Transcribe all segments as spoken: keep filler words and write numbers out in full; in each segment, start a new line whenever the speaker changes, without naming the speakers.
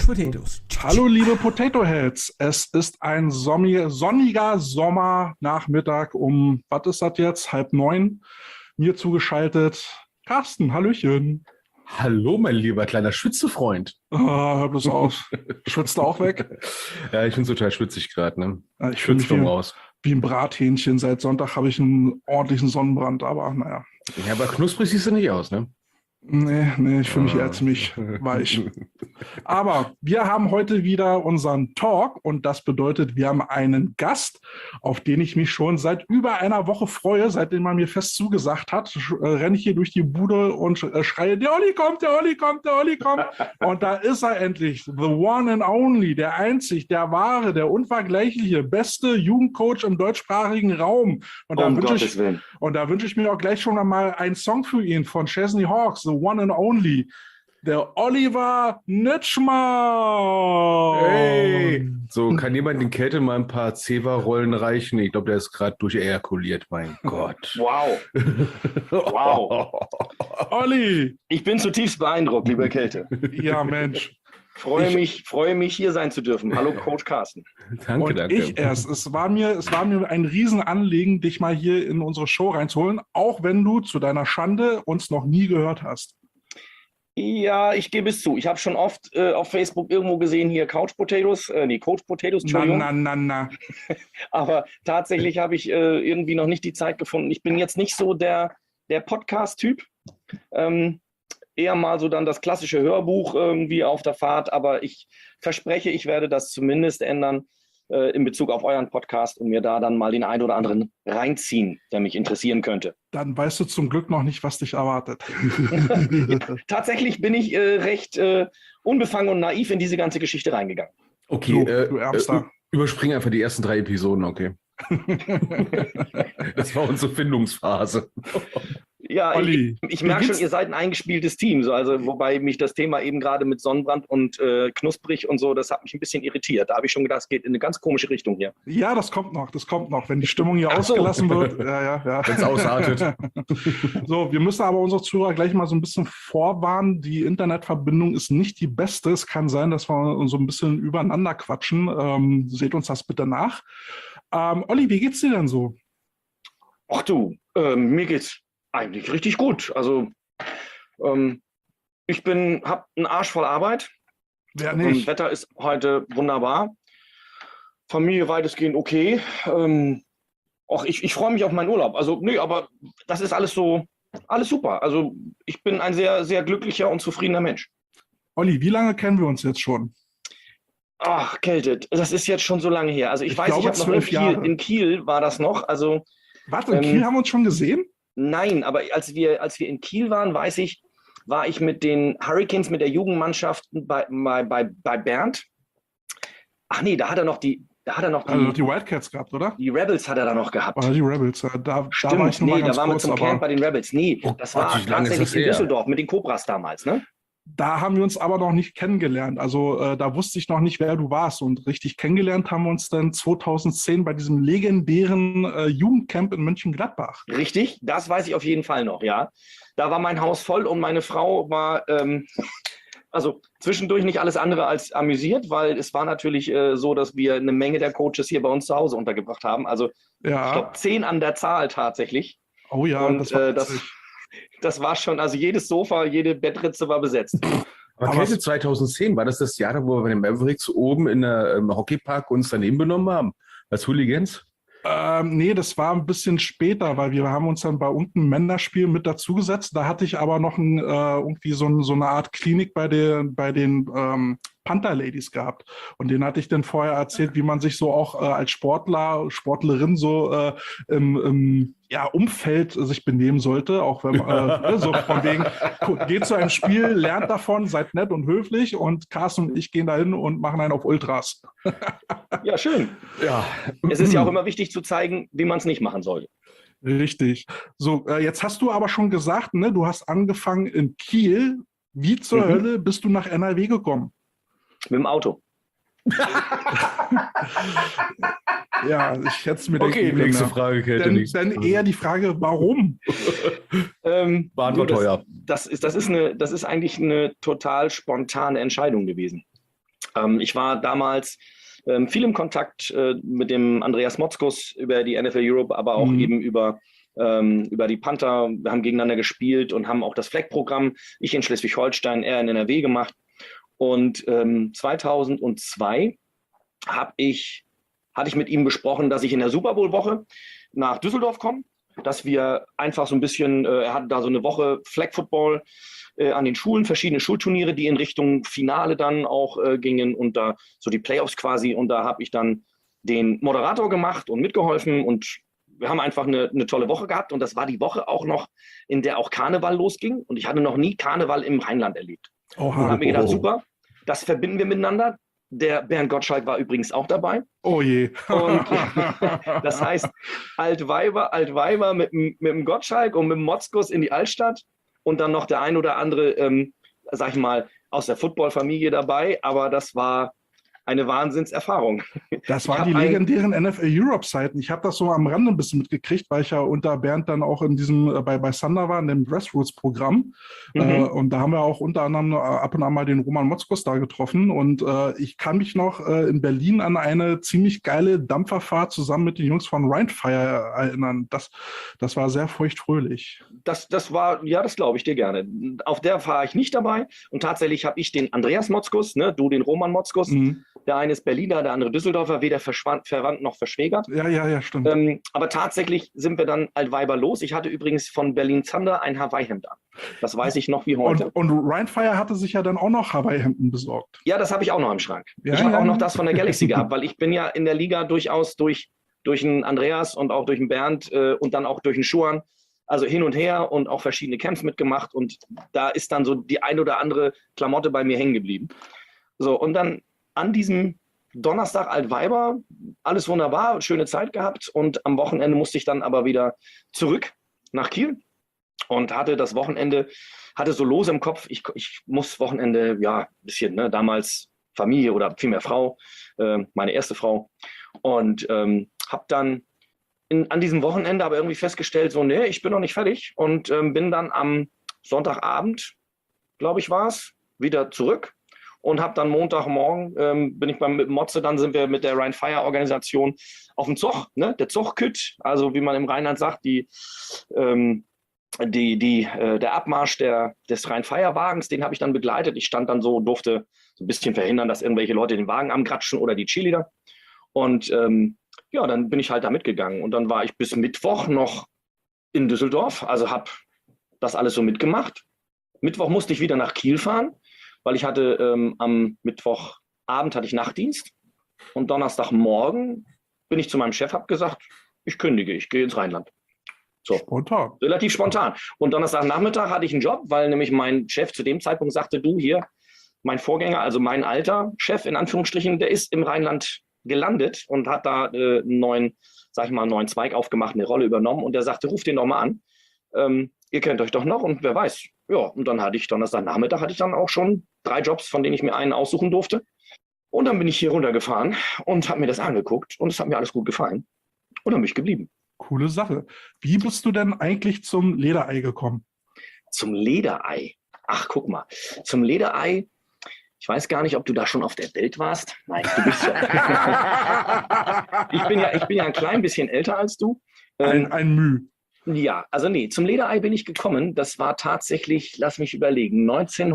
Couch Potatoes.
Hallo liebe Potato Heads, es ist ein sonniger, sonniger Sommernachmittag um, was ist das jetzt, halb neun, mir zugeschaltet Carsten, hallöchen.
Hallo, mein lieber kleiner Schwitzefreund.
Oh, hör bloß auf, schwitzt du auch weg?
Ja, ich bin total schwitzig gerade, ne?
Ja, ich fühle mich wie,
raus.
wie ein Brathähnchen, seit Sonntag habe ich einen ordentlichen Sonnenbrand, aber naja.
Ja, aber knusprig siehst du nicht aus, ne?
Nee, nee, ich fühle mich eher ziemlich weich. Aber wir haben heute wieder unseren Talk und das bedeutet, wir haben einen Gast, auf den ich mich schon seit über einer Woche freue, seitdem man mir fest zugesagt hat, sch- äh, renne ich hier durch die Bude und sch- äh, schreie, der Olli kommt, der Olli kommt, der Olli kommt. Und da ist er endlich, the one and only, der einzig, der wahre, der unvergleichliche, beste Jugendcoach im deutschsprachigen Raum. Und da
Um
wünsche
Gottes
ich,
Willen.
und da wünsche ich mir auch gleich schon einmal einen Song für ihn von Chesney Hawks, the one and only, der Oliver Nitschmann.
Hey! So, kann jemand den Kälte mal ein paar Zewa-Rollen reichen? Ich glaube, der ist gerade durchejakuliert, mein Gott.
Wow. Wow.
Olli!
Ich bin zutiefst beeindruckt, lieber Kälte.
Ja, Mensch.
Freue
Ich-
mich, freue mich, hier sein zu dürfen. Hallo, Coach Carsten.
Danke,
Und
danke.
ich erst. Es war mir, es war mir ein Riesenanliegen, dich mal hier in unsere Show reinzuholen, auch wenn du zu deiner Schande uns noch nie gehört hast.
Ja, ich gebe es zu. Ich habe schon oft äh, auf Facebook irgendwo gesehen, hier Couch Potatoes, äh, nee, Coach Potatoes,
Na,
Entschuldigung.
na, na, na.
Aber tatsächlich habe ich äh, irgendwie noch nicht die Zeit gefunden. Ich bin jetzt nicht so der, der Podcast-Typ. Ähm, eher mal so dann das klassische Hörbuch irgendwie auf der Fahrt. Aber ich verspreche, ich werde das zumindest ändern äh, in Bezug auf euren Podcast und mir da dann mal den einen oder anderen reinziehen, der mich interessieren könnte.
Dann weißt du zum Glück noch nicht, was dich erwartet.
Tatsächlich bin ich äh, recht äh, unbefangen und naiv in diese ganze Geschichte reingegangen.
Okay,
Du,
äh,
du Ärmster.
äh, überspring einfach die ersten drei Episoden, okay? Das war unsere Findungsphase.
Ja,
Olli,
ich, ich
wie
merke
geht's-
schon, ihr seid ein eingespieltes Team. So, also, wobei mich das Thema eben gerade mit Sonnenbrand und äh, knusprig und so, das hat mich ein bisschen irritiert. Da habe ich schon gedacht, es geht in eine ganz komische Richtung hier.
Ja, das kommt noch, das kommt noch, wenn die Stimmung hier
Ach so.
ausgelassen wird. Ja, ja, ja.
Wenn's ausartet.
So, wir müssen aber unsere Zuhörer gleich mal so ein bisschen vorwarnen. Die Internetverbindung ist nicht die beste. Es kann sein, dass wir so ein bisschen übereinander quatschen. Ähm, seht uns das bitte nach. Ähm, Olli, wie geht's dir denn so?
Ach du, ähm, mir geht's eigentlich richtig gut. Also ähm, ich bin, habe einen Arsch voll Arbeit.
Wer
Ähm,
nicht?
Wetter ist heute wunderbar. Familie weitestgehend okay. Ähm, auch ich, ich freue mich auf meinen Urlaub. Also nee, aber das ist alles so, alles super. Also ich bin ein sehr, sehr glücklicher und zufriedener Mensch.
Olli, wie lange kennen wir uns jetzt schon?
Ach, Kälte, das ist jetzt schon so lange her. Also ich,
Ich
weiß,
glaube,
ich habe noch in
zwölf
Kiel,
Jahre.
in Kiel war das noch. Also
Warte, in
Ähm,
Kiel haben wir uns schon gesehen?
nein, aber als wir, als wir in Kiel waren, weiß ich, war ich mit den Hurricanes, mit der Jugendmannschaft bei, bei, bei, bei Bernd. Ach nee, da hat er noch die, da hat er noch die,
Also noch die Wildcats gehabt, oder?
die Rebels hat er da noch gehabt.
Oder die Rebels? Ja, Da, da war
Stimmt,
ich noch mal
nee, da
ganz
waren wir
kurz,
zum
aber
Camp bei den Rebels. Nee,
Oh
das
Gott,
war
wie lange ist
tatsächlich
das
in
her?
Düsseldorf mit den Cobras damals, ne?
da haben wir uns aber noch nicht kennengelernt. Also äh, da wusste ich noch nicht, wer du warst. Und richtig kennengelernt haben wir uns dann zweitausendzehn bei diesem legendären äh, Jugendcamp in Mönchengladbach.
Richtig, das weiß ich auf jeden Fall noch, ja. Da war mein Haus voll und meine Frau war, ähm, also zwischendurch nicht alles andere als amüsiert, weil es war natürlich äh, so, dass wir eine Menge der Coaches hier bei uns zu Hause untergebracht haben. Also ich
Ja,
glaube zehn an der Zahl tatsächlich.
oh ja,
und
das war
äh, das,
witzig.
das war schon, also jedes Sofa, jede Bettritze war besetzt.
Aber
Aber
Kälte
es-
zweitausendzehn, war das das Jahr, wo wir bei den Mavericks oben in der ähm, Hockeypark uns daneben benommen haben? Als Hooligans?
Ähm, nee, das war ein bisschen später, weil wir haben uns dann bei irgendeinem Männerspiel mit dazugesetzt. Da hatte ich aber noch ein, äh, irgendwie so, ein, so eine Art Klinik bei, der, bei den ähm, Panther Ladies gehabt. Und denen hatte ich dann vorher erzählt, wie man sich so auch äh, als Sportler, Sportlerin so äh, im, im ja, Umfeld sich benehmen sollte. Auch wenn man äh, so von wegen, gu- geht zu einem Spiel, lernt davon, seid nett und höflich. Und Carsten und ich gehen da hin und machen einen auf Ultras.
Ja, schön.
Ja.
Es ist ja auch immer wichtig zu zeigen, wie man es nicht machen soll.
Richtig. So, äh, jetzt hast du aber schon gesagt, ne, du hast angefangen in Kiel. Wie zur
Mhm.
Hölle bist du nach N R W gekommen?
Mit dem Auto.
Ja, ich hätte es mir
Okay,
denken
nächste
können,
Frage,
ja.
Kälte.
Dann,
nächste
dann
Frage.
eher die Frage, warum?
Ähm,
Bahn
du,
war
das,
teuer.
Das ist, das, ist eine, das ist eigentlich eine total spontane Entscheidung gewesen. Ähm, ich war damals ähm, viel im Kontakt äh, mit dem Andreas Motzkus über die N F L Europe, aber auch mhm. eben über, ähm, über die Panther. Wir haben gegeneinander gespielt und haben auch das Flag-Programm, ich in Schleswig-Holstein, er in N R W gemacht. Und ähm, zweitausendzwei hab ich, hatte ich mit ihm besprochen, dass ich in der Super Bowl-Woche nach Düsseldorf komme, dass wir einfach so ein bisschen, äh, er hatte da so eine Woche Flag Football äh, an den Schulen, verschiedene Schulturniere, die in Richtung Finale dann auch äh, gingen und da so die Playoffs quasi. Und da habe ich dann den Moderator gemacht und mitgeholfen und wir haben einfach eine, eine tolle Woche gehabt. Und das war die Woche auch noch, in der auch Karneval losging. Und ich hatte noch nie Karneval im Rheinland erlebt. Oha. Und habe mir gedacht, super, das verbinden wir miteinander. Der Bernd Gottschalk war übrigens auch dabei.
Oh je.
Und das heißt, Altweiber, Altweiber mit, mit dem Gottschalk und mit dem Motzkus in die Altstadt und dann noch der ein oder andere, ähm, sag ich mal, aus der Football-Familie dabei. Aber das war eine Wahnsinnserfahrung.
Das waren die legendären N F L Europe-Zeiten. Ich habe das so am Rande ein bisschen mitgekriegt, weil ich ja unter Bernd dann auch in diesem, äh, bei, bei Thunder war, in dem Grassroots-Programm. Mhm. Äh, und da haben wir auch unter anderem äh, ab und an mal den Roman Motzkus da getroffen. Und äh, ich kann mich noch äh, in Berlin an eine ziemlich geile Dampferfahrt zusammen mit den Jungs von Rheinfire erinnern. Das, das war sehr feuchtfröhlich.
Das, das war, ja, das glaube ich dir gerne. Auf der war ich nicht dabei. Und tatsächlich habe ich den Andreas Motzkus, ne, du den Roman Motzkus, mhm. Der eine ist Berliner, der andere Düsseldorfer, weder verwandt noch verschwägert.
Ja, ja, ja, stimmt.
Ähm, aber tatsächlich sind wir dann Altweiber los. Ich hatte übrigens von Berlin Thunder ein Hawaii-Hemd an. Das weiß ich noch wie heute.
Und, und Rheinfire hatte sich ja dann auch noch Hawaii-Hemden besorgt.
Ja, das habe ich auch noch im Schrank.
Ja,
ich habe
ja.
auch noch das von der Galaxy gehabt, weil ich bin ja in der Liga durchaus durch, durch einen Andreas und auch durch einen Bernd äh, und dann auch durch einen Schuan, also hin und her und auch verschiedene Camps mitgemacht. Und da ist dann so die ein oder andere Klamotte bei mir hängen geblieben. So, und dann an diesem Donnerstag Altweiber, alles wunderbar, schöne Zeit gehabt und am Wochenende musste ich dann aber wieder zurück nach Kiel und hatte das Wochenende, hatte so lose im Kopf, ich, ich muss Wochenende, ja, ein bisschen, ne, damals Familie oder vielmehr Frau, äh, meine erste Frau und ähm, habe dann in, an diesem Wochenende aber irgendwie festgestellt, so, nee, ich bin noch nicht fertig und ähm, bin dann am Sonntagabend, glaube ich war es, wieder zurück. Und habe dann Montagmorgen, ähm, bin ich beim mit Motze, dann sind wir mit der Rheinfire-Organisation auf dem Zug, ne? Der Zugkütt, also wie man im Rheinland sagt, die, ähm, die, die, äh, der Abmarsch der, des Rheinfire-Wagens, den habe ich dann begleitet. Ich stand dann so, durfte so ein bisschen verhindern, dass irgendwelche Leute den Wagen amgratschen oder die Cheerleader. Und ähm, ja, dann bin ich halt da mitgegangen. Und dann war ich bis Mittwoch noch in Düsseldorf, also habe das alles so mitgemacht. Mittwoch musste ich wieder nach Kiel fahren, weil ich hatte ähm, am Mittwochabend hatte ich Nachtdienst und Donnerstagmorgen bin ich zu meinem Chef, habe gesagt, ich kündige, ich gehe ins Rheinland. So.
Spontan.
Relativ spontan. Und Donnerstagnachmittag hatte ich einen Job, weil nämlich mein Chef zu dem Zeitpunkt sagte, du hier, mein Vorgänger, also mein alter Chef in Anführungsstrichen, der ist im Rheinland gelandet und hat da äh, einen neuen, sag ich mal, einen neuen Zweig aufgemacht, eine Rolle übernommen und der sagte, ruf den doch mal an. Ähm, ihr kennt euch doch noch und wer weiß. Ja, und dann hatte ich Donnerstagnachmittag hatte ich dann auch schon drei Jobs, von denen ich mir einen aussuchen durfte. Und dann bin ich hier runtergefahren und habe mir das angeguckt und es hat mir alles gut gefallen. Und dann bin ich geblieben.
Coole Sache. Wie bist du denn eigentlich zum Lederei gekommen?
Zum Lederei? Ach, guck mal. Zum Lederei, ich weiß gar nicht, ob du da schon auf der Welt warst. Nein, du bist ja. ich, bin ja ich bin ja ein klein bisschen älter als du.
Ein, ein Müh.
Ja, also nee, zum Lederei bin ich gekommen. Das war tatsächlich, lass mich überlegen,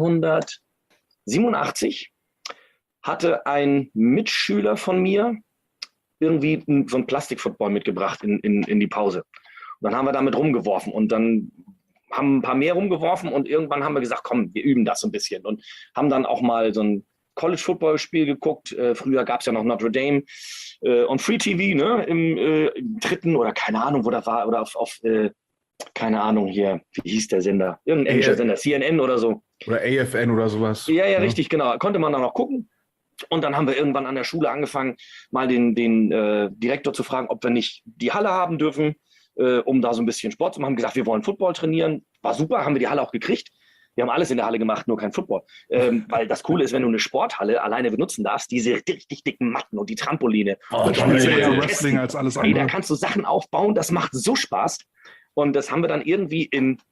neunzehnhundertsiebenundachtzig hatte ein Mitschüler von mir irgendwie so einen Plastikfootball mitgebracht in, in, in die Pause. Und dann haben wir damit rumgeworfen und dann haben ein paar mehr rumgeworfen und irgendwann haben wir gesagt, komm, wir üben das so ein bisschen und haben dann auch mal so ein College-Football-Spiel geguckt. Äh, früher gab es ja noch Notre Dame äh, und Free T V, ne, im, äh, im dritten oder keine Ahnung, wo das war, oder auf, auf äh, keine Ahnung hier, wie hieß der Sender? Irgendein englischer Sender, C N N oder so.
Oder A F N oder sowas.
Ja, ja, ja, richtig, genau. Konnte man da noch gucken. Und dann haben wir irgendwann an der Schule angefangen, mal den, den äh, Direktor zu fragen, ob wir nicht die Halle haben dürfen, äh, um da so ein bisschen Sport zu machen. Wir haben gesagt, wir wollen Football trainieren. War super, haben wir die Halle auch gekriegt. Wir haben alles in der Halle gemacht, nur kein Football. Ähm, weil das Coole ist, wenn du eine Sporthalle alleine benutzen darfst, diese richtig dicken Matten und die Trampoline.
Oh,
und
das ist ja Wrestling als alles andere.
Ey, da kannst du Sachen aufbauen, das macht so Spaß. Und das haben wir dann irgendwie in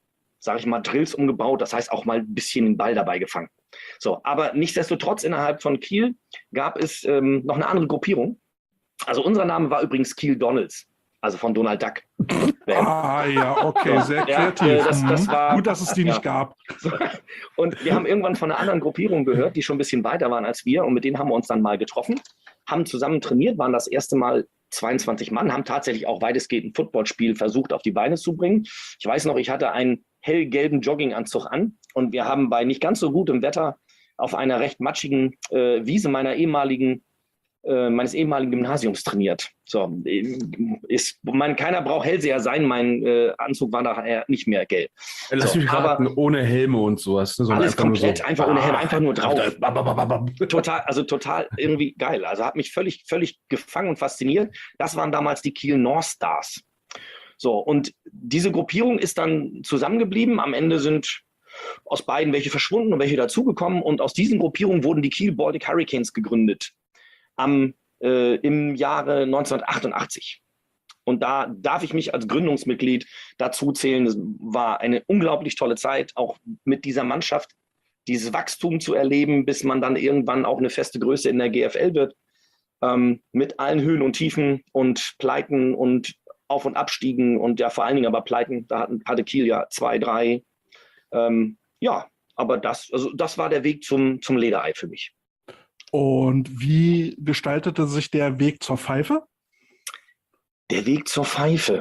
sage ich mal, Drills umgebaut. Das heißt auch mal ein bisschen den Ball dabei gefangen. So, aber nichtsdestotrotz innerhalb von Kiel gab es ähm, noch eine andere Gruppierung. Also unser Name war übrigens Kiel Donalds, also von Donald Duck.
Ah ja, okay, sehr kreativ.
Ja, das, das war,
gut, dass es die
ja.
nicht gab.
Und wir haben irgendwann von einer anderen Gruppierung gehört, die schon ein bisschen weiter waren als wir. Und mit denen haben wir uns dann mal getroffen, haben zusammen trainiert, waren das erste Mal zweiundzwanzig Mann, haben tatsächlich auch weitestgehend ein Footballspiel versucht auf die Beine zu bringen. Ich weiß noch, ich hatte einen hellgelben Jogginganzug an und wir haben bei nicht ganz so gutem Wetter auf einer recht matschigen äh, Wiese meiner ehemaligen äh, meines ehemaligen Gymnasiums trainiert. So, ist, mein, keiner braucht Hellseher sein, mein äh, Anzug war nachher nicht mehr gelb.
Lass
so,
mich raten, ohne Helme und sowas. Ne?
Alles
einfach
komplett,
so,
einfach ohne Helme, einfach nur drauf.
Ah,
Total, also total irgendwie geil. Also hat mich völlig, völlig gefangen und fasziniert. Das waren damals die Kiel North Stars. So, und diese Gruppierung ist dann zusammengeblieben. Am Ende sind aus beiden welche verschwunden und welche dazugekommen. Und aus diesen Gruppierungen wurden die Kiel Baltic Hurricanes gegründet. Am, äh, im Jahre neunzehnhundertachtundachtzig. Und da darf ich mich als Gründungsmitglied dazu zählen. Es war eine unglaublich tolle Zeit, auch mit dieser Mannschaft dieses Wachstum zu erleben, bis man dann irgendwann auch eine feste Größe in der G F L wird. Ähm, mit allen Höhen und Tiefen und Pleiten und Auf- und Abstiegen und ja vor allen Dingen aber Pleiten. Da hatten, hatte Kiel ja zwei, drei. Ähm, ja, aber das, also das war der Weg zum, zum Lederei für mich.
Und wie gestaltete sich der Weg zur Pfeife?
Der Weg zur Pfeife.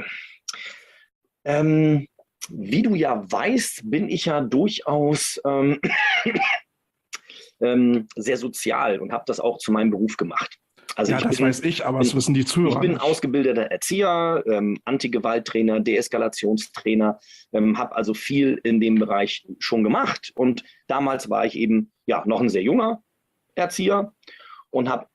Ähm, wie du ja weißt, bin ich ja durchaus ähm, ähm, sehr sozial und habe das auch zu meinem Beruf gemacht. Also
ja,
ich
das
bin,
weiß ich, aber
bin,
das wissen die Zuhörer
Ich bin
nicht.
ausgebildeter Erzieher, ähm, Anti-Gewalt-Trainer, Deeskalationstrainer, ähm, habe also viel in dem Bereich schon gemacht. Und damals war ich eben ja noch ein sehr junger Erzieher und habe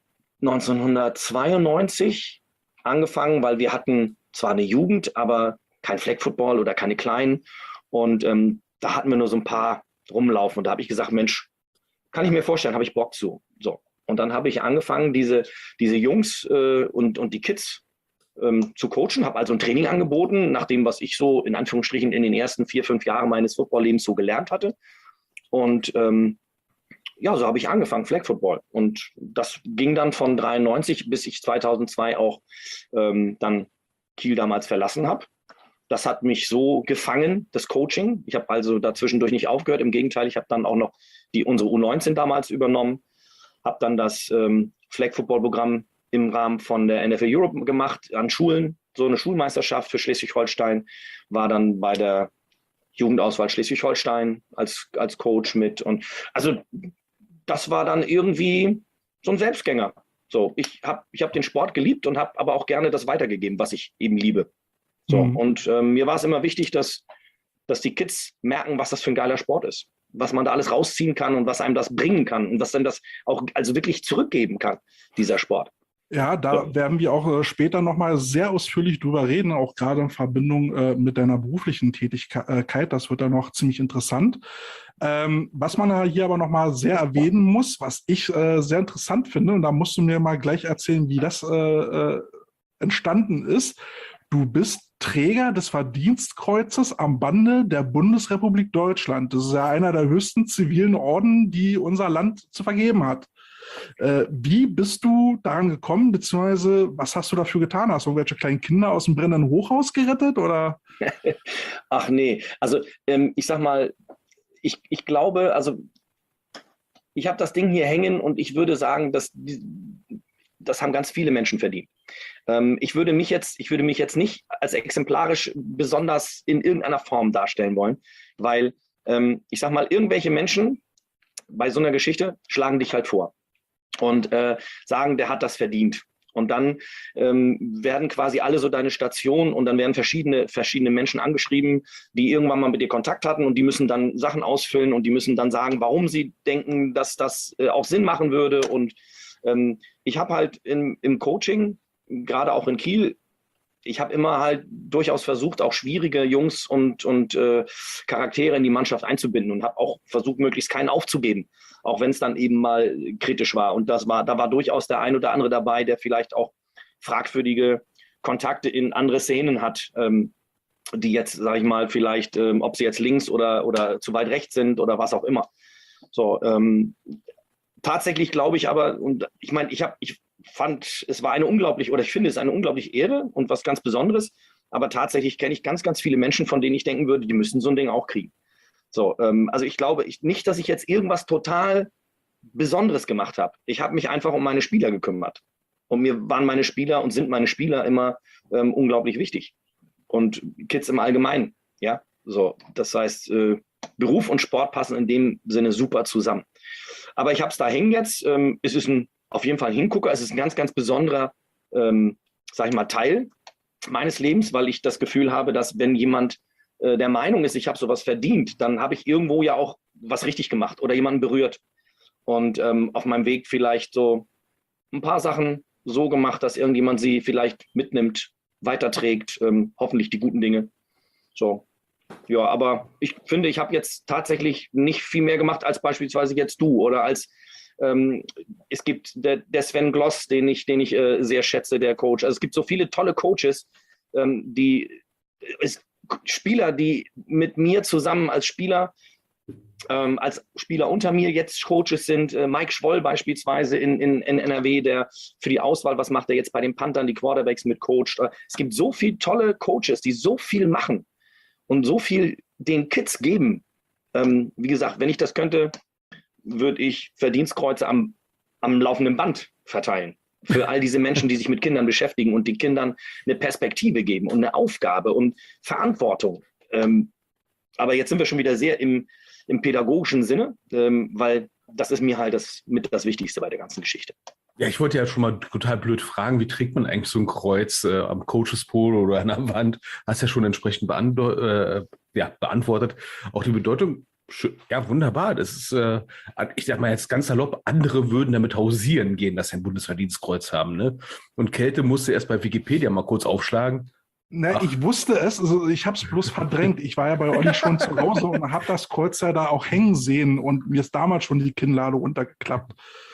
neunzehnhundertzweiundneunzig angefangen, weil wir hatten zwar eine Jugend, aber kein Flag Football oder keine Kleinen. Und ähm, da hatten wir nur so ein paar rumlaufen. Und da habe ich gesagt, Mensch, kann ich mir vorstellen, habe ich Bock zu. So. Und dann habe ich angefangen, diese, diese Jungs äh, und, und die Kids ähm, zu coachen, habe also ein Training angeboten, nach dem, was ich so in Anführungsstrichen in den ersten vier, fünf Jahren meines Footballlebens so gelernt hatte. Und ähm, ja, so habe ich angefangen, Flag Football. Und das ging dann von dreiundneunzig bis ich zweitausendzwei auch ähm, dann Kiel damals verlassen habe. Das hat mich so gefangen, das Coaching. Ich habe also dazwischendurch nicht aufgehört. Im Gegenteil, ich habe dann auch noch die, unsere U neunzehn damals übernommen, habe dann das ähm, Flag Football Programm im Rahmen von der N F L Europe gemacht, an Schulen, so eine Schulmeisterschaft für Schleswig-Holstein, war dann bei der Jugendauswahl Schleswig-Holstein als, als Coach mit. Und also das war dann irgendwie so ein Selbstgänger. So, ich habe ich hab den Sport geliebt und habe aber auch gerne das weitergegeben, was ich eben liebe. So, mhm. Und ähm, mir war es immer wichtig, dass, dass die Kids merken, was das für ein geiler Sport ist, was man da alles rausziehen kann und was einem das bringen kann und was einem das auch also wirklich zurückgeben kann, dieser Sport.
Ja, da ja. werden wir auch äh, später nochmal sehr ausführlich drüber reden, auch gerade in Verbindung äh, mit deiner beruflichen Tätigkeit. Das wird dann noch ziemlich interessant. Ähm, was man hier aber nochmal sehr erwähnen muss, was ich äh, sehr interessant finde, und da musst du mir mal gleich erzählen, wie das äh, äh, entstanden ist. Du bist Träger des Verdienstkreuzes am Bande der Bundesrepublik Deutschland. Das ist ja einer der höchsten zivilen Orden, die unser Land zu vergeben hat. Äh, wie bist du daran gekommen, beziehungsweise was hast du dafür getan? Hast du irgendwelche kleinen Kinder aus dem brennenden Hochhaus gerettet, oder?
Ach nee, also ähm, ich sag mal, ich, ich glaube, also ich habe das Ding hier hängen und ich würde sagen, dass das haben ganz viele Menschen verdient. Ähm, ich würde mich jetzt, ich würde mich jetzt nicht als exemplarisch besonders in irgendeiner Form darstellen wollen, weil ähm, ich sag mal, irgendwelche Menschen bei so einer Geschichte schlagen dich halt vor und äh, sagen, der hat das verdient. Und dann ähm, werden quasi alle so deine Stationen und dann werden verschiedene, verschiedene Menschen angeschrieben, die irgendwann mal mit dir Kontakt hatten und die müssen dann Sachen ausfüllen und die müssen dann sagen, warum sie denken, dass das äh, auch Sinn machen würde. Und ähm, ich habe halt im, im Coaching, gerade auch in Kiel, ich habe immer halt durchaus versucht, auch schwierige Jungs und, und äh, Charaktere in die Mannschaft einzubinden und habe auch versucht, möglichst keinen aufzugeben, auch wenn es dann eben mal kritisch war. Und das war, da war durchaus der ein oder andere dabei, der vielleicht auch fragwürdige Kontakte in andere Szenen hat. Ähm, die jetzt, sage ich mal, vielleicht, ähm, ob sie jetzt links oder, oder zu weit rechts sind oder was auch immer. So, ähm, tatsächlich glaube ich aber, und ich meine, ich habe, ich fand, es war eine unglaublich, oder ich finde es eine unglaubliche Ehre und was ganz Besonderes, aber tatsächlich kenne ich ganz, ganz viele Menschen, von denen ich denken würde, die müssen so ein Ding auch kriegen. So, ähm, also ich glaube ich, nicht, dass ich jetzt irgendwas total Besonderes gemacht habe. Ich habe mich einfach um meine Spieler gekümmert. Und mir waren meine Spieler und sind meine Spieler immer ähm, unglaublich wichtig. Und Kids im Allgemeinen, ja. So, das heißt, äh, Beruf und Sport passen in dem Sinne super zusammen. Aber ich habe es da hängen jetzt. Ähm, es ist ein, auf jeden Fall ein Hingucker. Es ist ein ganz, ganz besonderer, ähm, sag ich mal, Teil meines Lebens, weil ich das Gefühl habe, dass wenn jemand äh, der Meinung ist, ich habe sowas verdient, dann habe ich irgendwo ja auch was richtig gemacht oder jemanden berührt. Und ähm, auf meinem Weg vielleicht so ein paar Sachen so gemacht, dass irgendjemand sie vielleicht mitnimmt, weiterträgt, ähm, hoffentlich die guten Dinge. So. Ja, aber ich finde, ich habe jetzt tatsächlich nicht viel mehr gemacht als beispielsweise jetzt du oder als ähm, es gibt der, der Sven Gloss, den ich, den ich äh, sehr schätze, der Coach. Also es gibt so viele tolle Coaches, ähm, die es, Spieler, die mit mir zusammen als Spieler, ähm, als Spieler unter mir jetzt Coaches sind. Äh, Mike Schwoll beispielsweise in, in, in N R W, der für die Auswahl, was macht er jetzt bei den Panthern, die Quarterbacks mit coacht. Es gibt so viele tolle Coaches, die so viel machen und so viel den Kids geben. Ähm, wie gesagt, wenn ich das könnte, würde ich Verdienstkreuze am, am laufenden Band verteilen. Für all diese Menschen, die sich mit Kindern beschäftigen und den Kindern eine Perspektive geben und eine Aufgabe und Verantwortung. Ähm, aber jetzt sind wir schon wieder sehr im, im pädagogischen Sinne, ähm, weil das ist mir halt das, mit das Wichtigste bei der ganzen Geschichte.
Ja, ich wollte ja schon mal total blöd fragen, wie trägt man eigentlich so ein Kreuz äh, am Coaches Pole oder an der Wand? Hast ja schon entsprechend beantwo- äh, ja, beantwortet. Auch die Bedeutung, ja, wunderbar. Das ist, äh, ich sag mal jetzt ganz salopp, andere würden damit hausieren gehen, dass sie ein Bundesverdienstkreuz haben. Ne? Und Kälte musste erst bei Wikipedia mal kurz aufschlagen.
Ne, ich wusste es, also ich habe es bloß verdrängt. Ich war ja bei Olli schon zu Hause und habe das Kreuz ja da auch hängen sehen und mir ist damals schon die Kinnlade runtergeklappt.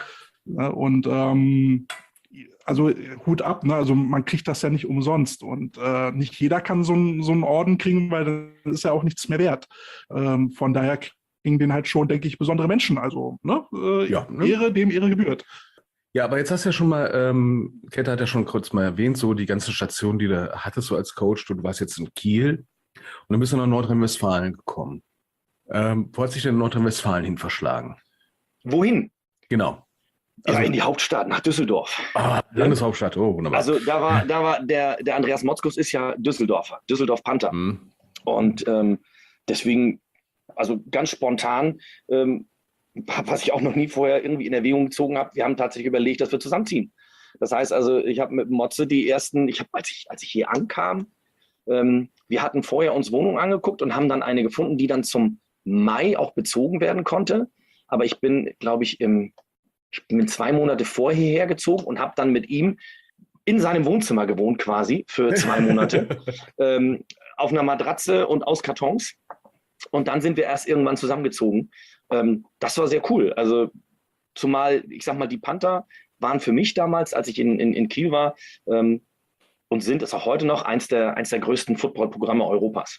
Ne, und ähm, also Hut ab, ne? Also man kriegt das ja nicht umsonst und äh, nicht jeder kann so, ein, so einen Orden kriegen, weil das ist ja auch nichts mehr wert. Ähm, von daher kriegen den halt schon, denke ich, besondere Menschen. Also ne? Äh,
Ja, ne?
Ehre, dem Ehre gebührt.
Ja, aber jetzt hast du ja schon mal, ähm, Käthe hat ja schon kurz mal erwähnt, so die ganzen Stationen, die du hattest so als Coach. Du warst jetzt in Kiel und dann bist du nach Nordrhein-Westfalen gekommen. Ähm, wo hat sich denn Nordrhein-Westfalen hin verschlagen?
Wohin?
Genau.
Also, ja,
Also,
in die Hauptstadt, nach Düsseldorf.
Ah, Landeshauptstadt, oh, wunderbar.
Also da war, da war der, der Andreas Motzkus ist ja Düsseldorfer, Düsseldorf Panther.
Hm.
Und ähm, deswegen, also ganz spontan, ähm, was ich auch noch nie vorher irgendwie in Erwägung gezogen habe, wir haben tatsächlich überlegt, dass wir zusammenziehen. Das heißt also, ich habe mit Motze die ersten, ich habe, als ich, als ich hier ankam, ähm, wir hatten vorher uns Wohnungen angeguckt und haben dann eine gefunden, die dann zum Mai auch bezogen werden konnte. Aber ich bin, glaube ich, im Ich bin zwei Monate vorher hergezogen und habe dann mit ihm in seinem Wohnzimmer gewohnt quasi für zwei Monate ähm, auf einer Matratze und aus Kartons. Und dann sind wir erst irgendwann zusammengezogen. Ähm, das war sehr cool. Also zumal, ich sag mal, die Panther waren für mich damals, als ich in, in, in Kiel war, ähm, und sind es auch heute noch eins der, eins der größten Footballprogramme Europas.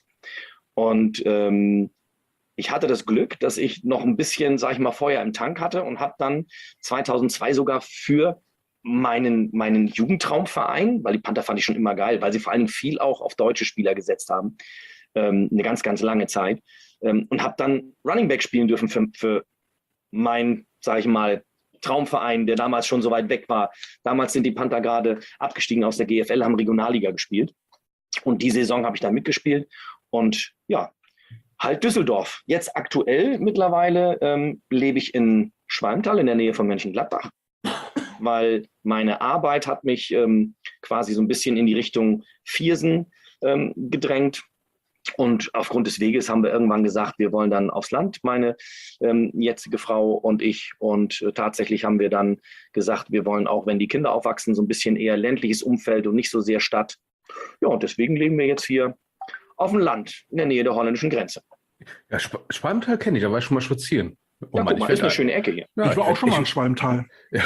Und ähm, ich hatte das Glück, dass ich noch ein bisschen, sag ich mal, Feuer im Tank hatte und habe dann zweitausendzwei sogar für meinen, meinen Jugendtraumverein, weil die Panther fand ich schon immer geil, weil sie vor allem viel auch auf deutsche Spieler gesetzt haben, ähm, eine ganz, ganz lange Zeit, ähm, und habe dann Running Back spielen dürfen für, für meinen, sag ich mal, Traumverein, der damals schon so weit weg war. Damals sind die Panther gerade abgestiegen aus der G F L, haben Regionalliga gespielt und die Saison habe ich dann mitgespielt und ja, halt Düsseldorf. Jetzt aktuell mittlerweile ähm, lebe ich in Schwalmtal in der Nähe von Mönchengladbach, weil meine Arbeit hat mich ähm, quasi so ein bisschen in die Richtung Viersen ähm, gedrängt. Und aufgrund des Weges haben wir irgendwann gesagt, wir wollen dann aufs Land, meine ähm, jetzige Frau und ich. Und äh, tatsächlich haben wir dann gesagt, wir wollen auch, wenn die Kinder aufwachsen, so ein bisschen eher ländliches Umfeld und nicht so sehr Stadt. Ja, und deswegen leben wir jetzt hier auf dem Land in der Nähe der holländischen Grenze.
Ja, Sp Schwalmtal kenne ich, da war ich schon mal spazieren. Oh
ja,
Mann,
guck mal,
ich werd
ist eine
alt.
schöne Ecke hier.
Ja,
Ich war auch schon mal in
ich-
Schwalmtal.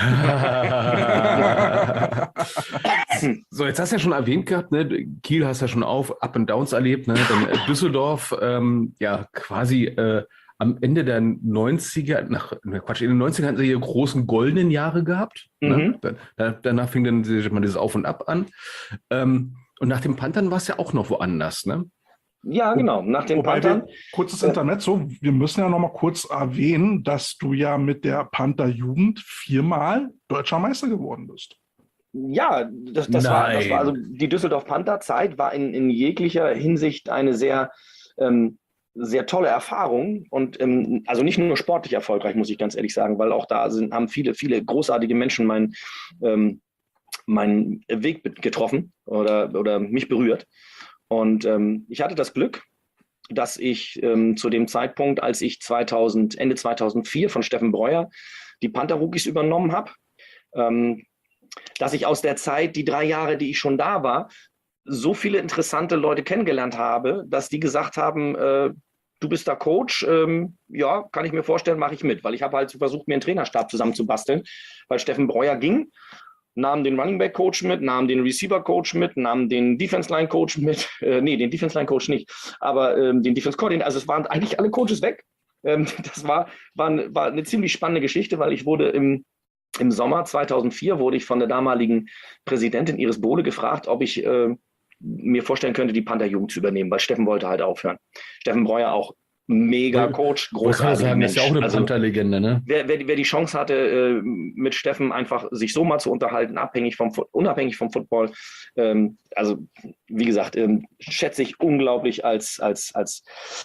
Ja. So, jetzt hast du ja schon erwähnt gehabt, ne? Kiel hast du ja schon auf, Up and Downs erlebt, ne? Dann äh, Düsseldorf, ähm, ja, quasi äh, am Ende der neunziger, nach, ne, Quatsch, in den neunzigern hatten sie ihre großen goldenen Jahre gehabt. Ne?
Mhm.
Da, da, danach fing dann diese- mal dieses Auf und Ab an. Ähm, und nach den Panthern war es ja auch noch woanders, ne?
Ja, genau. Nach den
Wobei
Panthern.
wir, kurzes
äh,
Intermezzo, wir müssen ja noch mal kurz erwähnen, dass du ja mit der Panther-Jugend viermal deutscher Meister geworden bist.
Ja, das, das, war, das war also
Nein.
die Düsseldorf Panther-Zeit war in, in jeglicher Hinsicht eine sehr, ähm, sehr tolle Erfahrung und ähm, also nicht nur sportlich erfolgreich, muss ich ganz ehrlich sagen, weil auch da sind, haben viele, viele großartige Menschen meinen ähm, meinen Weg be- getroffen oder, oder mich berührt. Und ähm, ich hatte das Glück, dass ich ähm, zu dem Zeitpunkt, als ich zweitausend, Ende zweitausendvier von Steffen Breuer die Panther-Rookies übernommen habe, ähm, dass ich aus der Zeit, die drei Jahre, die ich schon da war, so viele interessante Leute kennengelernt habe, dass die gesagt haben, äh, du bist da Coach, ähm, ja, kann ich mir vorstellen, mache ich mit, weil ich habe halt versucht, mir einen Trainerstab zusammenzubasteln, weil Steffen Breuer ging, nahm den Running Back Coach mit, nahm den Receiver Coach mit, nahm den Defense Line Coach mit, äh, nee, den Defense Line Coach nicht, aber ähm, den Defense Coordinator, also es waren eigentlich alle Coaches weg. Ähm, das war, war, war eine ziemlich spannende Geschichte, weil ich wurde im Im Sommer zweitausendvier wurde ich von der damaligen Präsidentin Iris Bohle gefragt, ob ich äh, mir vorstellen könnte, die Panther-Jugend zu übernehmen, weil Steffen wollte halt aufhören. Steffen Breuer auch mega Coach,
Wollte gerade
großartiger
sagen,
Mensch.
ist ja auch eine
Also,
Panther-Legende, ne?
wer, wer, wer die Chance hatte, äh, mit Steffen einfach sich so mal zu unterhalten, abhängig vom, unabhängig vom Football, ähm, also wie gesagt, ähm, schätze ich unglaublich als, als, als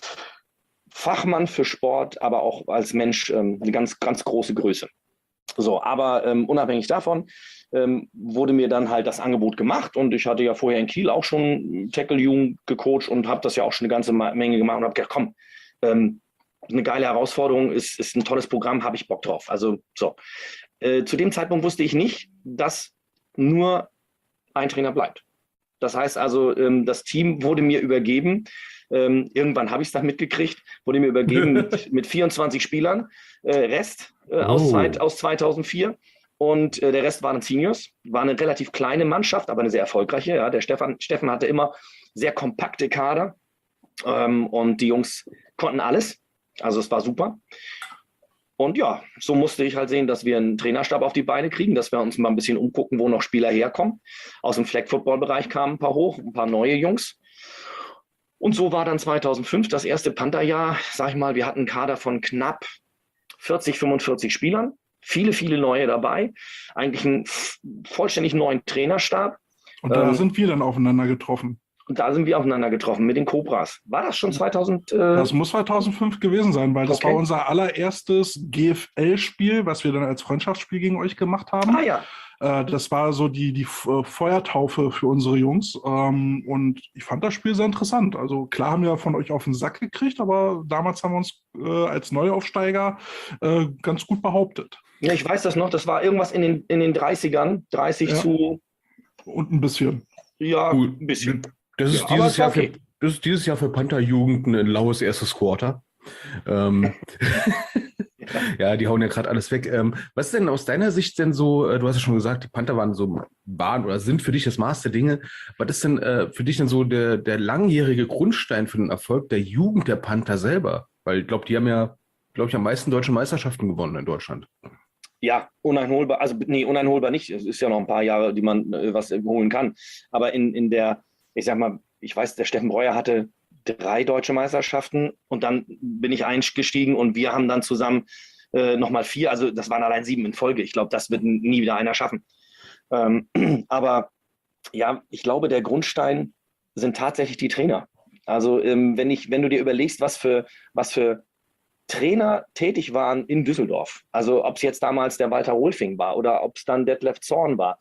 Fachmann für Sport, aber auch als Mensch ähm, eine ganz, ganz große Größe. So, aber ähm, unabhängig davon ähm, wurde mir dann halt das Angebot gemacht und ich hatte ja vorher in Kiel auch schon Tackle-Jugend gecoacht und habe das ja auch schon eine ganze Menge gemacht und habe gedacht, komm, ähm, eine geile Herausforderung, ist, ist ein tolles Programm, habe ich Bock drauf. Also so. Äh, zu dem Zeitpunkt wusste ich nicht, dass nur ein Trainer bleibt. Das heißt also, ähm, das Team wurde mir übergeben. Ähm, irgendwann habe ich es dann mitgekriegt, wurde mir übergeben mit, mit vierundzwanzig Spielern. Äh, Rest äh, aus,
Oh.
Zeit, aus zweitausendvier. Und äh, der Rest waren Seniors. War eine relativ kleine Mannschaft, aber eine sehr erfolgreiche. Ja. Der Stefan, Steffen hatte immer sehr kompakte Kader. Ähm, und die Jungs konnten alles. Also es war super. Und ja, so musste ich halt sehen, dass wir einen Trainerstab auf die Beine kriegen, dass wir uns mal ein bisschen umgucken, wo noch Spieler herkommen. Aus dem Flag-Football-Bereich kamen ein paar hoch, ein paar neue Jungs. Und so war dann zweitausendfünf das erste Pantherjahr. Sag ich mal, wir hatten einen Kader von knapp vierzig, fünfundvierzig Spielern. Viele, viele neue dabei. Eigentlich einen vollständig neuen Trainerstab.
Und da
Ähm,
sind wir dann aufeinander getroffen.
Und da sind wir aufeinander getroffen mit den Cobras. War das schon zweitausend? Äh,
Das muss zweitausendfünf gewesen sein, weil das
Okay.
war unser allererstes G F L-Spiel, was wir dann als Freundschaftsspiel gegen euch gemacht haben.
ah ja,
Äh, das war so die, die F- äh, Feuertaufe für unsere Jungs. Ähm, und ich fand das Spiel sehr interessant. Also klar haben wir von euch auf den Sack gekriegt, aber damals haben wir uns äh, als Neuaufsteiger äh, ganz gut behauptet.
ja, ich weiß das noch. Das war irgendwas in den, in den dreißigern. dreißig
Ja.
zu,
Und ein bisschen.
ja,
Gut.
ein bisschen.
Das ist,
Ja, aber
dieses
es war
Jahr für,
okay.
das ist dieses Jahr für Panther-Jugend ein laues erstes Quarter. Ähm, ja, die hauen ja gerade alles weg. Ähm, was ist denn aus deiner Sicht denn so, äh, du hast ja schon gesagt, die Panther waren so, waren oder sind für dich das Maß der Dinge. Was ist denn äh, für dich denn so der, der langjährige Grundstein für den Erfolg der Jugend der Panther selber? Weil ich glaube, die haben ja, glaube ich, am meisten deutsche Meisterschaften gewonnen in Deutschland.
Ja, uneinholbar. Also, nee, uneinholbar nicht. Es ist ja noch ein paar Jahre, die man äh, was äh, holen kann. Aber in, in der, ich sag mal, ich weiß, der Steffen Breuer hatte drei deutsche Meisterschaften und dann bin ich eingestiegen und wir haben dann zusammen äh, nochmal vier. Also, das waren allein sieben in Folge. Ich glaube, das wird nie wieder einer schaffen. Ähm, aber ja, ich glaube, der Grundstein sind tatsächlich die Trainer. Also, ähm, wenn ich, wenn du dir überlegst, was für, was für Trainer tätig waren in Düsseldorf. Also ob es jetzt damals der Walter Rolfing war oder ob es dann Detlef Zorn war.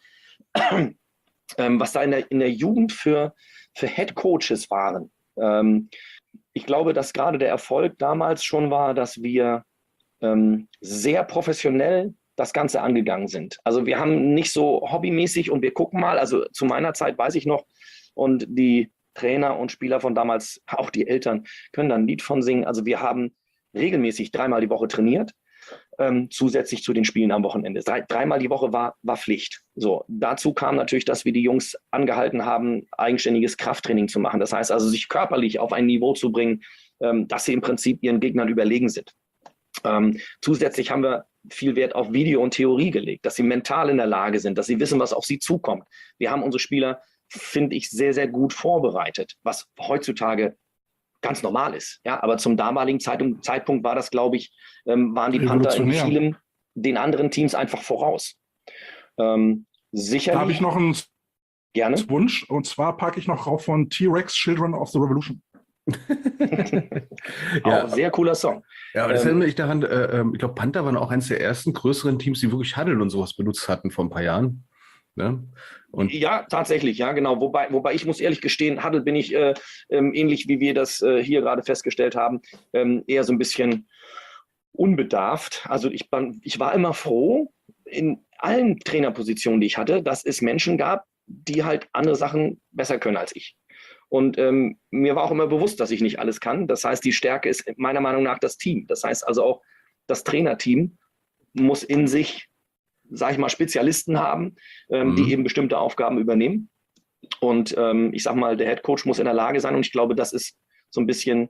ähm, was da in der, in der Jugend für, für Head Coaches waren. Ähm, ich glaube, dass gerade der Erfolg damals schon war, dass wir ähm, sehr professionell das Ganze angegangen sind. Also wir haben nicht so hobbymäßig und wir gucken mal, also zu meiner Zeit weiß ich noch, und die Trainer und Spieler von damals, auch die Eltern, können da ein Lied von singen. Also wir haben regelmäßig dreimal die Woche trainiert, ähm, zusätzlich zu den Spielen am Wochenende. Drei, dreimal die Woche war, war Pflicht. So, dazu kam natürlich, dass wir die Jungs angehalten haben, eigenständiges Krafttraining zu machen. Das heißt also, sich körperlich auf ein Niveau zu bringen, ähm, dass sie im Prinzip ihren Gegnern überlegen sind. Ähm, zusätzlich haben wir viel Wert auf Video und Theorie gelegt, dass sie mental in der Lage sind, dass sie wissen, was auf sie zukommt. Wir haben unsere Spieler, finde ich, sehr, sehr gut vorbereitet, was heutzutage ganz normal ist. Ja, aber zum damaligen Zeitung, Zeitpunkt war das, glaube ich, ähm, waren die Panther in vielem den anderen Teams einfach voraus. Ähm, sicherlich.
Da habe ich noch einen
gerne.
Wunsch, und zwar packe ich noch rauf von T-Rex Children of the Revolution.
Ja. Auch sehr cooler Song.
Ja, aber das
ähm,
erinnert mich daran, äh, ich glaube, Panther waren auch eines der ersten größeren Teams, die wirklich Huddle und sowas benutzt hatten vor ein paar Jahren. Ne? Und
ja, tatsächlich, ja, genau. Wobei, wobei ich muss ehrlich gestehen, Huddle bin ich äh, ähm, ähnlich wie wir das äh, hier gerade festgestellt haben, ähm, eher so ein bisschen unbedarft. Also ich, ich war immer froh in allen Trainerpositionen, die ich hatte, dass es Menschen gab, die halt andere Sachen besser können als ich. Und ähm, mir war auch immer bewusst, dass ich nicht alles kann. Das heißt, die Stärke ist meiner Meinung nach das Team. Das heißt also auch, das Trainerteam muss in sich, sage ich mal, Spezialisten haben, ähm, mhm. die eben bestimmte Aufgaben übernehmen. Und ähm, ich sage mal, der Headcoach muss in der Lage sein. Und ich glaube, das ist so ein bisschen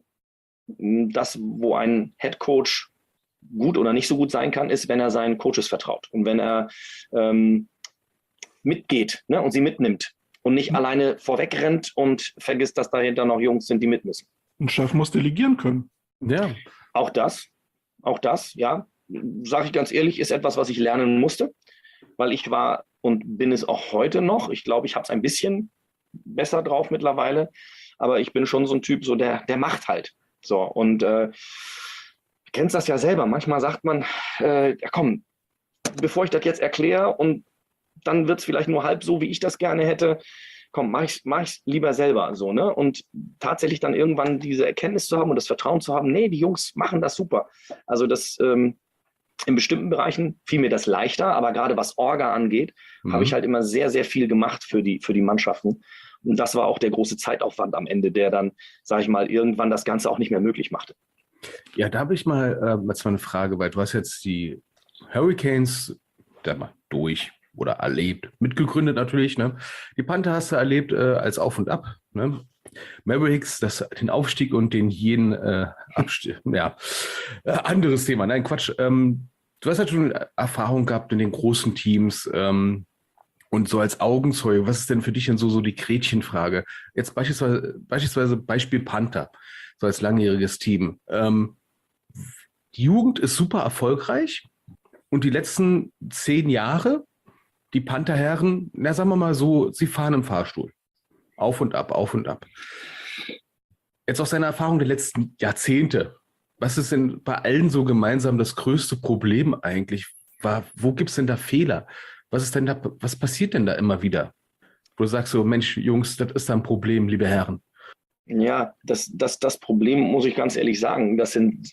das, wo ein Headcoach gut oder nicht so gut sein kann, ist, wenn er seinen Coaches vertraut und wenn er ähm, mitgeht, ne, und sie mitnimmt. Und nicht mhm. alleine vorwegrennt und vergisst, dass dahinter noch Jungs sind, die mit müssen.
Ein Chef muss delegieren können.
Ja.
Auch das, auch das, ja, sage ich ganz ehrlich, ist etwas, was ich lernen musste, weil ich war und bin es auch heute noch. Ich glaube, ich habe es ein bisschen besser drauf mittlerweile, aber ich bin schon so ein Typ, so der, der macht halt. So, und äh, du kennst das ja selber. Manchmal sagt man, äh, ja komm, bevor ich das jetzt erkläre und dann wird es vielleicht nur halb so, wie ich das gerne hätte. Komm, mach ich mach ich's lieber selber so, ne? Und tatsächlich dann irgendwann diese Erkenntnis zu haben und das Vertrauen zu haben, nee, die Jungs machen das super. Also das ähm, in bestimmten Bereichen fiel mir das leichter, aber gerade was Orga angeht, mhm. habe ich halt immer sehr, sehr viel gemacht für die, für die Mannschaften. Und das war auch der große Zeitaufwand am Ende, der dann, sage ich mal, irgendwann das Ganze auch nicht mehr möglich machte.
Ja, da habe ich mal, äh, mal eine Frage, weil du hast jetzt die Hurricanes da mal durch oder erlebt, mitgegründet natürlich. Ne? Die Panther hast du erlebt äh, als Auf und Ab. Ne? Mavericks, das, den Aufstieg und den jeden äh, Abstieg. Ja, äh, anderes Thema. Nein, Quatsch. Ähm, du hast ja schon Erfahrung gehabt in den großen Teams ähm, und so als Augenzeuge. Was ist denn für dich denn so, so die Gretchenfrage? Jetzt beispielsweise, beispielsweise Beispiel Panther, so als langjähriges Team. Ähm, die Jugend ist super erfolgreich und die letzten zehn Jahre die Pantherherren, na sagen wir mal so, sie fahren im Fahrstuhl. Auf und ab, auf und ab. Jetzt aus deiner Erfahrung der letzten Jahrzehnte, was ist denn bei allen so gemeinsam das größte Problem eigentlich? War, wo gibt es denn da Fehler? Was ist denn da, was passiert denn da immer wieder? Wo du sagst so, Mensch, Jungs, das ist da ein Problem, liebe Herren.
Ja, das, das, das Problem, muss ich ganz ehrlich sagen, das sind,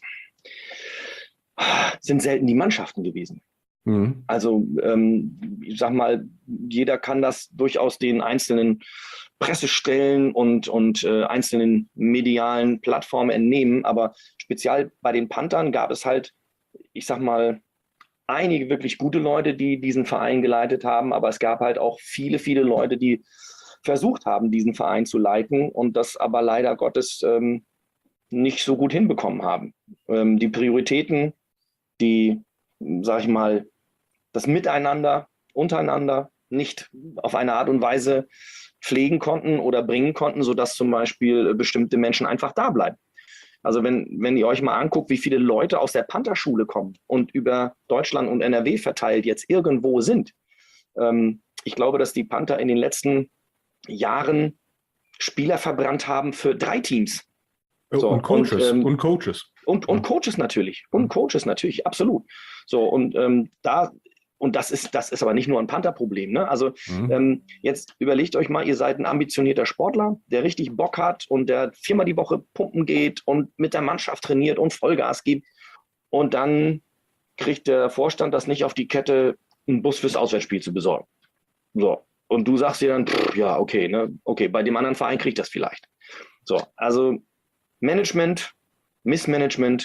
sind selten die Mannschaften gewesen. Mhm. Also ähm, ich sag mal, jeder kann das durchaus den einzelnen Pressestellen und, und äh, einzelnen medialen Plattformen entnehmen, aber speziell bei den Panthern gab es halt, ich sag mal, einige wirklich gute Leute, die diesen Verein geleitet haben, aber es gab halt auch viele, viele Leute, die versucht haben, diesen Verein zu leiten und das aber leider Gottes ähm, nicht so gut hinbekommen haben. Ähm, die Prioritäten, die, sag ich mal, das Miteinander, untereinander nicht auf eine Art und Weise pflegen konnten oder bringen konnten, sodass zum Beispiel bestimmte Menschen einfach da bleiben. Also wenn, wenn ihr euch mal anguckt, wie viele Leute aus der Pantherschule kommen und über Deutschland und N R W verteilt jetzt irgendwo sind. Ähm, ich glaube, dass die Panther in den letzten Jahren Spieler verbrannt haben für drei Teams.
So, und Coaches.
Und, ähm,
und Coaches.
Und, und Coaches natürlich. Und Coaches natürlich, absolut. So, und ähm, da, und das ist, das ist aber nicht nur ein Panther-Problem. Ne? Also mhm. ähm, jetzt überlegt euch mal, ihr seid ein ambitionierter Sportler, der richtig Bock hat und der viermal die Woche pumpen geht und mit der Mannschaft trainiert und Vollgas gibt. Und dann kriegt der Vorstand das nicht auf die Kette, einen Bus fürs Auswärtsspiel zu besorgen. So. Und du sagst dir dann, pff, ja, okay, ne, okay, bei dem anderen Verein kriegt das vielleicht. So, also Management, Missmanagement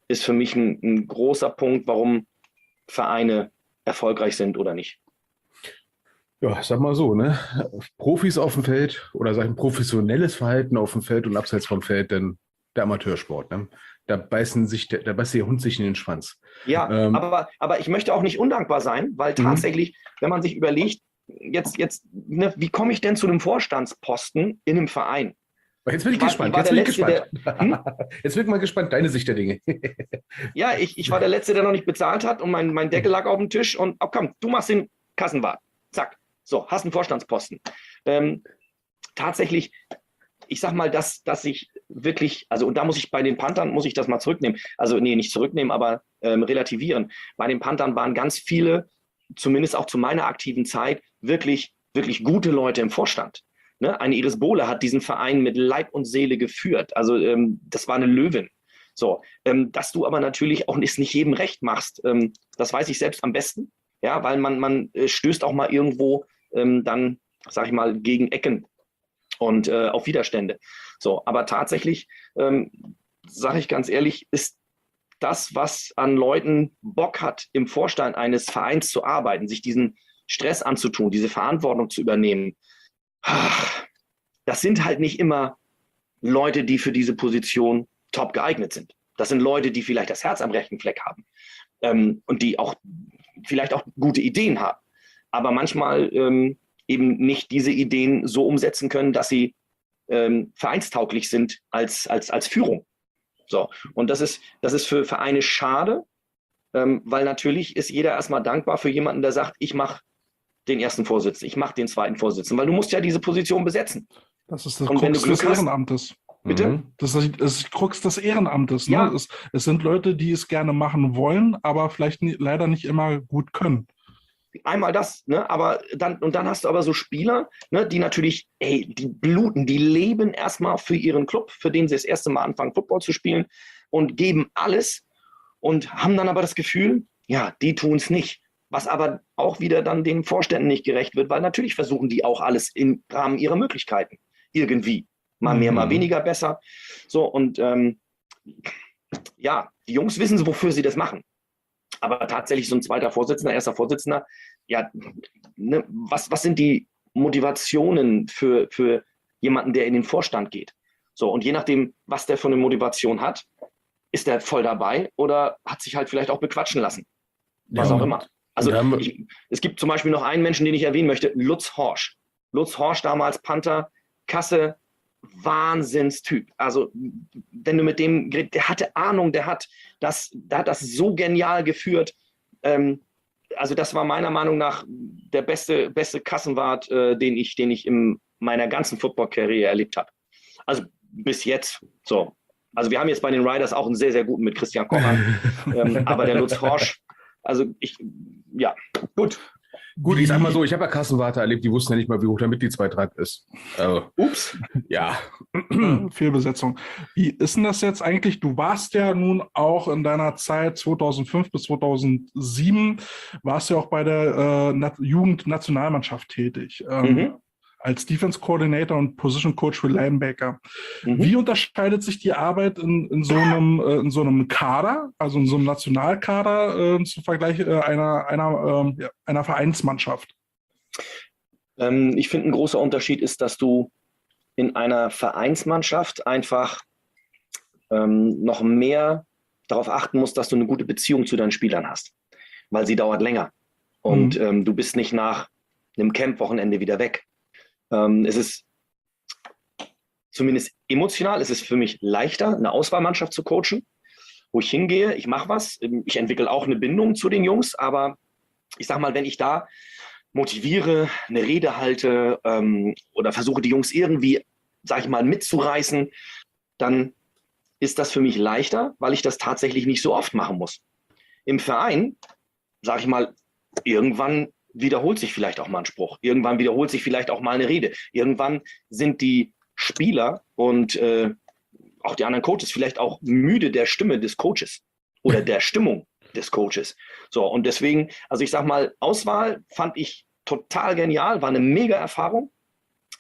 ist für mich ein, ein großer Punkt, warum Vereine erfolgreich sind oder nicht.
Ja, sag mal so, ne? Profis auf dem Feld oder sag ich, ein professionelles Verhalten auf dem Feld und abseits vom Feld, denn der Amateursport, ne? Da beißen sich, der, da beißt der Hund sich in den Schwanz.
Ja, ähm, aber, aber ich möchte auch nicht undankbar sein, weil tatsächlich, mhm. wenn man sich überlegt, jetzt, jetzt, ne, wie komme ich denn zu einem Vorstandsposten in einem Verein?
Jetzt bin ich, ich gespannt. War, ich jetzt, bin ich gespannt. Der, hm? Jetzt bin ich mal gespannt, deine Sicht der Dinge.
Ja, ich, ich war der Letzte, der noch nicht bezahlt hat und mein, mein Deckel lag auf dem Tisch und oh, komm, du machst den Kassenwart. Zack. So, hast einen Vorstandsposten. Ähm, tatsächlich, ich sag mal, dass, dass ich wirklich, also und da muss ich bei den Panthern, muss ich das mal zurücknehmen, also nee, nicht zurücknehmen, aber ähm, relativieren. Bei den Panthern waren ganz viele, zumindest auch zu meiner aktiven Zeit, wirklich, wirklich gute Leute im Vorstand. Ne? Eine Iris Bohle hat diesen Verein mit Leib und Seele geführt. Also ähm, das war eine Löwin. So, ähm, dass du aber natürlich auch nicht jedem recht machst, ähm, das weiß ich selbst am besten, ja, weil man, man äh, stößt auch mal irgendwo ähm, dann, sag ich mal, gegen Ecken und äh, auf Widerstände. So, aber tatsächlich, ähm, sage ich ganz ehrlich, ist das, was an Leuten Bock hat, im Vorstand eines Vereins zu arbeiten, sich diesen Stress anzutun, diese Verantwortung zu übernehmen, das sind halt nicht immer Leute, die für diese Position top geeignet sind. Das sind Leute, die vielleicht das Herz am rechten Fleck haben ähm, und die auch vielleicht auch gute Ideen haben, aber manchmal ähm, eben nicht diese Ideen so umsetzen können, dass sie ähm, vereinstauglich sind als, als, als Führung. So, und das ist, das ist für Vereine schade, ähm, weil natürlich ist jeder erstmal dankbar für jemanden, der sagt, ich mache den ersten Vorsitzenden, ich mache den zweiten Vorsitzenden, weil du musst ja diese Position besetzen.
Das ist das
und
Krux des Ehrenamtes.
Bitte?
Das ist das Krux des Ehrenamtes. Ne?
Ja.
Es, es sind Leute, die es gerne machen wollen, aber vielleicht nie, leider nicht immer gut können.
Einmal das, ne? Aber dann, und dann hast du aber so Spieler, ne, die natürlich, ey, die bluten, die leben erstmal für ihren Club, für den sie das erste Mal anfangen, Football zu spielen und geben alles und haben dann aber das Gefühl, ja, die tun es nicht. Was aber auch wieder dann den Vorständen nicht gerecht wird, weil natürlich versuchen die auch alles im Rahmen ihrer Möglichkeiten. Irgendwie. Mal mehr, mhm. mal weniger besser. So, und ähm, ja, die Jungs wissen, wofür sie das machen. Aber tatsächlich so ein zweiter Vorsitzender, erster Vorsitzender, ja, ne, was, was sind die Motivationen für, für jemanden, der in den Vorstand geht? So, und je nachdem, was der für eine Motivation hat, ist der voll dabei oder hat sich halt vielleicht auch bequatschen lassen. Was ja, auch immer. Also ich, es gibt zum Beispiel noch einen Menschen, den ich erwähnen möchte, Lutz Horsch. Lutz Horsch, damals Panther, Kasse, Wahnsinnstyp. Also wenn du mit dem, der hatte Ahnung, der hat das, der hat das so genial geführt. Ähm, also das war meiner Meinung nach der beste, beste Kassenwart, äh, den ich, den ich in meiner ganzen Football-Karriere erlebt habe. Also bis jetzt. So. Also wir haben jetzt bei den Riders auch einen sehr, sehr guten mit Christian Kocher. ähm, aber der Lutz Horsch, also ich, ja, gut.
Gut, ich sag mal so, ich habe ja Kassenwarte erlebt, die wussten ja nicht mal, wie hoch der Mitgliedsbeitrag ist. Also,
Ups.
Ja.
Fehlbesetzung. Wie ist denn das jetzt eigentlich? Du warst ja nun auch in deiner Zeit zweitausendfünf bis zweitausendsieben, warst ja auch bei der äh, Jugendnationalmannschaft tätig. Ähm, mhm. Als Defense Coordinator und Position Coach für Linebacker. Mhm. Wie unterscheidet sich die Arbeit in, in, so einem, äh, in so einem Kader, also in so einem Nationalkader, äh, zum Vergleich äh, einer, einer, äh, einer Vereinsmannschaft?
Ähm, ich finde, ein großer Unterschied ist, dass du in einer Vereinsmannschaft einfach ähm, noch mehr darauf achten musst, dass du eine gute Beziehung zu deinen Spielern hast, weil sie dauert länger. Und mhm. ähm, du bist nicht nach einem Camp-Wochenende wieder weg. Ähm, es ist zumindest emotional, es ist für mich leichter, eine Auswahlmannschaft zu coachen, wo ich hingehe, ich mache was, ich entwickle auch eine Bindung zu den Jungs, aber ich sag mal, wenn ich da motiviere, eine Rede halte ähm, oder versuche, die Jungs irgendwie, sag ich mal, mitzureißen, dann ist das für mich leichter, weil ich das tatsächlich nicht so oft machen muss. Im Verein, sag ich mal, irgendwann wiederholt sich vielleicht auch mal ein Spruch. Irgendwann wiederholt sich vielleicht auch mal eine Rede. Irgendwann sind die Spieler und äh, auch die anderen Coaches vielleicht auch müde der Stimme des Coaches oder der Stimmung des Coaches. So, und deswegen, also ich sag mal, Auswahl fand ich total genial, war eine mega Erfahrung.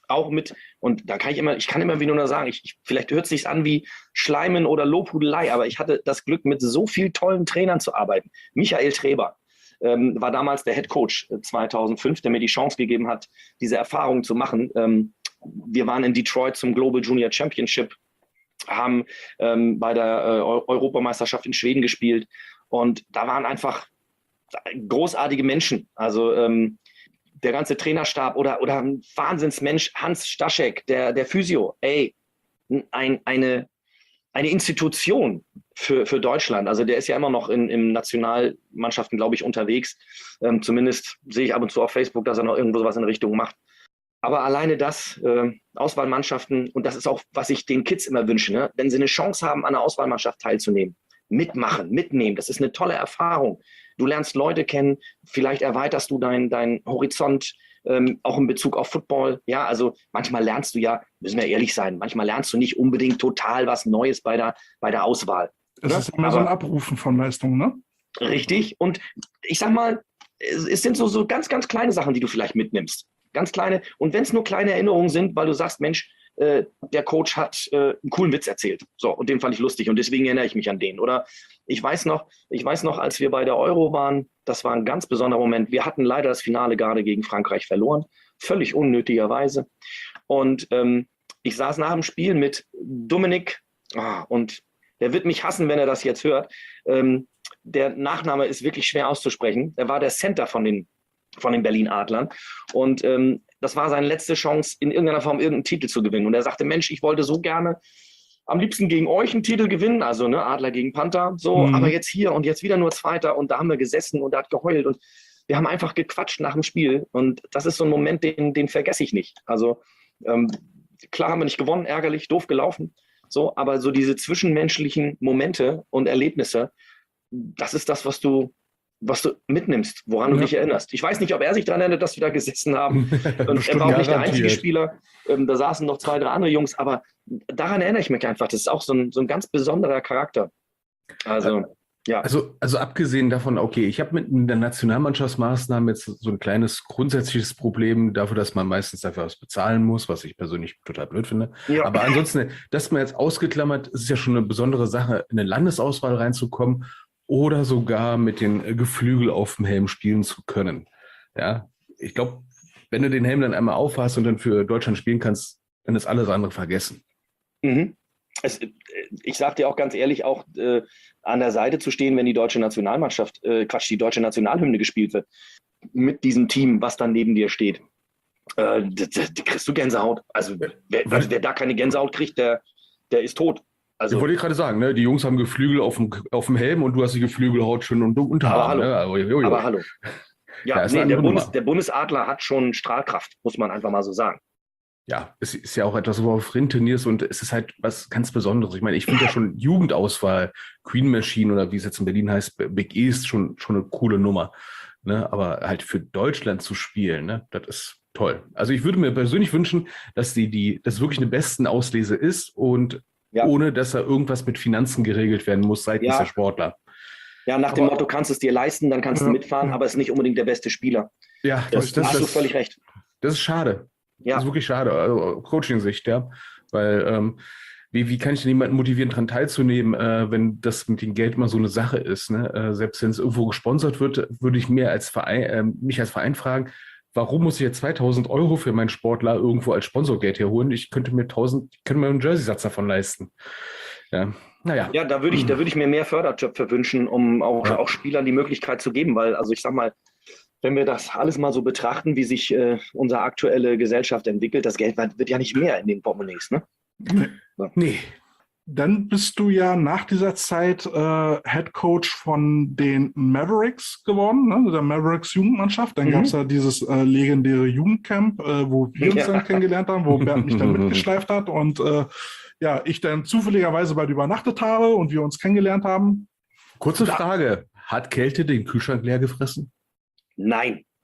auch mit, und da kann ich immer, ich kann immer wieder nur sagen, ich, ich, vielleicht hört es sich an wie Schleimen oder Lobhudelei, aber ich hatte das Glück, mit so vielen tollen Trainern zu arbeiten. Michael Treber ähm, war damals der Head Coach zweitausendfünf, der mir die Chance gegeben hat, diese Erfahrung zu machen. Ähm, wir waren in Detroit zum Global Junior Championship, haben ähm, bei der äh, Europameisterschaft in Schweden gespielt und da waren einfach großartige Menschen. Also ähm, der ganze Trainerstab oder, oder ein Wahnsinnsmensch, Hans Staschek, der, der Physio, ey, ein, eine, eine Institution für, für Deutschland. Also der ist ja immer noch in, in Nationalmannschaften, glaube ich, unterwegs. Ähm, zumindest sehe ich ab und zu auf Facebook, dass er noch irgendwo sowas in Richtung macht. Aber alleine das, äh, Auswahlmannschaften, und das ist auch, was ich den Kids immer wünsche, ne? Wenn sie eine Chance haben, an einer Auswahlmannschaft teilzunehmen, mitmachen, mitnehmen, das ist eine tolle Erfahrung. Du lernst Leute kennen, vielleicht erweiterst du deinen dein Horizont, ähm, auch in Bezug auf Football. Ja, also manchmal lernst du ja, müssen wir ehrlich sein, manchmal lernst du nicht unbedingt total was Neues bei der, bei der Auswahl.
Es
ne?
ist immer
Aber,
so ein Abrufen von Leistungen, ne?
Richtig. Und ich sag mal, es, es sind so, so ganz, ganz kleine Sachen, die du vielleicht mitnimmst. Ganz kleine. Und wenn es nur kleine Erinnerungen sind, weil du sagst, Mensch, äh, der Coach hat äh, einen coolen Witz erzählt. So, und den fand ich lustig und deswegen erinnere ich mich an den. Oder ich weiß noch, ich weiß noch, als wir bei der Euro waren, das war ein ganz besonderer Moment. Wir hatten leider das Finale gerade gegen Frankreich verloren, völlig unnötigerweise. Und ähm, ich saß nach dem Spiel mit Dominik, ah, und der wird mich hassen, wenn er das jetzt hört. Ähm, der Nachname ist wirklich schwer auszusprechen. Er war der Center von den von den Berlin Adlern. Und ähm, das war seine letzte Chance, in irgendeiner Form irgendeinen Titel zu gewinnen. Und er sagte, Mensch, ich wollte so gerne am liebsten gegen euch einen Titel gewinnen, also ne, Adler gegen Panther, so, mhm. aber jetzt hier und jetzt wieder nur Zweiter und da haben wir gesessen und er hat geheult und wir haben einfach gequatscht nach dem Spiel und das ist so ein Moment, den, den vergesse ich nicht. Also ähm, klar haben wir nicht gewonnen, ärgerlich, doof gelaufen, so, aber so diese zwischenmenschlichen Momente und Erlebnisse, das ist das, was du was du mitnimmst, woran ja. du dich erinnerst. Ich weiß nicht, ob er sich daran erinnert, dass wir da gesessen haben. Und er war auch nicht der einzige Spieler. Ähm, da saßen noch zwei, drei andere Jungs, aber daran erinnere ich mich einfach. Das ist auch so ein, so ein ganz besonderer Charakter. Also, ja.
Also, also abgesehen davon, okay, ich habe mit der Nationalmannschaftsmaßnahme jetzt so ein kleines grundsätzliches Problem dafür, dass man meistens dafür was bezahlen muss, was ich persönlich total blöd finde. Ja. Aber ansonsten, dass man jetzt ausgeklammert, ist ja schon eine besondere Sache, in eine Landesauswahl reinzukommen oder sogar mit den Geflügel auf dem Helm spielen zu können. Ja, ich glaube, wenn du den Helm dann einmal aufhast und dann für Deutschland spielen kannst, dann ist alles andere vergessen.
Mhm. Es, ich sage dir auch ganz ehrlich, auch äh, an der Seite zu stehen, wenn die deutsche Nationalmannschaft, äh, Quatsch, die deutsche Nationalhymne gespielt wird, mit diesem Team, was dann neben dir steht, äh, da, da kriegst du Gänsehaut. Also wer, also wer da keine Gänsehaut kriegt, der, der ist tot. Also,
ich wollte gerade sagen, ne, die Jungs haben Geflügel auf dem, auf dem Helm und du hast die Geflügelhaut schon und Unterarm.
Aber hallo.
Ne? Aber, jo, jo.
aber hallo. Ja, ja nee, der, Bundes, der Bundesadler hat schon Strahlkraft, muss man einfach mal so sagen.
Ja, es ist ja auch etwas, worauf du trainierst und es ist halt was ganz Besonderes. Ich meine, ich finde ja schon Jugendauswahl, Queen Machine oder wie es jetzt in Berlin heißt, Big East, schon, schon eine coole Nummer. Ne? Aber halt für Deutschland zu spielen, ne? Das ist toll. Also ich würde mir persönlich wünschen, dass die, die, das wirklich eine besten Auslese ist und ja. ohne, dass da irgendwas mit Finanzen geregelt werden muss seitens ja. der Sportler.
Ja, nach aber, dem Motto, kannst du es dir leisten, dann kannst ja, du mitfahren, ja. aber es ist nicht unbedingt der beste Spieler.
Ja,
das,
das,
hast
das,
du völlig recht.
Das ist schade.
Ja.
Das ist wirklich schade, also Coaching-Sicht, ja. Weil, ähm, wie, wie kann ich denn jemanden motivieren, daran teilzunehmen, äh, wenn das mit dem Geld immer so eine Sache ist, ne? Äh, selbst wenn es irgendwo gesponsert wird, würde ich mir als Verein, äh, mich als Verein fragen, warum muss ich jetzt zweitausend Euro für meinen Sportler irgendwo als Sponsorgeld herholen? Ich könnte mir tausend, ich könnte mir einen Jersey-Satz davon leisten. Ja, naja.
Ja, da würde ich, da würde ich mir mehr Fördertöpfe wünschen, um auch, ja. auch Spielern die Möglichkeit zu geben, weil, also ich sag mal, wenn wir das alles mal so betrachten, wie sich äh, unsere aktuelle Gesellschaft entwickelt, das Geld wird ja nicht mehr in den Portemonnaies, ne?
Nee. So. nee. Dann bist du ja nach dieser Zeit äh, Head Coach von den Mavericks geworden, ne? Der Mavericks Jugendmannschaft. Dann mhm. gab es ja dieses äh, legendäre Jugendcamp, äh, wo wir uns ja. dann kennengelernt haben, wo Bernd mich dann mitgeschleift hat und äh, ja, ich dann zufälligerweise bald übernachtet habe und wir uns kennengelernt haben.
Kurze Frage, hat Kälte den Kühlschrank leer gefressen?
Nein.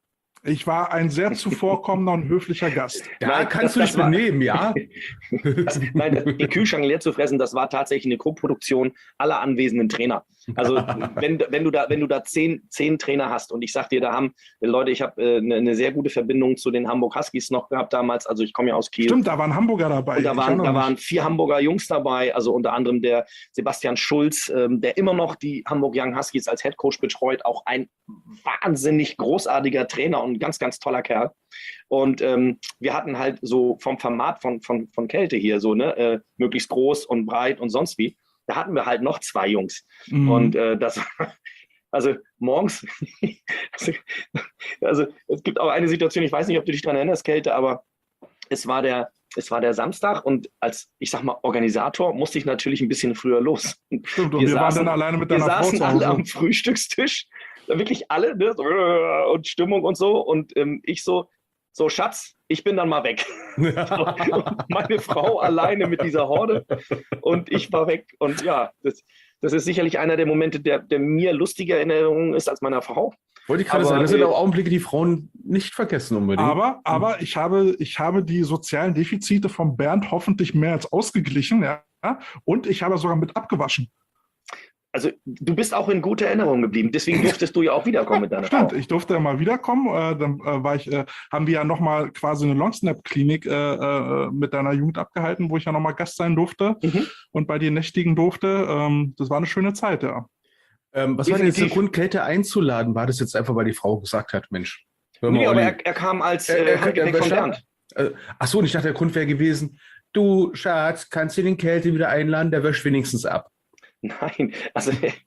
Ich war ein sehr zuvorkommender und höflicher Gast.
Da
Nein,
kannst
das-
du dich
das war-
benehmen, ja?
Nein, den Kühlschrank leer zu fressen, das war tatsächlich eine Co-Produktion aller anwesenden Trainer. Also wenn, wenn du da, wenn du da zehn, zehn Trainer hast und ich sag dir, da haben Leute, ich habe äh, eine, eine sehr gute Verbindung zu den Hamburg Huskies noch gehabt damals. Also ich komme ja aus Kiel.
Stimmt, da waren Hamburger dabei.
Und da
Ich
waren,
erinnere
da
mich.
waren vier Hamburger Jungs dabei, also unter anderem der Sebastian Schulz, ähm, der immer noch die Hamburg Young Huskies als Headcoach betreut, auch ein wahnsinnig großartiger Trainer und ein ganz, ganz toller Kerl. Und ähm, wir hatten halt so vom Format von, von, von Kälte hier so, ne, äh, möglichst groß und breit und sonst wie. Da hatten wir halt noch zwei Jungs.
Mhm.
Und äh, das, also morgens, also, also es gibt auch eine Situation, ich weiß nicht, ob du dich daran erinnerst, Kälte, aber es war der, es war der Samstag und als, ich sag mal, Organisator musste ich natürlich ein bisschen früher los.
Stimmt, und wir, waren dann alleine mit
wir
deiner Frau
saßen
zu
alle
Hause.
am Frühstückstisch, wirklich alle, ne, so, und Stimmung und so. Und ähm, ich so, so Schatz, ich bin dann mal weg. Und meine Frau alleine mit dieser Horde und ich war weg. Und ja, das, das ist sicherlich einer der Momente, der, der mir lustiger in Erinnerung ist als meiner Frau.
Wollte ich gerade
Aber,
sagen, das sind
äh,
auch Augenblicke, die Frauen nicht vergessen unbedingt.
Aber, aber ich habe, ich habe die sozialen Defizite von Bernd hoffentlich mehr als ausgeglichen, ja. Und ich habe sogar mit abgewaschen.
Also du bist auch in guter Erinnerung geblieben, deswegen durftest du ja auch wiederkommen mit deiner
Stimmt,
Frau.
ich durfte ja mal wiederkommen. Äh, dann äh, war ich, äh, haben wir ja nochmal quasi eine Longsnap-Klinik äh, äh, mit deiner Jugend abgehalten, wo ich ja nochmal Gast sein durfte
Mhm.
und bei dir nächtigen durfte. Ähm, das war eine schöne Zeit, ja.
Ähm, was war denn jetzt der
Definitiv.
Grund, Kälte einzuladen? War das jetzt einfach, weil die Frau gesagt hat, Mensch, hör mal,
Nee, aber
Olli,
er, er kam als
Er-
äh,
er-
Handgepäck
er-
von
er-
Bernd.
Äh, ach so, und ich dachte, der Grund wäre gewesen, du Schatz, kannst du den Kälte wieder einladen, der wäscht wenigstens ab.
Nein, also,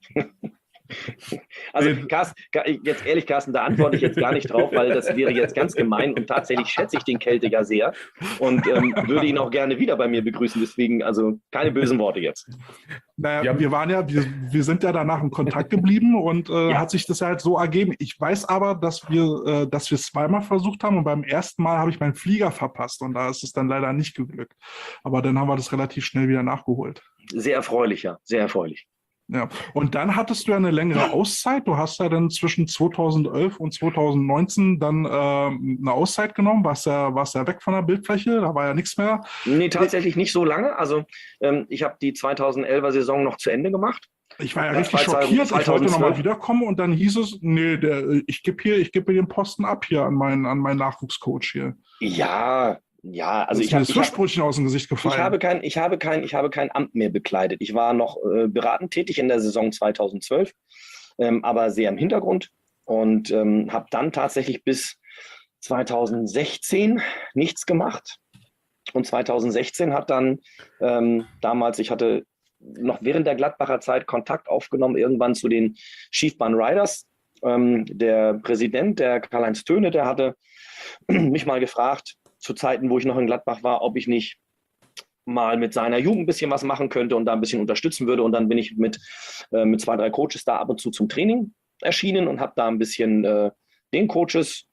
also Carsten, jetzt ehrlich, Carsten, da antworte ich jetzt gar nicht drauf, weil das wäre jetzt ganz gemein und tatsächlich schätze ich den Kälte ja sehr und ähm, würde ihn auch gerne wieder bei mir begrüßen. Deswegen, also keine bösen Worte jetzt.
Naja,
Ja.
wir waren ja, wir, wir sind ja danach in Kontakt geblieben und äh,
Ja.
hat sich das halt so ergeben. Ich weiß aber, dass wir, äh, dass wir es zweimal versucht haben und beim ersten Mal habe ich meinen Flieger verpasst und da ist es dann leider nicht geglückt. Aber dann haben wir das relativ schnell wieder nachgeholt.
Sehr erfreulich, ja, sehr erfreulich.
Ja, und dann hattest du ja eine längere Auszeit. Du hast ja dann zwischen zweitausendelf und zweitausendneunzehn dann äh, eine Auszeit genommen, warst ja, warst ja weg von der Bildfläche, da war ja nichts mehr.
Nee, tatsächlich nicht so lange. Also ähm, ich habe die zweitausendelfer Saison noch zu Ende gemacht.
Ich war ja
Ja,
richtig
zweitausend-
schockiert. Ich wollte
zweitausendzwölf.
nochmal wiederkommen und dann hieß es, nee, der, ich gebe hier, ich gebe den Posten ab hier an meinen, an meinen Nachwuchscoach hier.
Ja, ja, also
Also
ich
ist mir
habe
das
ich hab,
Fischbrötchen aus dem Gesicht gefallen.
ich habe kein, ich habe kein, ich habe kein Amt mehr bekleidet. Ich war noch äh, beratend tätig in der Saison zweitausendzwölf, ähm, aber sehr im Hintergrund und ähm, habe dann tatsächlich bis zweitausendsechzehn nichts gemacht. Und zweitausendsechzehn hat dann ähm, damals, ich hatte noch während der Gladbacher Zeit Kontakt aufgenommen, irgendwann zu den Schiefbahn Riders. Ähm, der Präsident, der Karl-Heinz Töne, der hatte mich mal gefragt, zu Zeiten, wo ich noch in Gladbach war, ob ich nicht mal mit seiner Jugend ein bisschen was machen könnte und da ein bisschen unterstützen würde. Und dann bin ich mit, äh, mit zwei, drei Coaches da ab und zu zum Training erschienen und habe da ein bisschen äh, den Coaches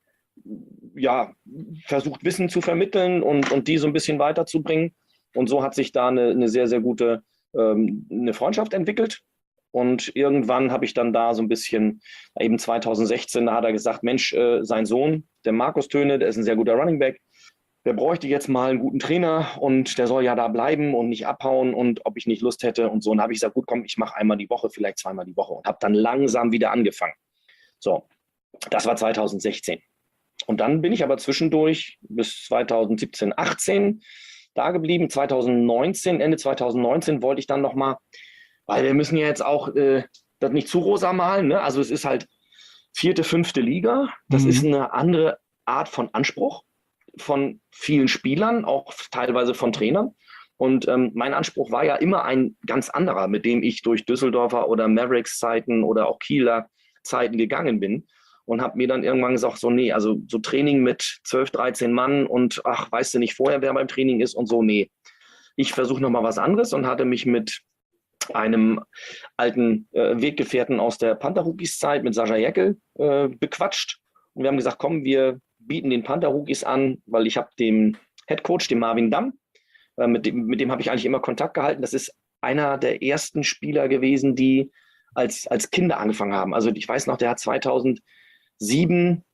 ja, versucht, Wissen zu vermitteln und, und die so ein bisschen weiterzubringen. Und so hat sich da eine, eine sehr, sehr gute ähm, eine Freundschaft entwickelt. Und irgendwann habe ich dann da so ein bisschen, eben zweitausendsechzehn, da hat er gesagt, Mensch, äh, sein Sohn, der Markus Töne, der ist ein sehr guter Running Back, der bräuchte jetzt mal einen guten Trainer und der soll ja da bleiben und nicht abhauen und ob ich nicht Lust hätte und so. Und habe ich gesagt, gut, komm, ich mache einmal die Woche, vielleicht zweimal die Woche und habe dann langsam wieder angefangen. So, das war zweitausendsechzehn. Und dann bin ich aber zwischendurch bis zweitausendsiebzehn, achtzehn da geblieben. zweitausendneunzehn, Ende zweitausendneunzehn wollte ich dann nochmal, weil wir müssen ja jetzt auch äh, das nicht zu rosa malen, ne? Also es ist halt vierte, fünfte Liga. Das
Mhm.
ist eine andere Art von Anspruch von vielen Spielern, auch teilweise von Trainern. Und ähm, mein Anspruch war ja immer ein ganz anderer, mit dem ich durch Düsseldorfer oder Mavericks-Zeiten oder auch Kieler Zeiten gegangen bin. Und habe mir dann irgendwann gesagt, so nee, also so Training mit zwölf, dreizehn Mann und ach, weißt du nicht vorher, wer beim Training ist und so, nee. Ich versuche nochmal was anderes und hatte mich mit einem alten äh, Weggefährten aus der Panther-Rookies-Zeit, mit Sascha Jäckel, äh, bequatscht. Und wir haben gesagt, komm, wir bieten den Panther-Rookies an, weil ich habe dem Headcoach, dem Marvin Damm, äh, mit dem, mit dem habe ich eigentlich immer Kontakt gehalten. Das ist einer der ersten Spieler gewesen, die als, als Kinder angefangen haben. Also ich weiß noch, der hat zweitausendsieben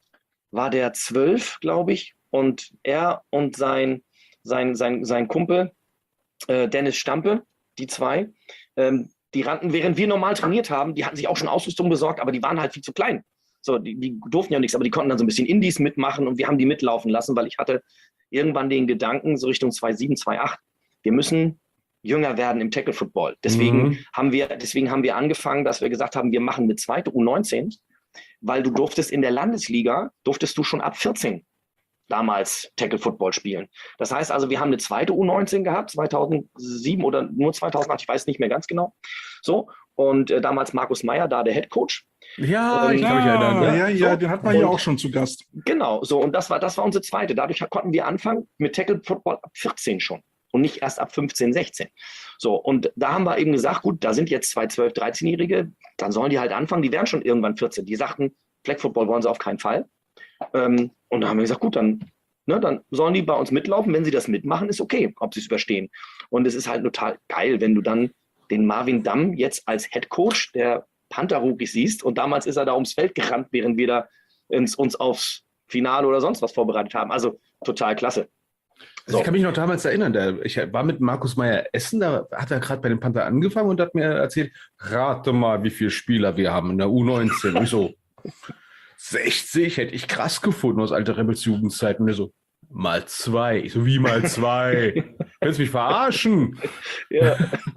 war der zwölf, glaube ich, und er und sein, sein, sein, sein Kumpel äh, Dennis Stampe, die zwei, ähm, die rannten, während wir normal trainiert haben, die hatten sich auch schon Ausrüstung besorgt, aber die waren halt viel zu klein. So, die, die durften ja nichts, aber die konnten dann so ein bisschen Indies mitmachen und wir haben die mitlaufen lassen, weil ich hatte irgendwann den Gedanken, so Richtung zwei Komma sieben, zwei Komma acht, wir müssen jünger werden im Tackle-Football. Deswegen, mhm. haben wir, deswegen haben wir angefangen, dass wir gesagt haben, wir machen eine zweite U neunzehn, weil du durftest in der Landesliga, durftest du schon ab vierzehn damals Tackle-Football spielen. Das heißt also, wir haben eine zweite U neunzehn gehabt, zweitausendsieben oder nur zweitausendacht, ich weiß nicht mehr ganz genau. So, und äh, damals Markus Meyer, da der Head Coach.
Ja, ähm, ich kann mich erinnern. Ja, ja, ja, so. Den hatten wir hier auch schon zu Gast.
Genau, so, und das war, das war unsere zweite. Dadurch konnten wir anfangen mit Tackle-Football ab vierzehn schon und nicht erst ab fünfzehn, sechzehn. So, und da haben wir eben gesagt, gut, da sind jetzt zwei zwölf-, dreizehnjährige, dann sollen die halt anfangen, die werden schon irgendwann vierzehn. Die sagten, Flag-Football wollen sie auf keinen Fall. Ähm, und da haben wir gesagt, gut, dann, ne, dann sollen die bei uns mitlaufen. Wenn sie das mitmachen, ist okay, ob sie es überstehen. Und es ist halt total geil, wenn du dann den Marvin Damm jetzt als Head Coach der Panther-Rookies siehst und damals ist er da ums Feld gerannt, während wir da ins, uns aufs Finale oder sonst was vorbereitet haben. Also total klasse.
Also so. Ich kann mich noch damals erinnern, der, ich war mit Markus Meyer essen, da hat er gerade bei den Panther angefangen und hat mir erzählt, rate mal, wie viele Spieler wir haben in der U neunzehn. Und ich so, sechzig hätte ich krass gefunden aus alter Rebels Jugendzeit. Und er so, mal zwei. Ich so, wie mal zwei? Willst du mich verarschen?
Ja.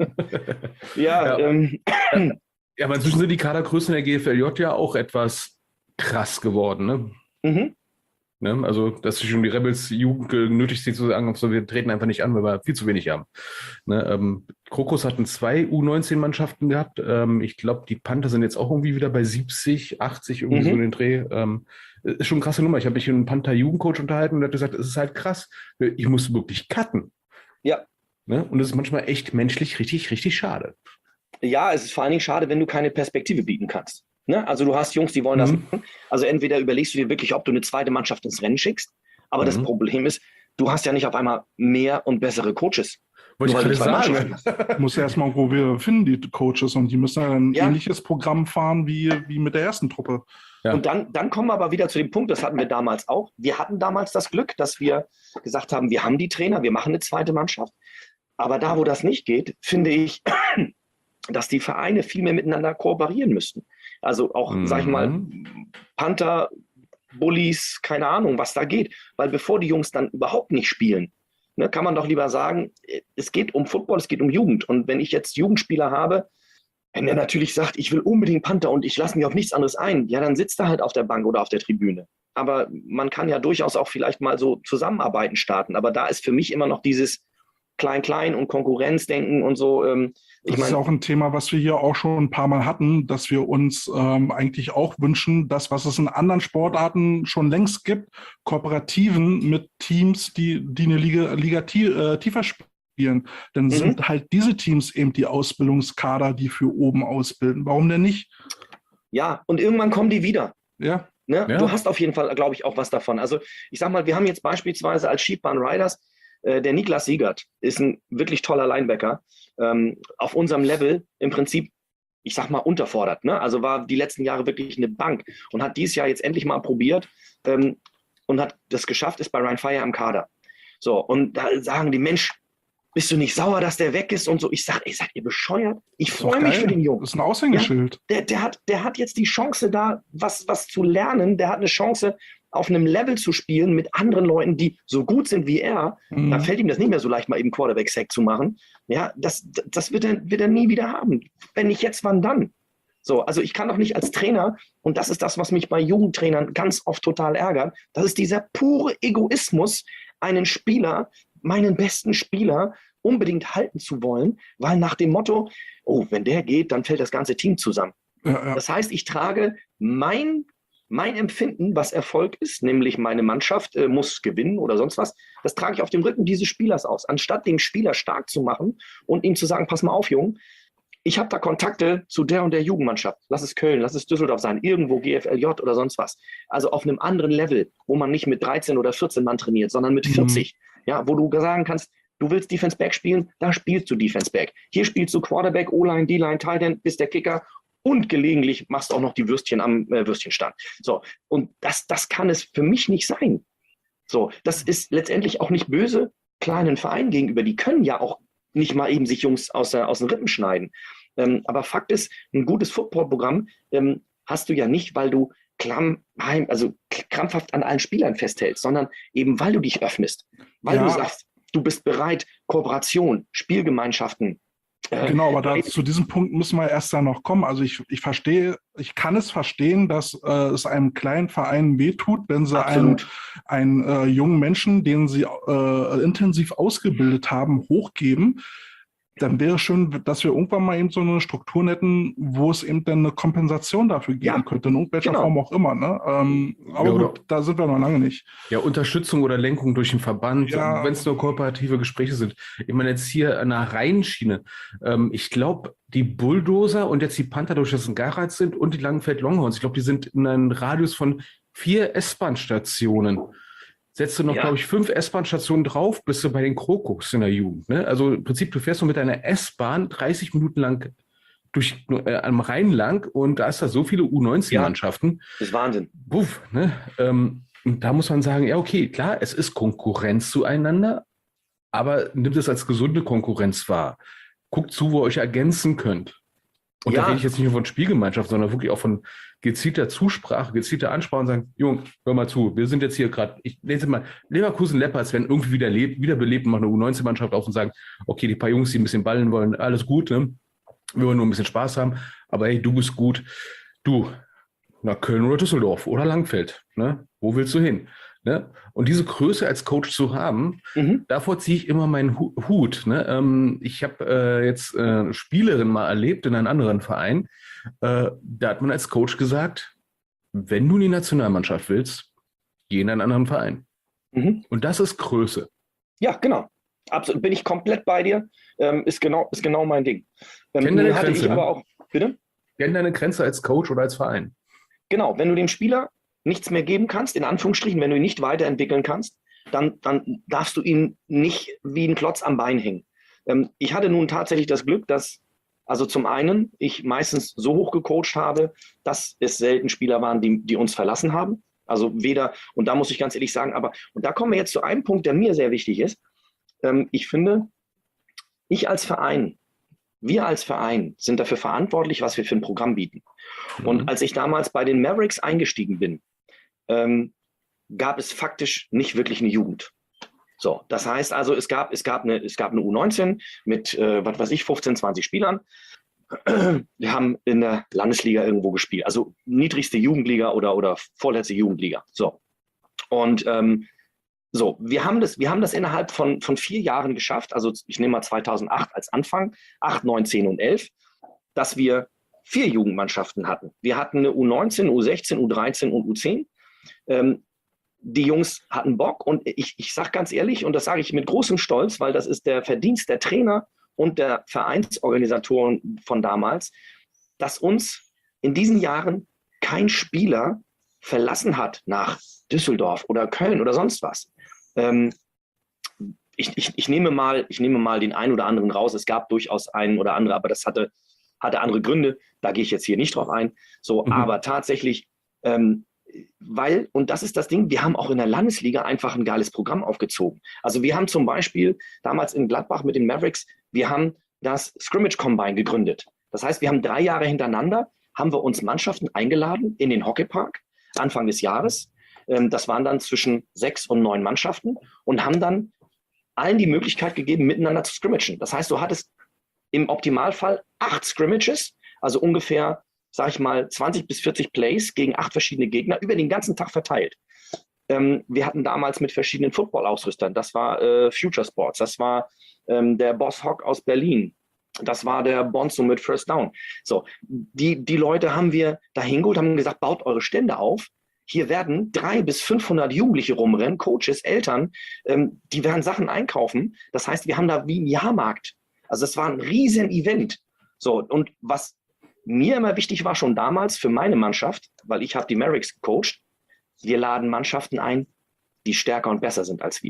ja,
ja. Ähm. Ja, aber inzwischen sind die Kadergrößen der G F L J ja auch etwas krass geworden, ne? Mhm. Ne? Also, dass sich schon die Rebels Jugend genötigt sind zu sagen, so, wir treten einfach nicht an, weil wir viel zu wenig haben. Ne? Ähm, Krokus hatten zwei U neunzehn Mannschaften gehabt. Ähm, ich glaube, die Panther sind jetzt auch irgendwie wieder bei siebzig, achtzig, irgendwie mhm. so in den Dreh. Ähm, ist schon eine krasse Nummer. Ich habe mich mit einem Panther-Jugendcoach unterhalten und der hat gesagt, es ist halt krass. Ich muss wirklich cutten.
Ja.
Ne? Und das ist manchmal echt menschlich richtig, richtig schade.
Ja, es ist vor allen Dingen schade, wenn du keine Perspektive bieten kannst. Ne? Also du hast Jungs, die wollen
Mhm.
das machen. Also entweder überlegst du dir wirklich, ob du eine zweite Mannschaft ins Rennen schickst, aber
Mhm.
das Problem ist, du hast ja nicht auf einmal mehr und bessere Coaches.
Wollte
Nur
ich
weil
gerade
du zwei
sagen.
Mannschaften hast.
Muss ja erstmal, wo wir finden, die Coaches, und die müssen ja ein
Ja.
ähnliches Programm fahren wie, wie mit der ersten Truppe.
Ja.
Und dann, dann kommen wir aber wieder zu dem Punkt, das hatten wir damals auch. Wir hatten damals das Glück, dass wir gesagt haben, wir haben die Trainer, wir machen eine zweite Mannschaft. Aber da, wo das nicht geht, finde ich, dass die Vereine viel mehr miteinander kooperieren müssten. Also auch,
Mhm.
sag ich mal, Panther, Bullies, keine Ahnung, was da geht. Weil bevor die Jungs dann überhaupt nicht spielen, ne, kann man doch lieber sagen, es geht um Football, es geht um Jugend. Und wenn ich jetzt Jugendspieler habe, wenn der natürlich sagt, ich will unbedingt Panther und ich lasse mich auf nichts anderes ein, ja, dann sitzt er halt auf der Bank oder auf der Tribüne. Aber man kann ja durchaus auch vielleicht mal so Zusammenarbeiten starten. Aber da ist für mich immer noch dieses Klein-Klein und Konkurrenzdenken und so. Ähm,
Das
ich mein,
ist auch ein Thema, was wir hier auch schon ein paar Mal hatten, dass wir uns ähm, eigentlich auch wünschen, dass, was es in anderen Sportarten schon längst gibt, Kooperativen mit Teams, die, die eine Liga, Liga tie, äh, tiefer spielen. Dann
Mhm.
sind halt diese Teams eben die Ausbildungskader, die für oben ausbilden. Warum denn nicht?
Ja, und irgendwann kommen die wieder.
Ja.
Ne?
Ja.
Du hast auf jeden Fall, glaube ich, auch was davon. Also ich sag mal, wir haben jetzt beispielsweise als Schiedbahn Riders, äh, der Niklas Siegert ist ein wirklich toller Linebacker, ähm, auf unserem Level im Prinzip, ich sag mal, unterfordert. Ne? Also war die letzten Jahre wirklich eine Bank und hat dieses Jahr jetzt endlich mal probiert ähm, und hat das geschafft, ist bei Ryan Fire im Kader. So, und da sagen die, Mensch, bist du nicht sauer, dass der weg ist und so? Ich sag, ey, seid ihr bescheuert? Ich
Ist doch
freue mich
geil.
für den Jungen.
Das ist ein Aushängeschild.
Der, der, hat, der hat jetzt die Chance da, was, was zu lernen. Der hat eine Chance, auf einem Level zu spielen mit anderen Leuten, die so gut sind wie er.
Mhm.
Da fällt ihm das nicht mehr so leicht, mal eben Quarterback-Sack zu machen. Ja, das, das wird, er, wird er nie wieder haben. Wenn nicht jetzt, wann dann? So, also ich kann doch nicht als Trainer, und das ist das, was mich bei Jugendtrainern ganz oft total ärgert, das ist dieser pure Egoismus, einen Spieler, meinen besten Spieler, unbedingt halten zu wollen, weil nach dem Motto, oh, wenn der geht, dann fällt das ganze Team zusammen.
Ja, ja.
Das heißt, ich trage mein, mein Empfinden, was Erfolg ist, nämlich meine Mannschaft äh, muss gewinnen oder sonst was, das trage ich auf dem Rücken dieses Spielers aus. Anstatt den Spieler stark zu machen und ihm zu sagen, pass mal auf, Junge, ich habe da Kontakte zu der und der Jugendmannschaft. Lass es Köln, lass es Düsseldorf sein, irgendwo G F L J oder sonst was. Also auf einem anderen Level, wo man nicht mit dreizehn oder vierzehn Mann trainiert, sondern mit vierzig. Mhm. Ja, wo du sagen kannst, du willst Defense Back spielen, da spielst du Defense Back. Hier spielst du Quarterback, O-Line, D-Line, Tight End, bist der Kicker und gelegentlich machst du auch noch die Würstchen am äh, Würstchenstand. So, und das, das kann es für mich nicht sein. So, das ist letztendlich auch nicht böse kleinen Vereinen gegenüber. Die können ja auch nicht mal eben sich Jungs aus, aus den Rippen schneiden. Ähm, aber Fakt ist, ein gutes Footballprogramm ähm, hast du ja nicht, weil du klamm, also krampfhaft an allen Spielern festhältst, sondern eben, weil du dich öffnest. Weil
ja.
du sagst, du bist bereit, Kooperation, Spielgemeinschaften.
Äh, genau, aber da, zu diesem Punkt müssen wir erst dann noch kommen. Also ich, ich verstehe, ich kann es verstehen, dass äh, es einem kleinen Verein wehtut, wenn sie einen, einen äh, jungen Menschen, den sie äh, intensiv ausgebildet haben, hochgeben. Dann wäre schön, dass wir irgendwann mal eben so eine Struktur hätten, wo es eben dann eine Kompensation dafür geben ja, könnte, in irgendwelcher genau. Form auch immer. Ne? Ähm, aber ja, gut, da sind wir noch lange nicht.
Ja, Unterstützung oder Lenkung durch den Verband, ja. wenn es nur kooperative Gespräche sind. Ich meine jetzt hier an der Rheinschiene. Ähm, ich glaube, die Bulldozer und jetzt die Panther, durch das ein Garatz sind und die Langenfeld Longhorns, ich glaube, die sind in einem Radius von vier S-Bahn-Stationen. Setzt du noch, ja. glaube ich, fünf S-Bahn-Stationen drauf, bist du bei den Krokuks in der Jugend. Ne? Also im Prinzip, du fährst nur mit deiner S-Bahn dreißig Minuten lang durch, äh, am Rhein lang und da ist da so viele U neunzehn-Mannschaften.
Ja, das ist Wahnsinn.
Buff, ne? ähm, und da muss man sagen, ja okay, klar, es ist Konkurrenz zueinander, aber nimmt es als gesunde Konkurrenz wahr. Guckt zu, wo ihr euch ergänzen könnt. Und ja. da rede ich jetzt nicht nur von Spielgemeinschaft, sondern wirklich auch von gezielter Zusprache, gezielter Ansprache und sagen, Junge, hör mal zu, wir sind jetzt hier gerade, ich lese mal, Leverkusen Leopards werden irgendwie wieder lebt, wiederbelebt und machen eine U neunzehn-Mannschaft auf und sagen, okay, die paar Jungs, die ein bisschen ballen wollen, alles gut, ne? Wir wollen nur ein bisschen Spaß haben, aber hey, du bist gut. Du, nach Köln oder Düsseldorf oder Langfeld, ne? Wo willst du hin? Ne? Und diese Größe als Coach zu haben, mhm. davor ziehe ich immer meinen Hut. Ne? Ähm, ich habe äh, jetzt äh, eine Spielerin mal erlebt in einem anderen Verein. Äh, da hat man als Coach gesagt, wenn du in die Nationalmannschaft willst, geh in einen anderen Verein. Mhm. Und das ist Größe.
Ja, genau. Absolut. Bin ich komplett bei dir. Ähm, ist, genau, ist genau mein Ding. Ähm,
Kenn deine
hatte
Grenze,
ich aber
ne?
auch, bitte?
Kenn deine Grenze als Coach oder als Verein.
Genau, wenn du dem Spieler nichts mehr geben kannst, in Anführungsstrichen, wenn du ihn nicht weiterentwickeln kannst, dann, dann darfst du ihn nicht wie ein Klotz am Bein hängen. Ähm, ich hatte nun tatsächlich das Glück, dass, also zum einen, ich meistens so hoch gecoacht habe, dass es selten Spieler waren, die, die uns verlassen haben. Also weder, und da muss ich ganz ehrlich sagen, aber, und da kommen wir jetzt zu einem Punkt, der mir sehr wichtig ist. Ähm, ich finde, ich als Verein, wir als Verein sind dafür verantwortlich, was wir für ein Programm bieten. Mhm. Und als ich damals bei den Mavericks eingestiegen bin, ähm, gab es faktisch nicht wirklich eine Jugend. So, das heißt also, es gab, es gab, eine, es gab eine U neunzehn mit, äh, was weiß ich, fünfzehn, zwanzig Spielern. Wir haben in der Landesliga irgendwo gespielt, also niedrigste Jugendliga oder, oder vorletzte Jugendliga. So. Und ähm, so, wir haben das, wir haben das innerhalb von, von vier Jahren geschafft, also ich nehme mal zweitausendacht als Anfang, acht, neun, zehn und elf, dass wir vier Jugendmannschaften hatten. Wir hatten eine U neunzehn, U sechzehn, U dreizehn und U zehn. Ähm, die Jungs hatten Bock und ich, ich sage ganz ehrlich, und das sage ich mit großem Stolz, weil das ist der Verdienst der Trainer und der Vereinsorganisatoren von damals, dass uns in diesen Jahren kein Spieler verlassen hat nach Düsseldorf oder Köln oder sonst was. Ähm, ich, ich, ich, nehme mal, ich nehme mal den einen oder anderen raus. Es gab durchaus einen oder andere, aber das hatte, hatte andere Gründe. Da gehe ich jetzt hier nicht drauf ein. So, mhm. Aber tatsächlich, ähm, weil, und das ist das Ding, wir haben auch in der Landesliga einfach ein geiles Programm aufgezogen. Also wir haben zum Beispiel damals in Gladbach mit den Mavericks, wir haben das Scrimmage Combine gegründet. Das heißt, wir haben drei Jahre hintereinander, haben wir uns Mannschaften eingeladen in den Hockeypark, Anfang des Jahres. Ähm, das waren dann zwischen sechs und neun Mannschaften und haben dann allen die Möglichkeit gegeben, miteinander zu scrimmagen. Das heißt, du hattest im Optimalfall acht Scrimmages, also ungefähr, sag ich mal, zwanzig bis vierzig Plays gegen acht verschiedene Gegner über den ganzen Tag verteilt. Ähm, wir hatten damals mit verschiedenen Football-Ausrüstern, das war äh, Future Sports, das war ähm, der Boss Hock aus Berlin, das war der Bonzo mit First Down. So, die, die Leute haben wir dahin geholt, haben gesagt, baut eure Stände auf. Hier werden dreihundert bis fünfhundert Jugendliche rumrennen, Coaches, Eltern, ähm, die werden Sachen einkaufen. Das heißt, wir haben da wie einen Jahrmarkt. Also es war ein riesen Event. So, und was mir immer wichtig war, schon damals für meine Mannschaft, weil ich habe die Mavericks gecoacht, wir laden Mannschaften ein, die stärker und besser sind als wir.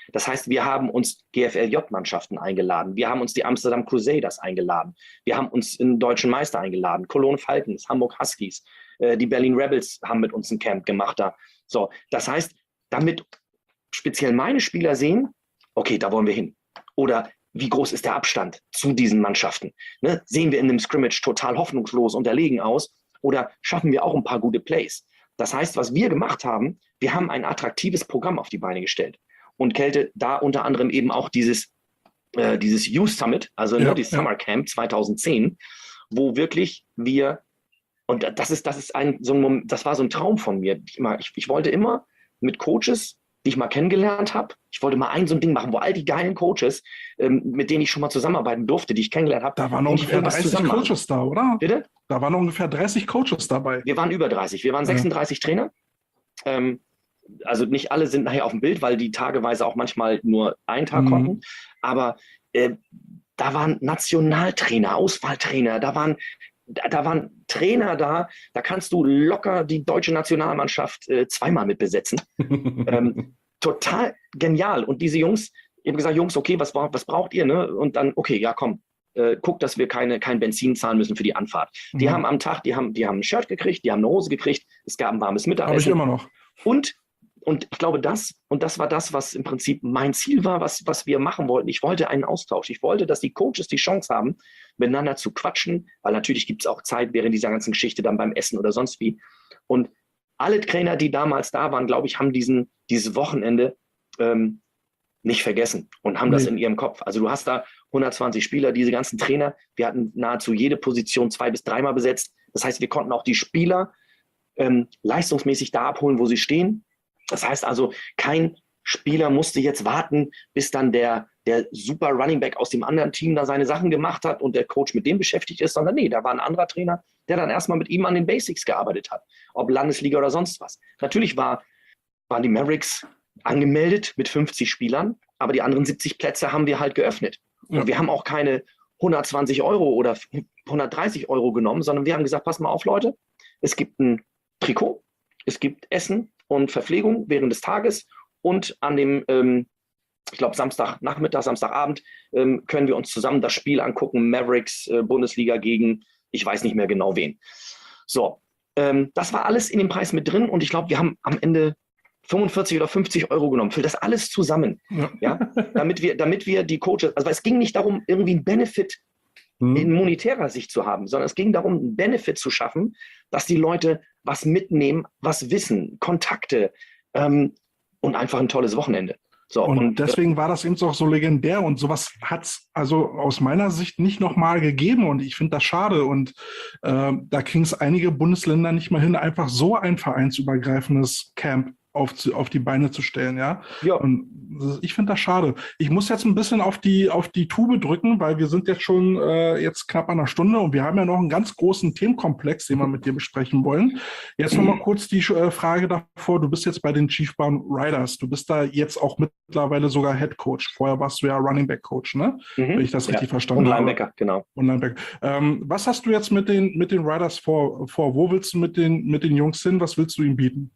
Das heißt, wir haben uns G F L J-Mannschaften eingeladen. Wir haben uns die Amsterdam Crusaders eingeladen. Wir haben uns einen deutschen Meister eingeladen. Cologne Falcons, Hamburg Huskies, äh, die Berlin Rebels haben mit uns ein Camp gemacht da. So, das heißt, damit speziell meine Spieler sehen, okay, da wollen wir hin. Oder wie groß ist der Abstand zu diesen Mannschaften? Ne? Sehen wir in einem Scrimmage total hoffnungslos unterlegen aus oder schaffen wir auch ein paar gute Plays? Das heißt, was wir gemacht haben, wir haben ein attraktives Programm auf die Beine gestellt. Und Kälte, da unter anderem eben auch dieses, äh, dieses Youth Summit, also ja, ne, die ja. Summer Camp zweitausendzehn, wo wirklich wir, und das ist, das ist ein, so ein Moment, das war so ein Traum von mir. Ich, immer, ich, ich wollte immer mit Coaches, die ich mal kennengelernt habe, ich wollte mal ein so ein Ding machen, wo all die geilen Coaches, ähm, mit denen ich schon mal zusammenarbeiten durfte, die ich kennengelernt habe.
Da waren ungefähr dreißig Coaches da, oder?
Bitte?
Da waren ungefähr dreißig Coaches dabei.
Wir waren über dreißig. Wir waren sechsunddreißig ja. Trainer. Ähm, also nicht alle sind nachher auf dem Bild, weil die tageweise auch manchmal nur einen Tag mhm. konnten. Aber äh, da waren Nationaltrainer, Auswahltrainer, da waren, da, da waren Trainer da, da kannst du locker die deutsche Nationalmannschaft äh, zweimal mit besetzen. ähm, total genial. Und diese Jungs, ich habe gesagt, Jungs, okay, was, was braucht ihr? Ne? Und dann, okay, ja komm, äh, guck, dass wir keine, kein Benzin zahlen müssen für die Anfahrt. Mhm. Die haben am Tag, die haben, die haben ein Shirt gekriegt, die haben eine Hose gekriegt, es gab ein warmes Mittagessen.
Habe ich immer noch.
Und Und ich glaube, das, und das war das, was im Prinzip mein Ziel war, was, was wir machen wollten. Ich wollte einen Austausch. Ich wollte, dass die Coaches die Chance haben, miteinander zu quatschen, weil natürlich gibt es auch Zeit während dieser ganzen Geschichte dann beim Essen oder sonst wie. Und alle Trainer, die damals da waren, glaube ich, haben diesen, dieses Wochenende ähm, nicht vergessen und haben nee. das in ihrem Kopf. Also du hast da hundertzwanzig Spieler, diese ganzen Trainer. Wir hatten nahezu jede Position zwei- bis dreimal besetzt. Das heißt, wir konnten auch die Spieler ähm, leistungsmäßig da abholen, wo sie stehen. Das heißt also, kein Spieler musste jetzt warten, bis dann der, der super Running Back aus dem anderen Team da seine Sachen gemacht hat und der Coach mit dem beschäftigt ist, sondern nee, da war ein anderer Trainer, der dann erstmal mit ihm an den Basics gearbeitet hat, ob Landesliga oder sonst was. Natürlich war, waren die Mavericks angemeldet mit fünfzig Spielern, aber die anderen siebzig Plätze haben wir halt geöffnet. Ja. Und wir haben auch keine hundertzwanzig Euro oder hundertdreißig Euro genommen, sondern wir haben gesagt, pass mal auf, Leute, es gibt ein Trikot, es gibt Essen und Verpflegung während des Tages und an dem, ähm, ich glaube, Samstagnachmittag, Samstagabend ähm, können wir uns zusammen das Spiel angucken, Mavericks, äh, Bundesliga gegen, ich weiß nicht mehr genau wen. So, ähm, das war alles in dem Preis mit drin und ich glaube, wir haben am Ende fünfundvierzig oder fünfzig Euro genommen für das alles zusammen, ja, ja damit wir, damit wir die Coaches, also es ging nicht darum, irgendwie einen Benefit hm. in monetärer Sicht zu haben, sondern es ging darum, einen Benefit zu schaffen, dass die Leute was mitnehmen, was wissen, Kontakte ähm, und einfach ein tolles Wochenende. So,
und,
und
deswegen äh, war das eben auch so legendär und sowas hat es also aus meiner Sicht nicht nochmal gegeben und ich finde das schade und äh, da kriegen es einige Bundesländer nicht mal hin, einfach so ein vereinsübergreifendes Camp auf, auf die Beine zu stellen, ja.
ja.
Und ich finde das schade. Ich muss jetzt ein bisschen auf die, auf die Tube drücken, weil wir sind jetzt schon äh, jetzt knapp an einer Stunde und wir haben ja noch einen ganz großen Themenkomplex, den wir mit dir besprechen wollen. Jetzt noch mal kurz die äh, Frage davor. Du bist jetzt bei den Chiefbahn Riders. Du bist da jetzt auch mittlerweile sogar Head Coach. Vorher warst du ja Running Back Coach, ne? Mhm. Wenn ich das ja. richtig verstanden habe.
Und Linebacker, genau.
Und Linebacker. Ähm, was hast du jetzt mit den, mit den Riders vor, vor? Wo willst du mit den, mit den Jungs hin? Was willst du ihnen bieten?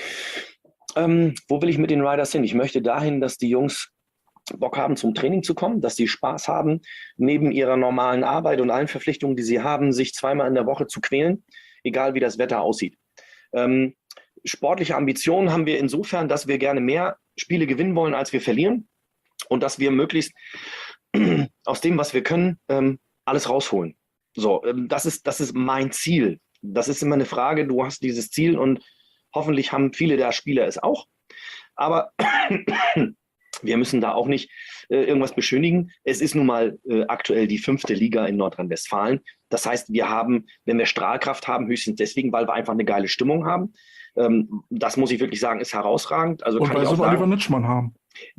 Ähm, wo will ich mit den Riders hin? Ich möchte dahin, dass die Jungs Bock haben, zum Training zu kommen, dass sie Spaß haben, neben ihrer normalen Arbeit und allen Verpflichtungen, die sie haben, sich zweimal in der Woche zu quälen, egal wie das Wetter aussieht. Ähm, sportliche Ambitionen haben wir insofern, dass wir gerne mehr Spiele gewinnen wollen, als wir verlieren und dass wir möglichst aus dem, was wir können, ähm, alles rausholen. So, ähm, das ist, das ist mein Ziel. Das ist immer eine Frage, du hast dieses Ziel und hoffentlich haben viele der Spieler es auch. Aber wir müssen da auch nicht äh, irgendwas beschönigen. Es ist nun mal äh, aktuell die fünfte Liga in Nordrhein-Westfalen. Das heißt, wir haben, wenn wir Strahlkraft haben, höchstens deswegen, weil wir einfach eine geile Stimmung haben. Ähm, das muss ich wirklich sagen, ist herausragend. Also
und
kann
weil
ich
sie
auch sagen,
Oliver Nitschmann haben.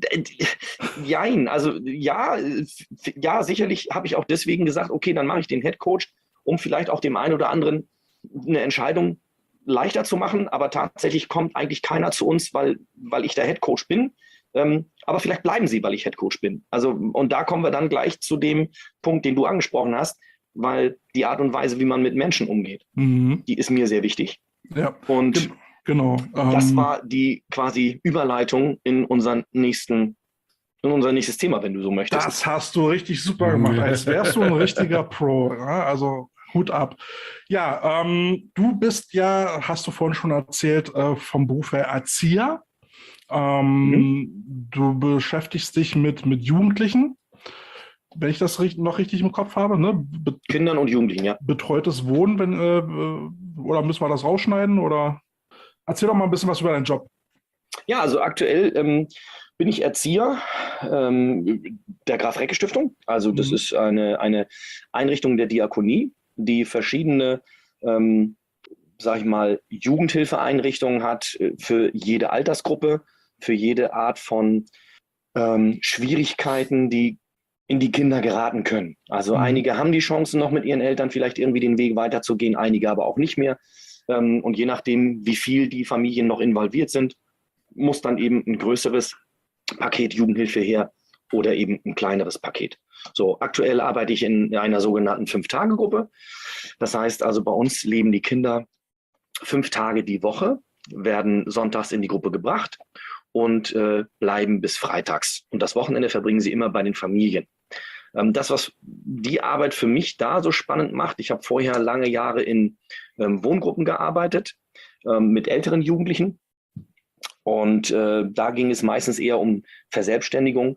Jein, also ja, ja, sicherlich habe ich auch deswegen gesagt, okay, dann mache ich den Headcoach, um vielleicht auch dem einen oder anderen eine Entscheidung leichter zu machen, aber tatsächlich kommt eigentlich keiner zu uns, weil, weil ich der Headcoach bin. Ähm, aber vielleicht bleiben sie, weil ich Headcoach bin. Also, und da kommen wir dann gleich zu dem Punkt, den du angesprochen hast, weil die Art und Weise, wie man mit Menschen umgeht, mhm. die ist mir sehr wichtig.
Ja,
und
genau.
Das
ähm,
war die quasi Überleitung in unseren nächsten unser nächstes Thema, wenn du so möchtest.
Das hast du richtig super gemacht, als wärst du ein richtiger Pro. Ja? Also Hut ab. Ja, ähm, du bist ja, hast du vorhin schon erzählt, äh, vom Beruf her Erzieher. Ähm, mhm. Du beschäftigst dich mit, mit Jugendlichen, wenn ich das richtig, noch richtig im Kopf habe. Ne? Be-
Kindern und Jugendlichen, ja.
Betreutes Wohnen, wenn, äh, oder müssen wir das rausschneiden? Oder erzähl doch mal ein bisschen was über deinen Job.
Ja, also aktuell ähm, bin ich Erzieher ähm, der Graf-Recke-Stiftung. Also das mhm. ist eine, eine Einrichtung der Diakonie, die verschiedene, ähm, sag ich mal, Jugendhilfeeinrichtungen hat für jede Altersgruppe, für jede Art von ähm, Schwierigkeiten, die in die Kinder geraten können. Also mhm. einige haben die Chancen noch mit ihren Eltern vielleicht irgendwie den Weg weiterzugehen, einige aber auch nicht mehr. Ähm, und je nachdem, wie viel die Familien noch involviert sind, muss dann eben ein größeres Paket Jugendhilfe her oder eben ein kleineres Paket. So, aktuell arbeite ich in einer sogenannten Fünf-Tage-Gruppe. Das heißt also, bei uns leben die Kinder fünf Tage die Woche, werden sonntags in die Gruppe gebracht und äh, bleiben bis freitags. Und das Wochenende verbringen sie immer bei den Familien. Ähm, das, was die Arbeit für mich da so spannend macht, ich habe vorher lange Jahre in ähm, Wohngruppen gearbeitet, ähm, mit älteren Jugendlichen. Und äh, da ging es meistens eher um Verselbstständigung.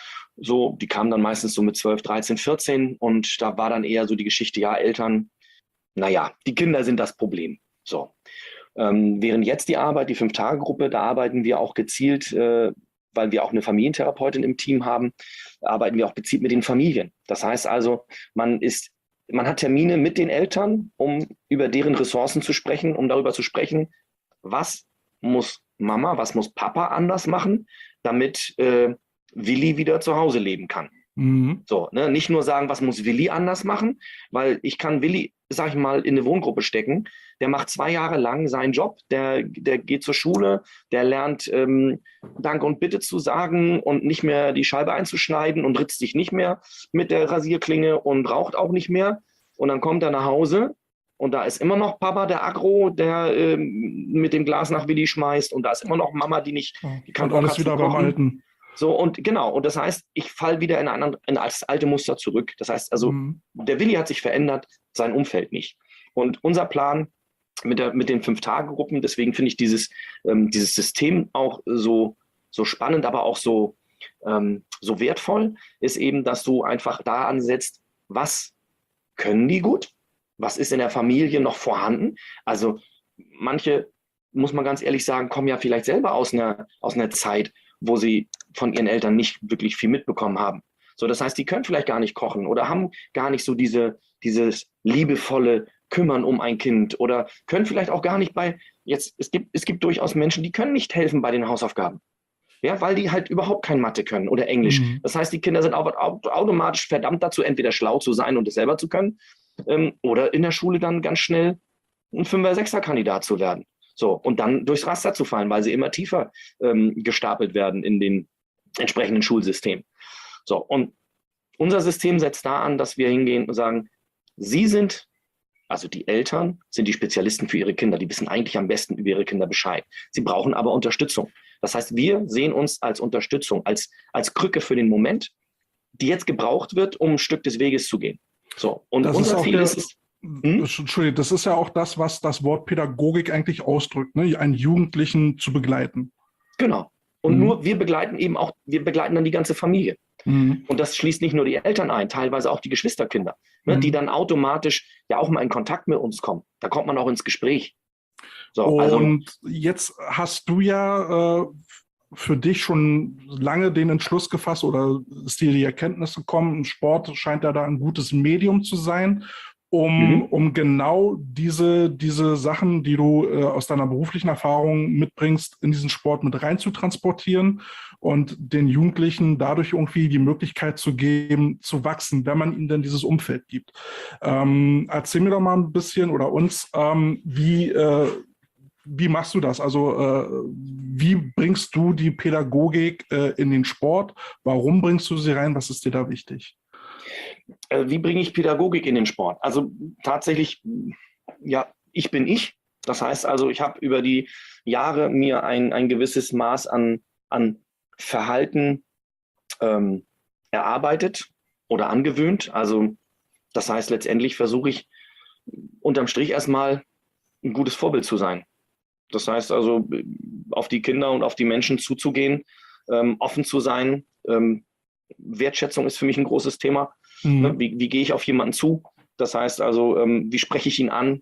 So, die kamen dann meistens so mit zwölf, dreizehn, vierzehn und da war dann eher so die Geschichte, ja, Eltern, naja, die Kinder sind das Problem. So. Ähm, während jetzt die Arbeit, die Fünf-Tage-Gruppe, da arbeiten wir auch gezielt, äh, weil wir auch eine Familientherapeutin im Team haben, arbeiten wir auch gezielt mit den Familien. Das heißt also, man ist, man hat Termine mit den Eltern, um über deren Ressourcen zu sprechen, um darüber zu sprechen, was muss Mama, was muss Papa anders machen, damit äh, Willi wieder zu Hause leben kann. Mhm. So, ne? Nicht nur sagen, was muss Willi anders machen, weil ich kann Willi, sag ich mal, in eine Wohngruppe stecken, der macht zwei Jahre lang seinen Job, der, der geht zur Schule, der lernt ähm, Danke und Bitte zu sagen und nicht mehr die Scheibe einzuschneiden und ritzt sich nicht mehr mit der Rasierklinge und raucht auch nicht mehr. Und dann kommt er nach Hause und da ist immer noch Papa, der Aggro, der ähm, mit dem Glas nach Willi schmeißt und da ist immer noch Mama, die nicht die kann
und alles wieder beim Alten.
So, und genau, und das heißt, ich falle wieder in, ein, in das alte Muster zurück. Das heißt also, mhm. der Willi hat sich verändert, sein Umfeld nicht. Und unser Plan mit, der, mit den Fünf-Tage-Gruppen, deswegen finde ich dieses, ähm, dieses System auch so, so spannend, aber auch so, ähm, so wertvoll, ist eben, dass du einfach da ansetzt, was können die gut? Was ist in der Familie noch vorhanden? Also manche, muss man ganz ehrlich sagen, kommen ja vielleicht selber aus einer, aus einer Zeit, wo sie von ihren Eltern nicht wirklich viel mitbekommen haben. So, das heißt, die können vielleicht gar nicht kochen oder haben gar nicht so diese, dieses liebevolle Kümmern um ein Kind oder können vielleicht auch gar nicht bei, jetzt, es gibt, es gibt durchaus Menschen, die können nicht helfen bei den Hausaufgaben. Ja, weil die halt überhaupt kein Mathe können oder Englisch. Mhm. Das heißt, die Kinder sind auch automatisch verdammt dazu, entweder schlau zu sein und es selber zu können ähm, oder in der Schule dann ganz schnell ein Fünfer-, Sechser-Kandidat zu werden. So, und dann durchs Raster zu fallen, weil sie immer tiefer ähm, gestapelt werden in den entsprechenden Schulsystem. So, und unser System setzt da an, dass wir hingehen und sagen, Sie sind, also die Eltern, sind die Spezialisten für ihre Kinder. Die wissen eigentlich am besten über ihre Kinder Bescheid. Sie brauchen aber Unterstützung. Das heißt, wir sehen uns als Unterstützung, als, als Krücke für den Moment, die jetzt gebraucht wird, um ein Stück des Weges zu gehen. So, und
das
unser
ist
Ziel
der,
ist es, hm?
Entschuldigung, das ist ja auch das, was das Wort Pädagogik eigentlich ausdrückt, ne? Einen Jugendlichen zu begleiten.
Genau. Und mhm. nur wir begleiten eben auch, wir begleiten dann die ganze Familie. Mhm. Und das schließt nicht nur die Eltern ein, teilweise auch die Geschwisterkinder, ne, mhm. die dann automatisch ja auch mal in Kontakt mit uns kommen. Da kommt man auch ins Gespräch.
So, und also, jetzt hast du ja äh, für dich schon lange den Entschluss gefasst oder ist dir die Erkenntnis gekommen, Sport scheint ja da ein gutes Medium zu sein, um, mhm. um genau diese, diese Sachen, die du äh, aus deiner beruflichen Erfahrung mitbringst, in diesen Sport mit rein zu transportieren und den Jugendlichen dadurch irgendwie die Möglichkeit zu geben, zu wachsen, wenn man ihnen denn dieses Umfeld gibt. Ähm, erzähl mir doch mal ein bisschen oder uns, ähm, wie, äh, wie machst du das? Also äh, wie bringst du die Pädagogik äh, in den Sport? Warum bringst du sie rein? Was ist dir da wichtig?
Wie bringe ich Pädagogik in den Sport? Also tatsächlich, ja, ich bin ich. Das heißt also, ich habe über die Jahre mir ein, ein gewisses Maß an, an Verhalten ähm, erarbeitet oder angewöhnt. Also das heißt, letztendlich versuche ich unterm Strich erstmal ein gutes Vorbild zu sein. Das heißt also, auf die Kinder und auf die Menschen zuzugehen, ähm, offen zu sein. Ähm, Wertschätzung ist für mich ein großes Thema. Mhm. Wie, wie gehe ich auf jemanden zu? Das heißt also, ähm, wie spreche ich ihn an?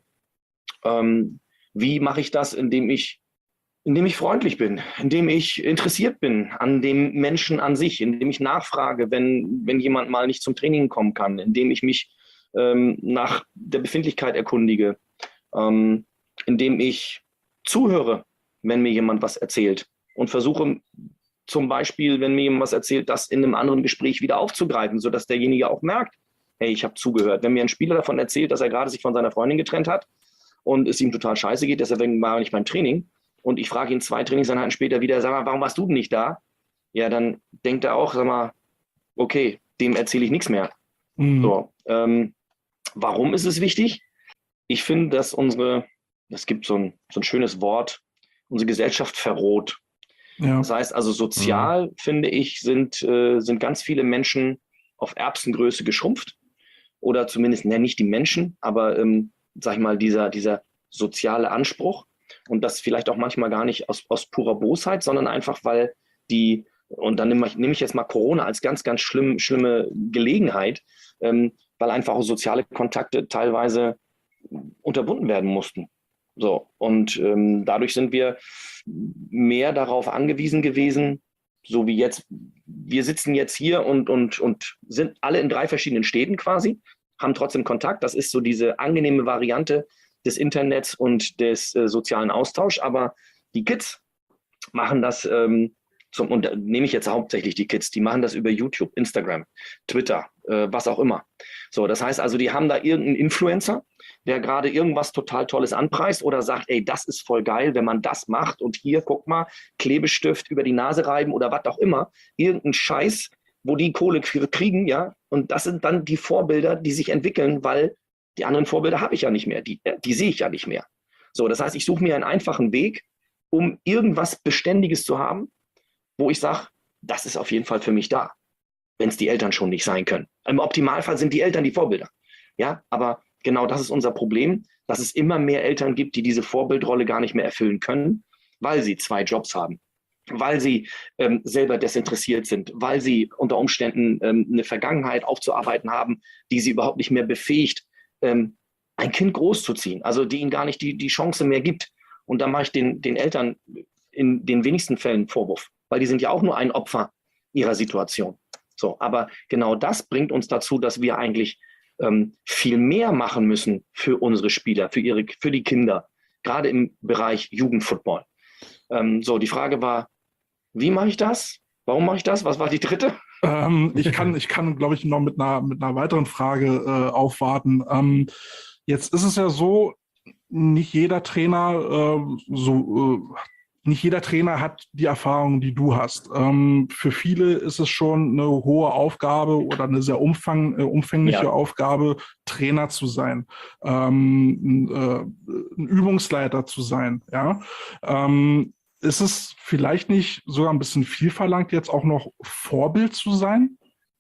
Ähm, wie mache ich das, indem ich, indem ich freundlich bin, indem ich interessiert bin an dem Menschen an sich, indem ich nachfrage, wenn, wenn jemand mal nicht zum Training kommen kann, indem ich mich ähm, nach der Befindlichkeit erkundige, ähm, indem ich zuhöre, wenn mir jemand was erzählt und versuche zum Beispiel, wenn mir jemand was erzählt, das in einem anderen Gespräch wieder aufzugreifen, sodass derjenige auch merkt, hey, ich habe zugehört. Wenn mir ein Spieler davon erzählt, dass er gerade sich von seiner Freundin getrennt hat und es ihm total scheiße geht, deswegen war er nicht beim Training und ich frage ihn zwei Trainingseinheiten später wieder, sag mal, warum warst du denn nicht da? Ja, dann denkt er auch, sag mal, okay, dem erzähle ich nichts mehr. Mhm. So, ähm, warum ist es wichtig? Ich finde, dass unsere, es gibt so ein, so ein schönes Wort, unsere Gesellschaft verroht. Ja. Das heißt also sozial, mhm. finde ich, sind, äh, sind ganz viele Menschen auf Erbsengröße geschrumpft. Oder zumindest, ne, nicht die Menschen, aber, ähm, sag ich mal, dieser, dieser soziale Anspruch. Und das vielleicht auch manchmal gar nicht aus, aus purer Bosheit, sondern einfach, weil die, und dann nehme ich, nehme ich jetzt mal Corona als ganz, ganz schlimm, schlimme Gelegenheit, ähm, weil einfach auch soziale Kontakte teilweise unterbunden werden mussten. So, und ähm, dadurch sind wir mehr darauf angewiesen gewesen, so wie jetzt, wir sitzen jetzt hier und, und, und sind alle in drei verschiedenen Städten quasi, haben trotzdem Kontakt. Das ist so diese angenehme Variante des Internets und des äh, sozialen Austauschs. Aber die Kids machen das, ähm, zum, und da nehme ich jetzt hauptsächlich die Kids, die machen das über YouTube, Instagram, Twitter, äh, was auch immer. So, das heißt also, die haben da irgendeinen Influencer, der gerade irgendwas total Tolles anpreist oder sagt, ey, das ist voll geil, wenn man das macht und hier, guck mal, Klebestift über die Nase reiben oder was auch immer, irgendein Scheiß, wo die Kohle kriegen, ja, und das sind dann die Vorbilder, die sich entwickeln, weil die anderen Vorbilder habe ich ja nicht mehr, die, die sehe ich ja nicht mehr. So, das heißt, ich suche mir einen einfachen Weg, um irgendwas Beständiges zu haben, wo ich sage, das ist auf jeden Fall für mich da, wenn es die Eltern schon nicht sein können. Im Optimalfall sind die Eltern die Vorbilder, ja, aber genau das ist unser Problem, dass es immer mehr Eltern gibt, die diese Vorbildrolle gar nicht mehr erfüllen können, weil sie zwei Jobs haben, weil sie ähm, selber desinteressiert sind, weil sie unter Umständen ähm, eine Vergangenheit aufzuarbeiten haben, die sie überhaupt nicht mehr befähigt, ähm, ein Kind großzuziehen, also die ihnen gar nicht die, die Chance mehr gibt. Und da mache ich den, den Eltern in den wenigsten Fällen einen Vorwurf, weil die sind ja auch nur ein Opfer ihrer Situation. So, aber genau das bringt uns dazu, dass wir eigentlich ähm, viel mehr machen müssen für unsere Spieler, für ihre, für die Kinder, gerade im Bereich Jugendfootball. Ähm, so, die Frage war, wie mache ich das? Warum mache ich das? Was war die dritte?
Ähm, ich kann, ich kann, glaube ich, noch mit einer, mit einer weiteren Frage äh, aufwarten. Ähm, jetzt ist es ja so, nicht jeder Trainer äh, so äh, nicht jeder Trainer hat die Erfahrung, die du hast. Ähm, für viele ist es schon eine hohe Aufgabe oder eine sehr umfang, äh, umfängliche ja. Aufgabe, Trainer zu sein, ähm, äh, ein Übungsleiter zu sein. Ja? Ähm, ist es vielleicht nicht sogar ein bisschen viel verlangt, jetzt auch noch Vorbild zu sein?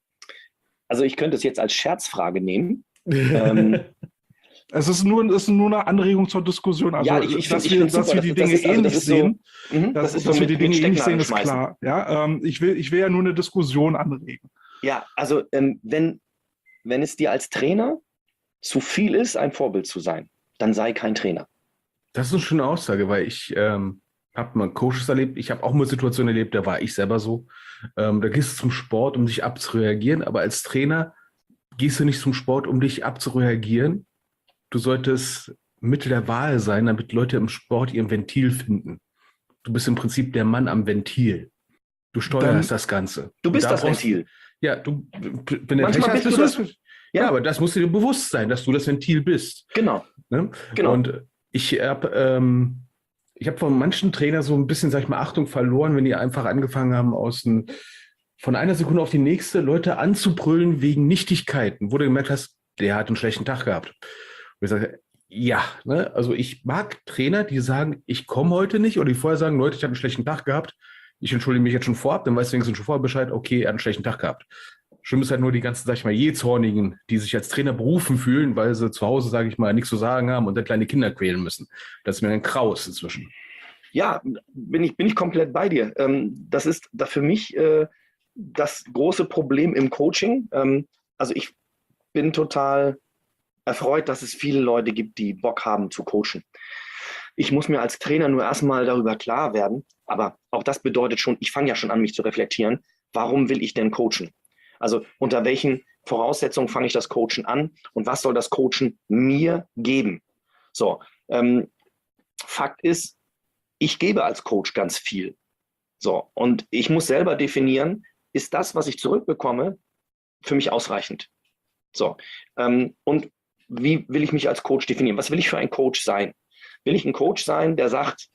Also ich könnte es jetzt als Scherzfrage nehmen. ähm,
Es ist nur, es ist nur eine Anregung zur Diskussion. Also,
ja, ich, ich
dass,
find,
wir,
ich
dass wir die Dinge
ist, also
ähnlich sehen,
so, mh,
dass,
das
dass
so
wir die
mit,
Dinge
mit
ähnlich sehen, ist klar. Ja, ähm, ich, will, ich will ja nur eine Diskussion anregen.
Ja, also ähm, wenn, wenn es dir als Trainer zu viel ist, ein Vorbild zu sein, dann sei kein Trainer.
Das ist eine schöne Aussage, weil ich ähm, habe mal Coaches erlebt. Ich habe auch mal Situationen erlebt, da war ich selber so. Ähm, da gehst du zum Sport, um dich abzureagieren, aber als Trainer gehst du nicht zum Sport, um dich abzureagieren. Du solltest Mittel der Wahl sein, damit Leute im Sport ihr Ventil finden. Du bist im Prinzip der Mann am Ventil. Du steuerst Dann, das Ganze.
Du bist
da
das Ventil.
Ja, du, wenn der
Manchmal
Pech
bist
hast,
du
das.
das.
Ja, aber das musst du dir bewusst sein, dass du das Ventil bist.
Genau.
Ne?
genau.
Und ich habe ähm, ich hab von manchen Trainern so ein bisschen, sag ich mal, Achtung verloren, wenn die einfach angefangen haben, aus ein, von einer Sekunde auf die nächste Leute anzubrüllen wegen Nichtigkeiten, wo du gemerkt hast, der hat einen schlechten Tag gehabt. Und ich sage, ja, ne? Also ich mag Trainer, die sagen, ich komme heute nicht, oder die vorher sagen, Leute, ich habe einen schlechten Tag gehabt. ich entschuldige mich jetzt schon vorab, dann weißt du wenigstens schon vorher Bescheid, okay, er hat einen schlechten Tag gehabt. Schlimm ist halt nur die ganzen, sag ich mal, Jähzornigen, die sich als Trainer berufen fühlen, weil sie zu Hause, sage ich mal, nichts zu sagen haben und dann kleine Kinder quälen müssen. Das ist mir ein Kraus inzwischen.
Ja, bin ich, bin ich komplett bei dir. Ähm, das ist da für mich äh, das große Problem im Coaching. Ähm, also ich bin total erfreut, dass es viele Leute gibt, die Bock haben zu coachen. Ich muss mir als Trainer nur erstmal darüber klar werden, aber auch das bedeutet schon, ich fange ja schon an, mich zu reflektieren, warum will ich denn coachen? Also unter welchen Voraussetzungen fange ich das Coachen an und was soll das Coachen mir geben? So, ähm, Fakt ist, ich gebe als Coach ganz viel. So, und ich muss selber definieren, ist das, was ich zurückbekomme, für mich ausreichend? So, ähm, und wie will ich mich als Coach definieren? Was will ich für ein Coach sein? Will ich ein Coach sein, der sagt,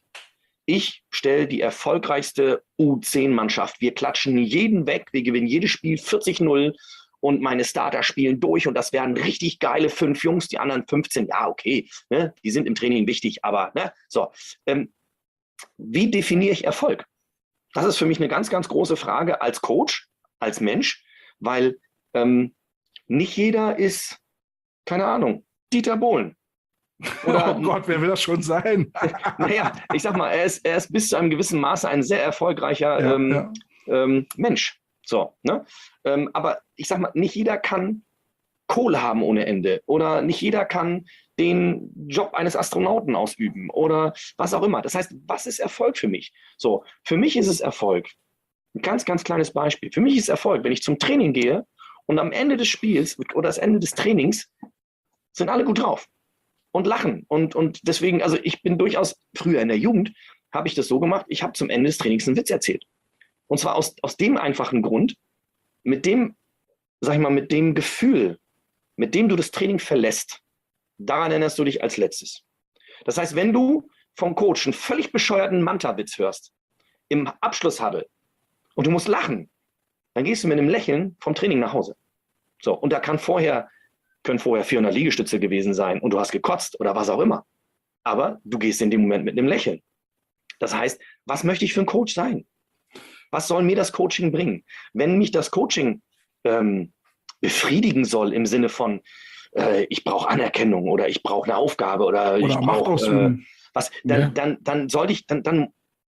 ich stelle die erfolgreichste U zehn Mannschaft. Wir klatschen jeden weg, wir gewinnen jedes Spiel vierzig null und meine Starter spielen durch und das werden richtig geile fünf Jungs, die anderen fünfzehn, ja okay, ne, die sind im Training wichtig, aber ne, so. Ähm, wie definiere ich Erfolg? Das ist für mich eine ganz, ganz große Frage als Coach, als Mensch, weil ähm, nicht jeder ist, keine Ahnung, Dieter Bohlen.
Oder, oh Gott, wer will das schon sein?
Naja, ich sag mal, er ist, er ist bis zu einem gewissen Maße ein sehr erfolgreicher
ja,
ähm,
ja.
Ähm, Mensch. So, ne? Ähm, aber ich sag mal, nicht jeder kann Kohle haben ohne Ende oder nicht jeder kann den Job eines Astronauten ausüben oder was auch immer. Das heißt, was ist Erfolg für mich? So, für mich ist es Erfolg. Ein ganz, ganz kleines Beispiel. Für mich ist Erfolg, wenn ich zum Training gehe und am Ende des Spiels oder das Ende des Trainings sind alle gut drauf und lachen. Und, und deswegen, also ich bin durchaus, früher in der Jugend, habe ich das so gemacht, ich habe zum Ende des Trainings einen Witz erzählt. Und zwar aus, aus dem einfachen Grund, mit dem, sag ich mal, mit dem Gefühl, mit dem du das Training verlässt, daran erinnerst du dich als letztes. Das heißt, wenn du vom Coach einen völlig bescheuerten Manta-Witz hörst, im Abschlusshuddle, und du musst lachen, dann gehst du mit einem Lächeln vom Training nach Hause. So, und da kann vorher, können vorher vierhundert Liegestütze gewesen sein und du hast gekotzt oder was auch immer. Aber du gehst in dem Moment mit einem Lächeln. Das heißt, was möchte ich für ein Coach sein? Was soll mir das Coaching bringen? Wenn mich das Coaching ähm, befriedigen soll im Sinne von, äh, ich brauche Anerkennung oder ich brauche eine Aufgabe oder, oder ich brauche äh, was, dann, ja. dann, dann sollte ich, dann, dann,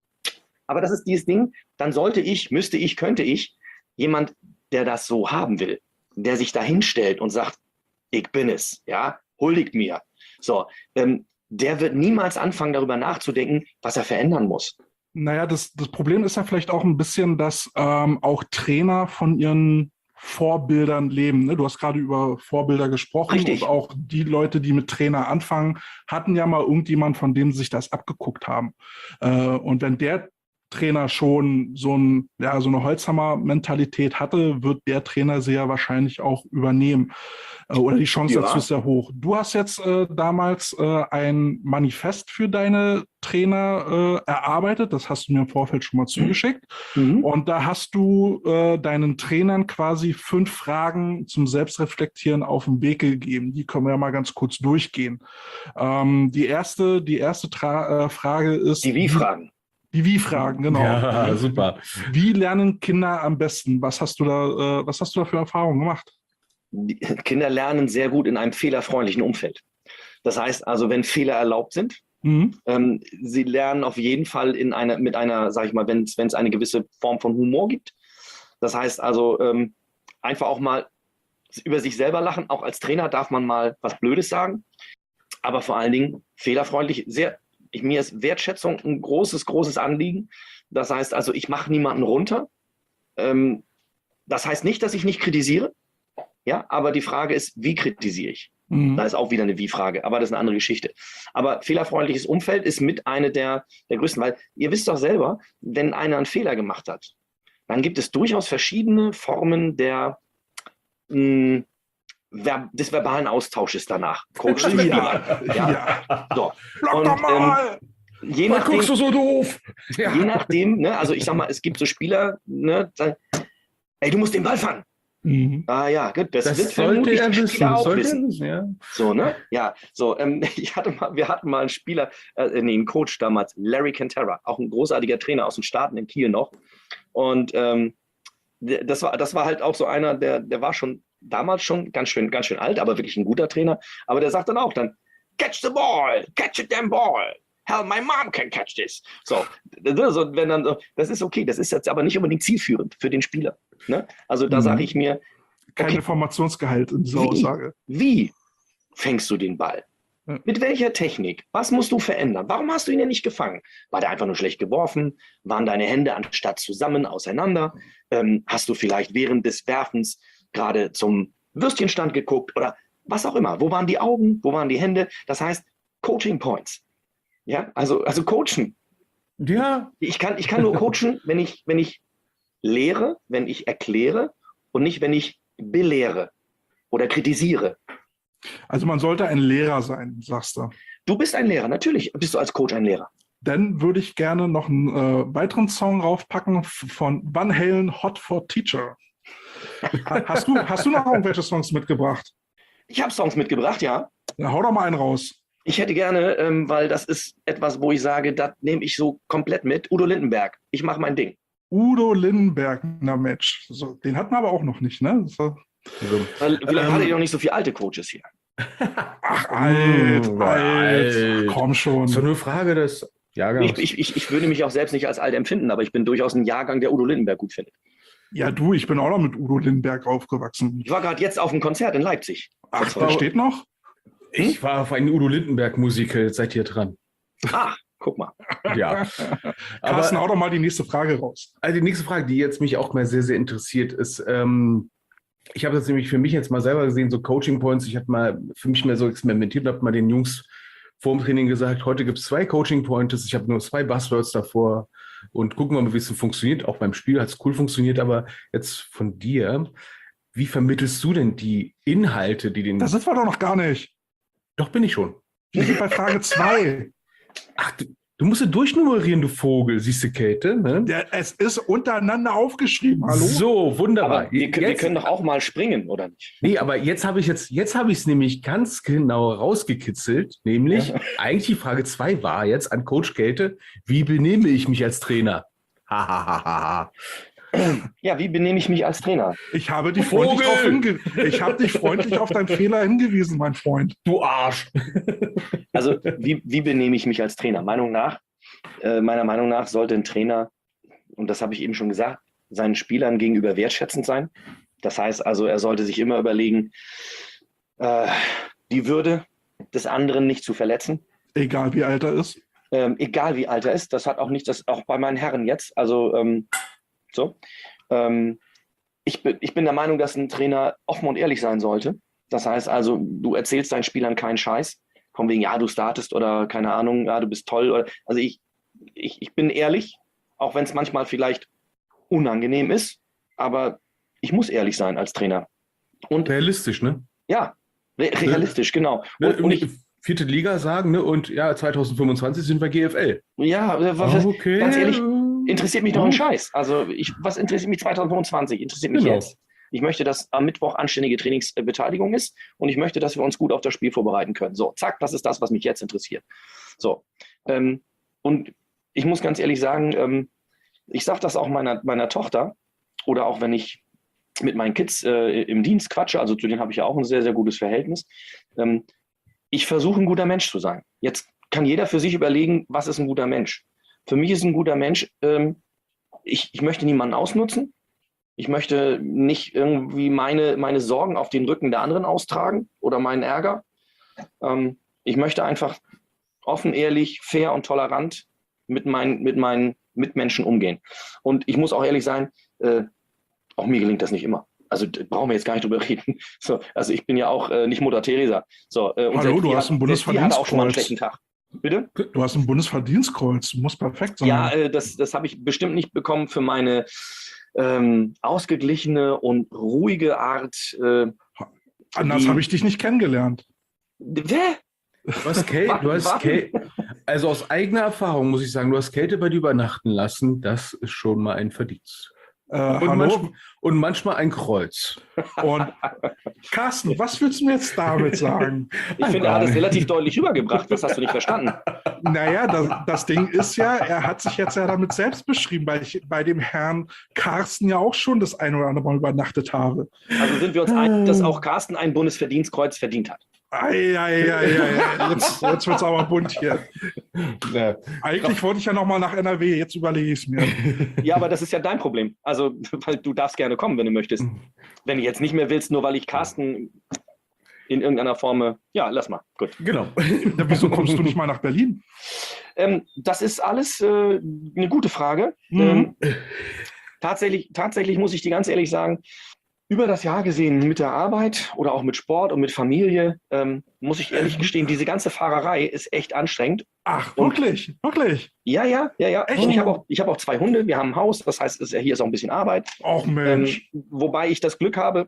aber das ist dieses Ding, dann sollte ich, müsste ich, könnte ich, jemand, der das so haben will, der sich da hinstellt und sagt, ich bin es, ja, huldigt mir. So, ähm, der wird niemals anfangen, darüber nachzudenken, was er verändern muss.
Naja, das, das Problem ist ja vielleicht auch ein bisschen, dass ähm, auch Trainer von ihren Vorbildern leben. Ne? Du hast gerade über Vorbilder gesprochen.
Richtig.
Und auch die Leute, die mit Trainer anfangen, hatten ja mal irgendjemand, von dem sie sich das abgeguckt haben. Äh, und wenn der Trainer schon so, ein, ja, so eine Holzhammer-Mentalität hatte, wird der Trainer sie ja wahrscheinlich auch übernehmen. Äh, oder die Chance ja. dazu ist sehr hoch. Du hast jetzt äh, damals äh, ein Manifest für deine Trainer äh, erarbeitet. Das hast du mir im Vorfeld schon mal zugeschickt. Mhm. Und da hast du äh, deinen Trainern quasi fünf Fragen zum Selbstreflektieren auf den Weg gegeben. Die können wir ja mal ganz kurz durchgehen. Ähm, die erste, die erste Tra- äh, Frage ist...
Die Wie-Fragen.
Die Wie-Fragen, genau.
Ja, super.
Wie lernen Kinder am besten? Was hast du da, äh, was hast du da für Erfahrungen gemacht?
Die Kinder lernen sehr gut in einem fehlerfreundlichen Umfeld. Das heißt also, wenn Fehler erlaubt sind, mhm. ähm, sie lernen auf jeden Fall in einer, mit einer, sag ich mal, wenn es eine gewisse Form von Humor gibt. Das heißt also, ähm, einfach auch mal über sich selber lachen. Auch als Trainer darf man mal was Blödes sagen. Aber vor allen Dingen fehlerfreundlich, sehr Ich, mir ist Wertschätzung ein großes, großes Anliegen. Das heißt also, ich mache niemanden runter. Ähm, das heißt nicht, dass ich nicht kritisiere. Ja, aber die Frage ist, wie kritisiere ich? Mhm. Da ist auch wieder eine Wie-Frage, aber das ist eine andere Geschichte. Aber fehlerfreundliches Umfeld ist mit eine der, der größten, weil ihr wisst doch selber, wenn einer einen Fehler gemacht hat, dann gibt es durchaus verschiedene Formen der mh, des verbalen Austausches danach. Coach mit ja. ja. ja. So. Und, ähm, je nachdem, guckst du so doof? Ja. Je nachdem, ne, also ich sag mal, es gibt so Spieler, ne, sagen, ey, du musst den Ball fangen.
Mhm.
Ah ja, gut, das,
Das
wird
sollte
vermutlich
er
der
wissen.
Spieler auch
Sollte er
wissen.
wissen, ja.
So, ne? Ja, so, ähm, ich hatte mal, wir hatten mal einen Spieler, äh, nee, einen Coach damals, Larry Cantera, auch ein großartiger Trainer aus den Staaten in Kiel noch. Und ähm, der- das war, das war halt auch so einer, der, der war schon damals schon ganz schön, ganz schön alt, aber wirklich ein guter Trainer. Aber der sagt dann auch dann, catch the ball, catch a damn ball. Hell, my mom can catch this. So, so wenn dann, so, das ist okay, das ist jetzt aber nicht unbedingt zielführend für den Spieler. Ne? Also da
Mhm.
sage ich mir,
Kein
okay,
Informationsgehalt in dieser
Wie?
Aussage.
wie fängst du den Ball?
Ja.
Mit welcher Technik? Was musst du verändern? Warum hast du ihn denn nicht gefangen? War der einfach nur schlecht geworfen? Waren deine Hände anstatt zusammen auseinander? Ähm, hast du vielleicht während des Werfens gerade zum Würstchenstand geguckt oder was auch immer? Wo waren die Augen? Wo waren die Hände? Das heißt Coaching Points. Ja, also, also coachen.
Ja,
Ich kann, ich kann nur coachen, wenn ich, wenn ich lehre, wenn ich erkläre und nicht, wenn ich belehre oder kritisiere.
Also man sollte ein Lehrer sein, sagst du.
Du bist ein Lehrer, natürlich bist du als Coach ein Lehrer.
Dann würde ich gerne noch einen äh, weiteren Song raufpacken f- von Van Halen, Hot for Teacher. Ha- Hast du, hast du noch irgendwelche Songs mitgebracht?
Ich habe Songs mitgebracht, ja.
Na, hau doch mal einen raus.
Ich hätte gerne, ähm, weil das ist etwas, wo ich sage, das nehme ich so komplett mit. Udo Lindenberg, ich mache mein Ding.
Udo Lindenberg, na Match. So, den hatten wir aber auch noch nicht, ne? So.
also,
Weil vielleicht
Ähm,
hatte ich noch nicht so viele alte Coaches hier.
Ach, alt,
Mm,
alt.
alt.
Ach, komm schon.
ist doch nur Frage des Jahrgangs.
Ich, ich, ich, ich würde mich auch selbst nicht als alt empfinden, aber ich bin durchaus ein Jahrgang, der Udo Lindenberg gut findet.
Ja, du, ich bin auch noch mit Udo Lindenberg aufgewachsen.
Ich war gerade jetzt auf einem Konzert in Leipzig.
Ach,
Das
der
war-
steht noch?
Ich war auf ein Udo Lindenberg-Musical, seid ihr dran?
Ah, guck mal.
Ja.
Carsten,
Aber
hau doch mal die nächste Frage raus.
also die nächste Frage, die jetzt mich auch mal sehr, sehr interessiert, ist, ähm, ich habe das nämlich für mich jetzt mal selber gesehen, so Coaching Points. Ich habe mal für mich mal so experimentiert und habe mal den Jungs vor dem Training gesagt, heute gibt es zwei Coaching Points. Ich habe nur zwei Buzzwords davor und gucken wir mal, wie es so funktioniert. Auch beim Spiel hat es cool funktioniert, aber jetzt von dir, wie vermittelst du denn die Inhalte, die den...
Das sind wir doch noch gar nicht.
Doch, bin ich schon.
Wir sind bei Frage zwei.
Ach, du, du musst ja durchnummerieren, du Vogel, siehst du, Käthe, ne?
Ja, es ist untereinander aufgeschrieben, hallo?
So, wunderbar.
Aber wir, wir
Jetzt-
können doch auch mal springen, oder nicht?
Nee, aber jetzt habe ich jetzt, jetzt habe ich es nämlich ganz genau rausgekitzelt, nämlich
Ja.
eigentlich die Frage zwei war jetzt an Coach Käthe, wie benehme ich mich als Trainer? Hahaha.
Ja, wie benehme ich mich als Trainer?
Ich habe dich
Vogel!
freundlich, darauf hinge ich habe dich freundlich auf deinen Fehler hingewiesen, mein Freund.
Du Arsch.
Also, wie, wie benehme ich mich als Trainer? Meinung nach, äh, meiner Meinung nach sollte ein Trainer, und das habe ich eben schon gesagt, seinen Spielern gegenüber wertschätzend sein. Das heißt also, er sollte sich immer überlegen, äh, die Würde des anderen nicht zu verletzen.
Egal wie alt er ist.
Ähm, egal wie alt er ist, das hat auch nicht, das auch bei meinen Herren jetzt, also ähm, so. Ähm, ich, bin, ich bin der Meinung, dass ein Trainer offen und ehrlich sein sollte. Das heißt also, du erzählst deinen Spielern keinen Scheiß, von wegen, ja, du startest oder keine Ahnung, ja, du bist toll. Oder, also ich, ich, ich bin ehrlich, auch wenn es manchmal vielleicht unangenehm ist, aber ich muss ehrlich sein als Trainer. Und
Realistisch, ne?
ja, re realistisch, genau.
ne?
Und, und ich,
Vierte Liga sagen, ne? Und ja, zwanzig fünfundzwanzig sind wir G F L.
ja, was,
Okay.
ganz ehrlich, interessiert mich doch ein
Oh.
Scheiß. Also ich, was interessiert mich zwanzig fünfundzwanzig? Interessiert mich
Genau.
jetzt. Ich möchte, dass am Mittwoch anständige Trainingsbeteiligung ist und ich möchte, dass wir uns gut auf das Spiel vorbereiten können. So, zack, das ist das, was mich jetzt interessiert. So, ähm, und ich muss ganz ehrlich sagen, ähm, ich sage das auch meiner, meiner Tochter oder auch wenn ich mit meinen Kids äh, im Dienst quatsche, also zu denen habe ich ja auch ein sehr, sehr gutes Verhältnis. Ähm, ich versuche, ein guter Mensch zu sein. Jetzt kann jeder für sich überlegen, was ist ein guter Mensch. Für mich ist ein guter Mensch, ähm, ich, ich möchte niemanden ausnutzen. Ich möchte nicht irgendwie meine, meine Sorgen auf den Rücken der anderen austragen oder meinen Ärger. Ähm, ich möchte einfach offen, ehrlich, fair und tolerant mit, mein, mit meinen Mitmenschen umgehen. Und ich muss auch ehrlich sein, äh, auch mir gelingt das nicht immer. Also da brauchen wir jetzt gar nicht drüber reden. So, also ich bin ja auch äh, nicht Mutter Teresa. So, äh, und
Hallo,
selbst
du
die
hast
hat-
ein
selbst die hat auch schon mal einen
Bundesverdienstkreuz.
schlechten Tag. Bitte?
Du hast ein Bundesverdienstkreuz. Du musst perfekt sein.
Ja, äh, das, das habe ich bestimmt nicht bekommen für meine ähm, ausgeglichene und ruhige Art. Äh,
Anders
die-
habe ich dich nicht kennengelernt.
wer?
Du hast Kälte, du hast
Wann?
Kälte, also aus eigener Erfahrung muss ich sagen, du hast Kälte bei dir übernachten lassen. Das ist schon mal ein Verdienst.
Äh,
Und
Hannover.
manchmal, und manchmal ein Kreuz.
Und Carsten, was willst du mir jetzt damit sagen?
Ich finde, er hat es relativ deutlich rübergebracht. Das hast du nicht verstanden.
Naja, das, das Ding ist ja, er hat sich jetzt ja damit selbst beschrieben, weil ich bei dem Herrn Carsten ja auch schon das ein oder andere Mal übernachtet habe.
Also sind wir uns einig, dass auch Carsten ein Bundesverdienstkreuz verdient hat.
Ei, ei, ei, ei. Jetzt, jetzt wird es aber bunt hier.
Ja.
Eigentlich wollte ich ja noch mal nach N R W, jetzt überlege ich es mir.
Ja, aber das ist ja dein Problem. Also, weil du darfst gerne kommen, wenn du möchtest. Wenn du jetzt nicht mehr willst, nur weil ich Carsten in irgendeiner Form, ja, lass mal. Gut.
Genau.
Ja, wieso kommst du nicht mal nach Berlin?
Ähm, das ist alles äh, eine gute Frage.
Mhm.
Ähm, tatsächlich, tatsächlich muss ich dir ganz ehrlich sagen, über das Jahr gesehen mit der Arbeit oder auch mit Sport und mit Familie, ähm, muss ich ehrlich gestehen, diese ganze Fahrerei ist echt anstrengend.
Ach,
Und-
wirklich? Wirklich?
Ja, ja, ja, ja.
Echt?
Und ich habe auch, ich hab auch zwei Hunde, wir haben ein Haus, das heißt, es ist, hier ist auch ein bisschen Arbeit.
Och
Ähm,
Mensch.
wobei ich das Glück habe,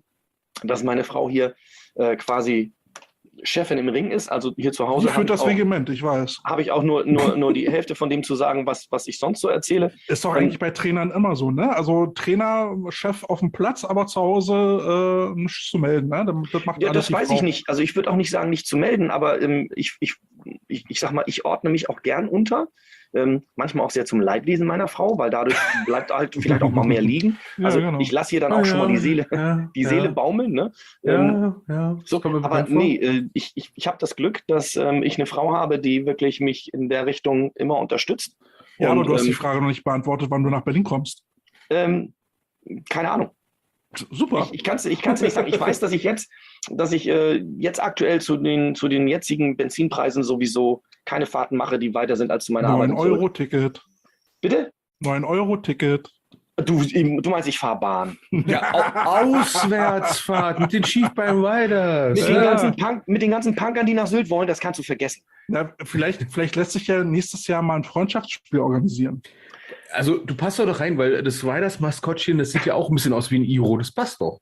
dass meine Frau hier äh, quasi Chefin im Ring ist. Also hier zu
Die
Hause habe
führt
ich,
das
auch-
Regiment, ich weiß.
habe ich auch nur, nur, nur die Hälfte von dem zu sagen, was, was ich sonst so erzähle.
Ist doch
Ähm,
eigentlich bei Trainern immer so, ne? Also Trainer, Chef auf dem Platz, aber zu Hause äh, nichts zu melden, ne? Das das macht
Ja,
alles
das
die
weiß
Frau.
ich nicht. Also ich würde auch nicht sagen, nicht zu melden, aber ähm, ich, ich, ich, ich sag mal, ich ordne mich auch gern unter. Ähm, manchmal auch sehr zum Leidwesen meiner Frau, weil dadurch bleibt halt vielleicht auch mal mehr liegen.
Ja,
Also
genau.
ich lasse hier dann auch schon mal die Seele,
ja,
die
ja,
Seele baumeln. Ne? Ähm,
Ja, ja.
so,
Das kommt mir
aber
bekannt vor.
nee, äh, ich, ich, ich habe das Glück, dass ähm, ich eine Frau habe, die wirklich mich in der Richtung immer unterstützt.
Ja, aber
Und,
du hast die
ähm,
Frage noch nicht beantwortet, wann du nach Berlin kommst.
ähm, keine Ahnung.
Super.
Ich, ich kann es ich kann's nicht sagen. Ich weiß, dass ich jetzt, dass ich äh, jetzt aktuell zu den, zu den jetzigen Benzinpreisen sowieso keine Fahrten mache, die weiter sind als zu meiner Arbeit.
neun
und zurück.
Euro Ticket.
Bitte?
neun Euro Ticket.
Du, du meinst, ich fahre Bahn.
Ja, Au Auswärtsfahrt mit den Schiefbein Riders.
Mit, den
Ja.
ganzen Punk, mit den ganzen Punkern, die nach Sylt wollen, das kannst du vergessen.
Ja, vielleicht, vielleicht lässt sich ja nächstes Jahr mal ein Freundschaftsspiel organisieren.
Also du passt doch rein, weil das Riders Maskottchen, das sieht ja auch ein bisschen aus wie ein Iro, das passt doch.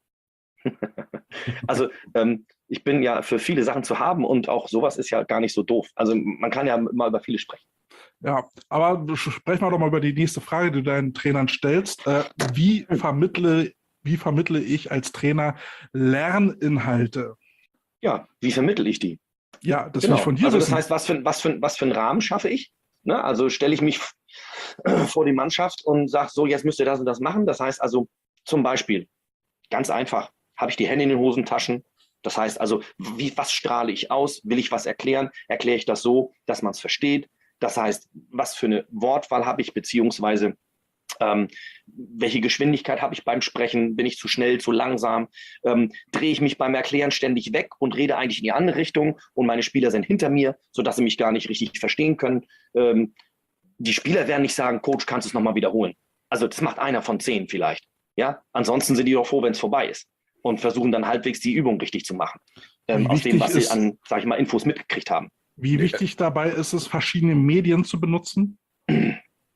Also ähm, ich bin ja für viele Sachen zu haben und auch sowas ist ja gar nicht so doof. Also man kann ja mal über viele sprechen.
Ja, aber sprechen wir doch mal über die nächste Frage, die du deinen Trainern stellst. Äh, wie vermittle, wie vermittle ich als Trainer Lerninhalte?
Ja, wie vermittle ich die?
Ja, das will
Genau.
ich von dir
Also das
wissen.
heißt, was für, was für, was für einen Rahmen schaffe ich? Ne? Also stelle ich mich vor die Mannschaft und sage, so, jetzt müsst ihr das und das machen. Das heißt also zum Beispiel, ganz einfach, habe ich die Hände in den Hosentaschen. Das heißt also, wie, was strahle ich aus? Will ich was erklären? Erkläre ich das so, dass man es versteht? Das heißt, was für eine Wortwahl habe ich, beziehungsweise ähm, welche Geschwindigkeit habe ich beim Sprechen? Bin ich zu schnell, zu langsam? Ähm, drehe ich mich beim Erklären ständig weg und rede eigentlich in die andere Richtung und meine Spieler sind hinter mir, sodass sie mich gar nicht richtig verstehen können? Ähm, die Spieler werden nicht sagen, Coach, kannst du es nochmal wiederholen? Also das macht einer von zehn vielleicht. Ja? Ansonsten sind die doch froh, wenn es vorbei ist und versuchen dann halbwegs die Übung richtig zu machen. Ähm,
Wie
aus dem,
wichtig
was sie
ist-
an, sag ich mal, Infos mitgekriegt haben.
Wie wichtig dabei ist es, verschiedene Medien zu benutzen?
Äh,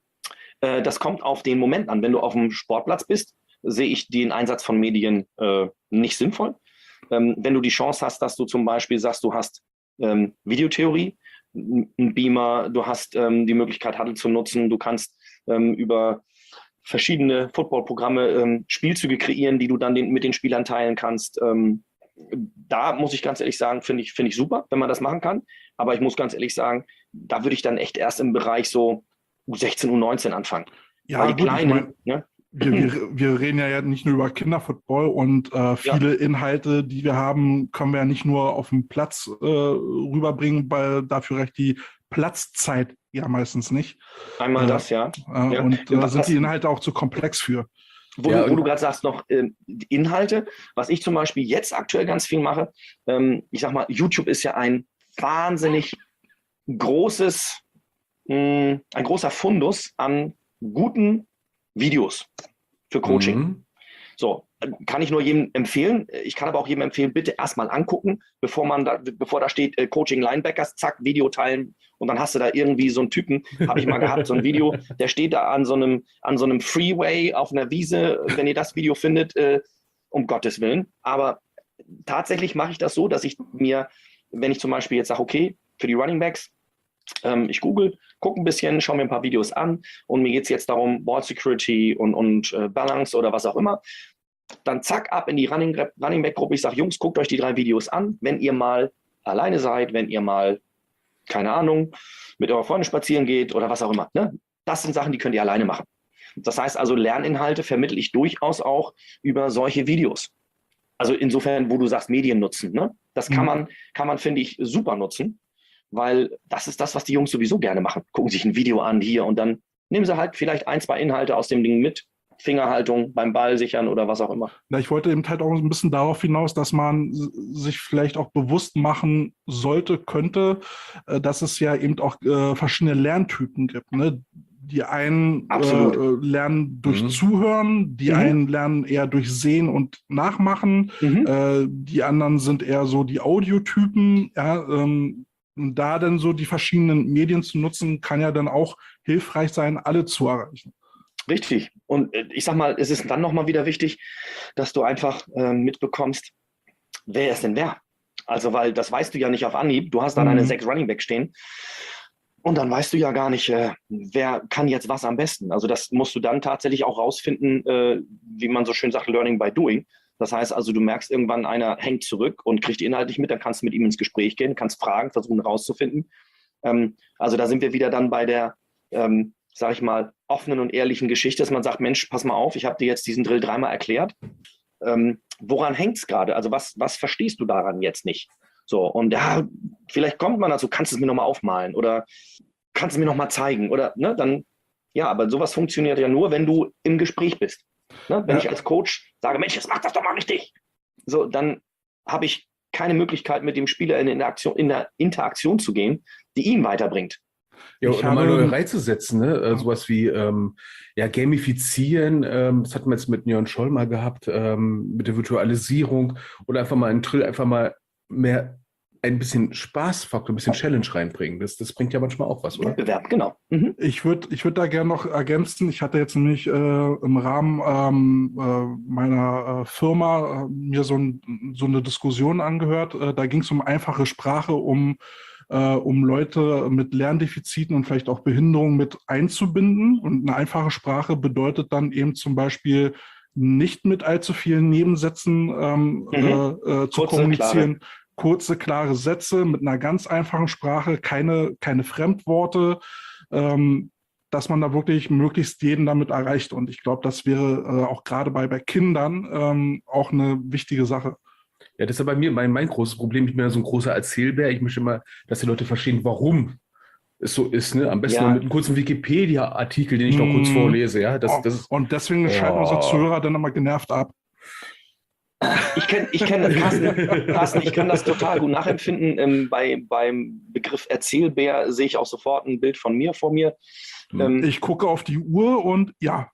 das kommt auf den Moment an. Wenn du auf dem Sportplatz bist, sehe ich den Einsatz von Medien äh, nicht sinnvoll. Ähm, wenn du die Chance hast, dass du zum Beispiel sagst, du hast ähm, Videotheorie, ein Beamer, du hast ähm, die Möglichkeit, Huddle zu nutzen, du kannst ähm, über verschiedene Footballprogramme ähm, Spielzüge kreieren, die du dann den, mit den Spielern teilen kannst. Ähm, da muss ich ganz ehrlich sagen, finde ich, finde ich super, wenn man das machen kann. Aber ich muss ganz ehrlich sagen, da würde ich dann echt erst im Bereich so U sechzehn, U neunzehn anfangen.
Ja,
Weil die
gut, ich
Kleinen,
mein,
ne?
wir, wir, wir reden ja nicht nur über Kinderfootball und äh, viele Inhalte, die wir haben, können wir ja nicht nur auf dem Platz äh, rüberbringen, weil dafür reicht die Platzzeit ja meistens nicht.
Einmal
Äh,
das, ja.
Äh,
Ja.
Und äh,
Was-
sind
was-
die Inhalte auch zu komplex für.
Wo,
Ja,
du, wo
und-
du gerade sagst, noch ähm, die Inhalte, was ich zum Beispiel jetzt aktuell ganz viel mache, ähm, ich sag mal, YouTube ist ja ein wahnsinnig großes, mh, ein großer Fundus an guten Videos für Coaching.
Mhm.
So, kann ich nur jedem empfehlen. Ich kann aber auch jedem empfehlen, bitte erstmal angucken, bevor man da, bevor da steht äh, Coaching Linebackers, zack, Video teilen und dann hast du da irgendwie so einen Typen, habe ich mal gehabt, so ein Video, der steht da an so einem, an so einem Freeway auf einer Wiese, wenn ihr das Video findet, äh, um Gottes Willen. Aber tatsächlich mache ich das so, dass ich mir, wenn ich zum Beispiel jetzt sage, okay, für die Running Backs, Ähm, ich google, gucke ein bisschen, schaue mir ein paar Videos an und mir geht es jetzt darum, Ball Security und, und äh, Balance oder was auch immer. Dann zack, ab in die Running, Running Back Gruppe. Ich sage, Jungs, guckt euch die drei Videos an. Wenn ihr mal alleine seid, wenn ihr mal, keine Ahnung, mit eurer Freundin spazieren geht oder was auch immer. Ne? Das sind Sachen, die könnt ihr alleine machen. Das heißt also, Lerninhalte vermittle ich durchaus auch über solche Videos. Also insofern, wo du sagst, Medien nutzen. Ne? Das kann man, kann man, finde ich, super nutzen, weil das ist das, was die Jungs sowieso gerne machen. Gucken sich ein Video an hier und dann nehmen sie halt vielleicht ein, zwei Inhalte aus dem Ding mit. Fingerhaltung beim Ball sichern oder was auch immer.
Ja, ich wollte eben halt auch ein bisschen darauf hinaus, dass man sich vielleicht auch bewusst machen sollte, könnte, dass es ja eben auch äh, verschiedene Lerntypen gibt. Ne? Die einen äh, lernen durch mhm. Zuhören, die mhm. einen lernen eher durch Sehen und Nachmachen, mhm. äh, die anderen sind eher so die Audiotypen. Ja, ähm, und da dann so die verschiedenen Medien zu nutzen, kann ja dann auch hilfreich sein, alle zu erreichen.
Richtig. Und ich sag mal, es ist dann nochmal wieder wichtig, dass du einfach äh, mitbekommst, wer ist denn wer? Also, weil das weißt du ja nicht auf Anhieb. Du hast dann mhm. eine sechs Running Back stehen und dann weißt du ja gar nicht, äh, wer kann jetzt was am besten. Also das musst du dann tatsächlich auch rausfinden, äh, wie man so schön sagt, Learning by Doing. Das heißt also, du merkst irgendwann, einer hängt zurück und kriegt die Inhalte nicht mit, dann kannst du mit ihm ins Gespräch gehen, kannst fragen, versuchen rauszufinden. Ähm, also da sind wir wieder dann bei der ähm, sage ich mal, offenen und ehrlichen Geschichte, dass man sagt, Mensch, pass mal auf, ich habe dir jetzt diesen Drill dreimal erklärt. Ähm, woran hängt es gerade? Also was, was verstehst du daran jetzt nicht? So, und ja, vielleicht kommt man dazu, kannst du es mir nochmal aufmalen oder kannst du mir nochmal zeigen? Oder, ne, dann, ja, aber sowas funktioniert ja nur, wenn du im Gespräch bist. Ne? Wenn ja. ich als Coach sage, Mensch, jetzt mach das doch mal richtig. So, dann habe ich keine Möglichkeit, mit dem Spieler in der, Aktion, in der Interaktion zu gehen, die ihn weiterbringt.
Ja, oder mal neue Reize setzen, ne? Äh, sowas wie ähm, ja, gamifizieren, ähm, das hatten wir jetzt mit Neon Scholl mal gehabt, ähm, mit der Virtualisierung oder einfach mal einen Drill, einfach mal mehr ein bisschen Spaßfaktor, ein bisschen Challenge reinbringen. Das, das bringt ja manchmal auch was, oder?
Wettbewerb, genau. Mhm.
Ich würde ich würd da gerne noch ergänzen, ich hatte jetzt nämlich äh, im Rahmen ähm, äh, meiner äh, Firma äh, mir so, ein, so eine Diskussion angehört. Äh, da ging es um einfache Sprache, um Uh, um Leute mit Lerndefiziten und vielleicht auch Behinderungen mit einzubinden. Und eine einfache Sprache bedeutet dann eben zum Beispiel nicht mit allzu vielen Nebensätzen ähm, mhm. äh, äh, zu kurze, kommunizieren. Klare. Kurze, klare Sätze mit einer ganz einfachen Sprache, keine, keine Fremdworte, ähm, dass man da wirklich möglichst jeden damit erreicht. Und ich glaube, das wäre äh, auch gerade bei, bei Kindern ähm, auch eine wichtige Sache.
Ja, das ist ja bei mir mein, mein großes Problem. Ich bin ja so ein großer Erzählbär. Ich möchte immer, dass die Leute verstehen, warum es so ist. Ne? Am besten ja. mit einem kurzen Wikipedia-Artikel, den ich noch kurz vorlese. Ja? Das, das ist,
und deswegen oh. schalten unsere Zuhörer dann immer genervt ab.
Ich kenne ich kenn, Carsten, Carsten, ich kann das total gut nachempfinden. Ähm, bei, beim Begriff Erzählbär sehe ich auch sofort ein Bild von mir vor mir.
Ähm, ich gucke auf die Uhr und ja.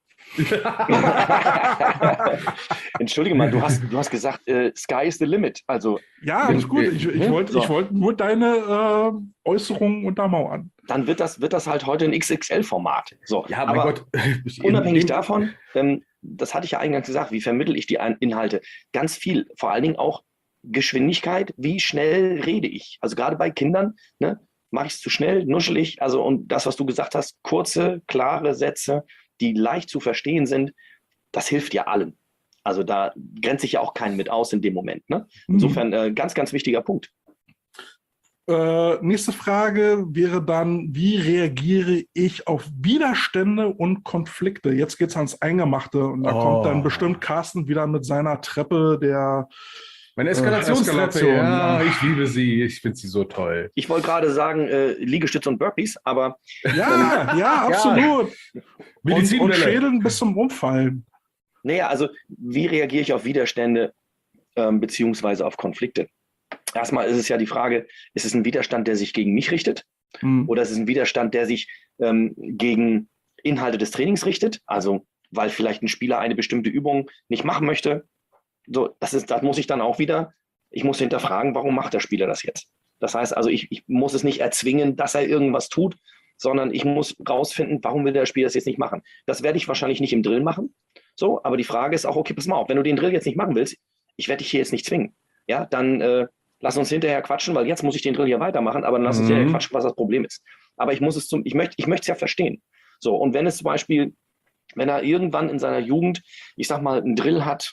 Entschuldige mal, du hast, du hast gesagt, äh, Sky is the limit. Also,
ja, alles gut. Ich, ich wollte so. wollt nur deine äh, Äußerungen untermauern.
Dann wird das, wird das halt heute ein X X L-Format. So,
ja, mein aber Gott.
Unabhängig davon, ähm, das hatte ich ja eingangs gesagt, wie vermittle ich die Inhalte? Ganz viel, vor allen Dingen auch Geschwindigkeit, wie schnell rede ich? Also gerade bei Kindern, ne, mache ich es zu schnell, nuschelig, also und das, was du gesagt hast, kurze, klare Sätze, die leicht zu verstehen sind, das hilft ja allen. Also da grenzt sich ja auch keinen mit aus in dem Moment. Ne? Insofern äh, ganz, ganz wichtiger Punkt.
Äh, nächste Frage wäre dann, wie reagiere ich auf Widerstände und Konflikte? Jetzt geht es ans Eingemachte und da oh. kommt dann bestimmt Carsten wieder mit seiner Treppe der
Meine Eskalationstreppe, äh, ja, ich liebe sie, ich finde sie so toll.
Ich wollte gerade sagen, äh, Liegestütze und Burpees, aber...
Ja, ja, absolut. Ja. Und, und Schädeln bis zum Umfallen.
Naja, also wie reagiere ich auf Widerstände ähm, beziehungsweise auf Konflikte? Erstmal ist es ja die Frage, ist es ein Widerstand, der sich gegen mich richtet? Mhm. Oder ist es ein Widerstand, der sich ähm, gegen Inhalte des Trainings richtet? Also weil vielleicht ein Spieler eine bestimmte Übung nicht machen möchte. So, das ist, das muss ich dann auch wieder, ich muss hinterfragen, warum macht der Spieler das jetzt? Das heißt also, ich, ich muss es nicht erzwingen, dass er irgendwas tut, sondern ich muss rausfinden, warum will der Spieler das jetzt nicht machen? Das werde ich wahrscheinlich nicht im Drill machen. So, aber die Frage ist auch, okay, pass mal auf, wenn du den Drill jetzt nicht machen willst, ich werde dich hier jetzt nicht zwingen. Ja, dann äh, lass uns hinterher quatschen, weil jetzt muss ich den Drill hier weitermachen, aber dann lass uns mhm. hinterher quatschen, was das Problem ist. Aber ich muss es zum, ich möchte, ich möchte es ja verstehen. So, und wenn es zum Beispiel, wenn er irgendwann in seiner Jugend, ich sag mal, einen Drill hat,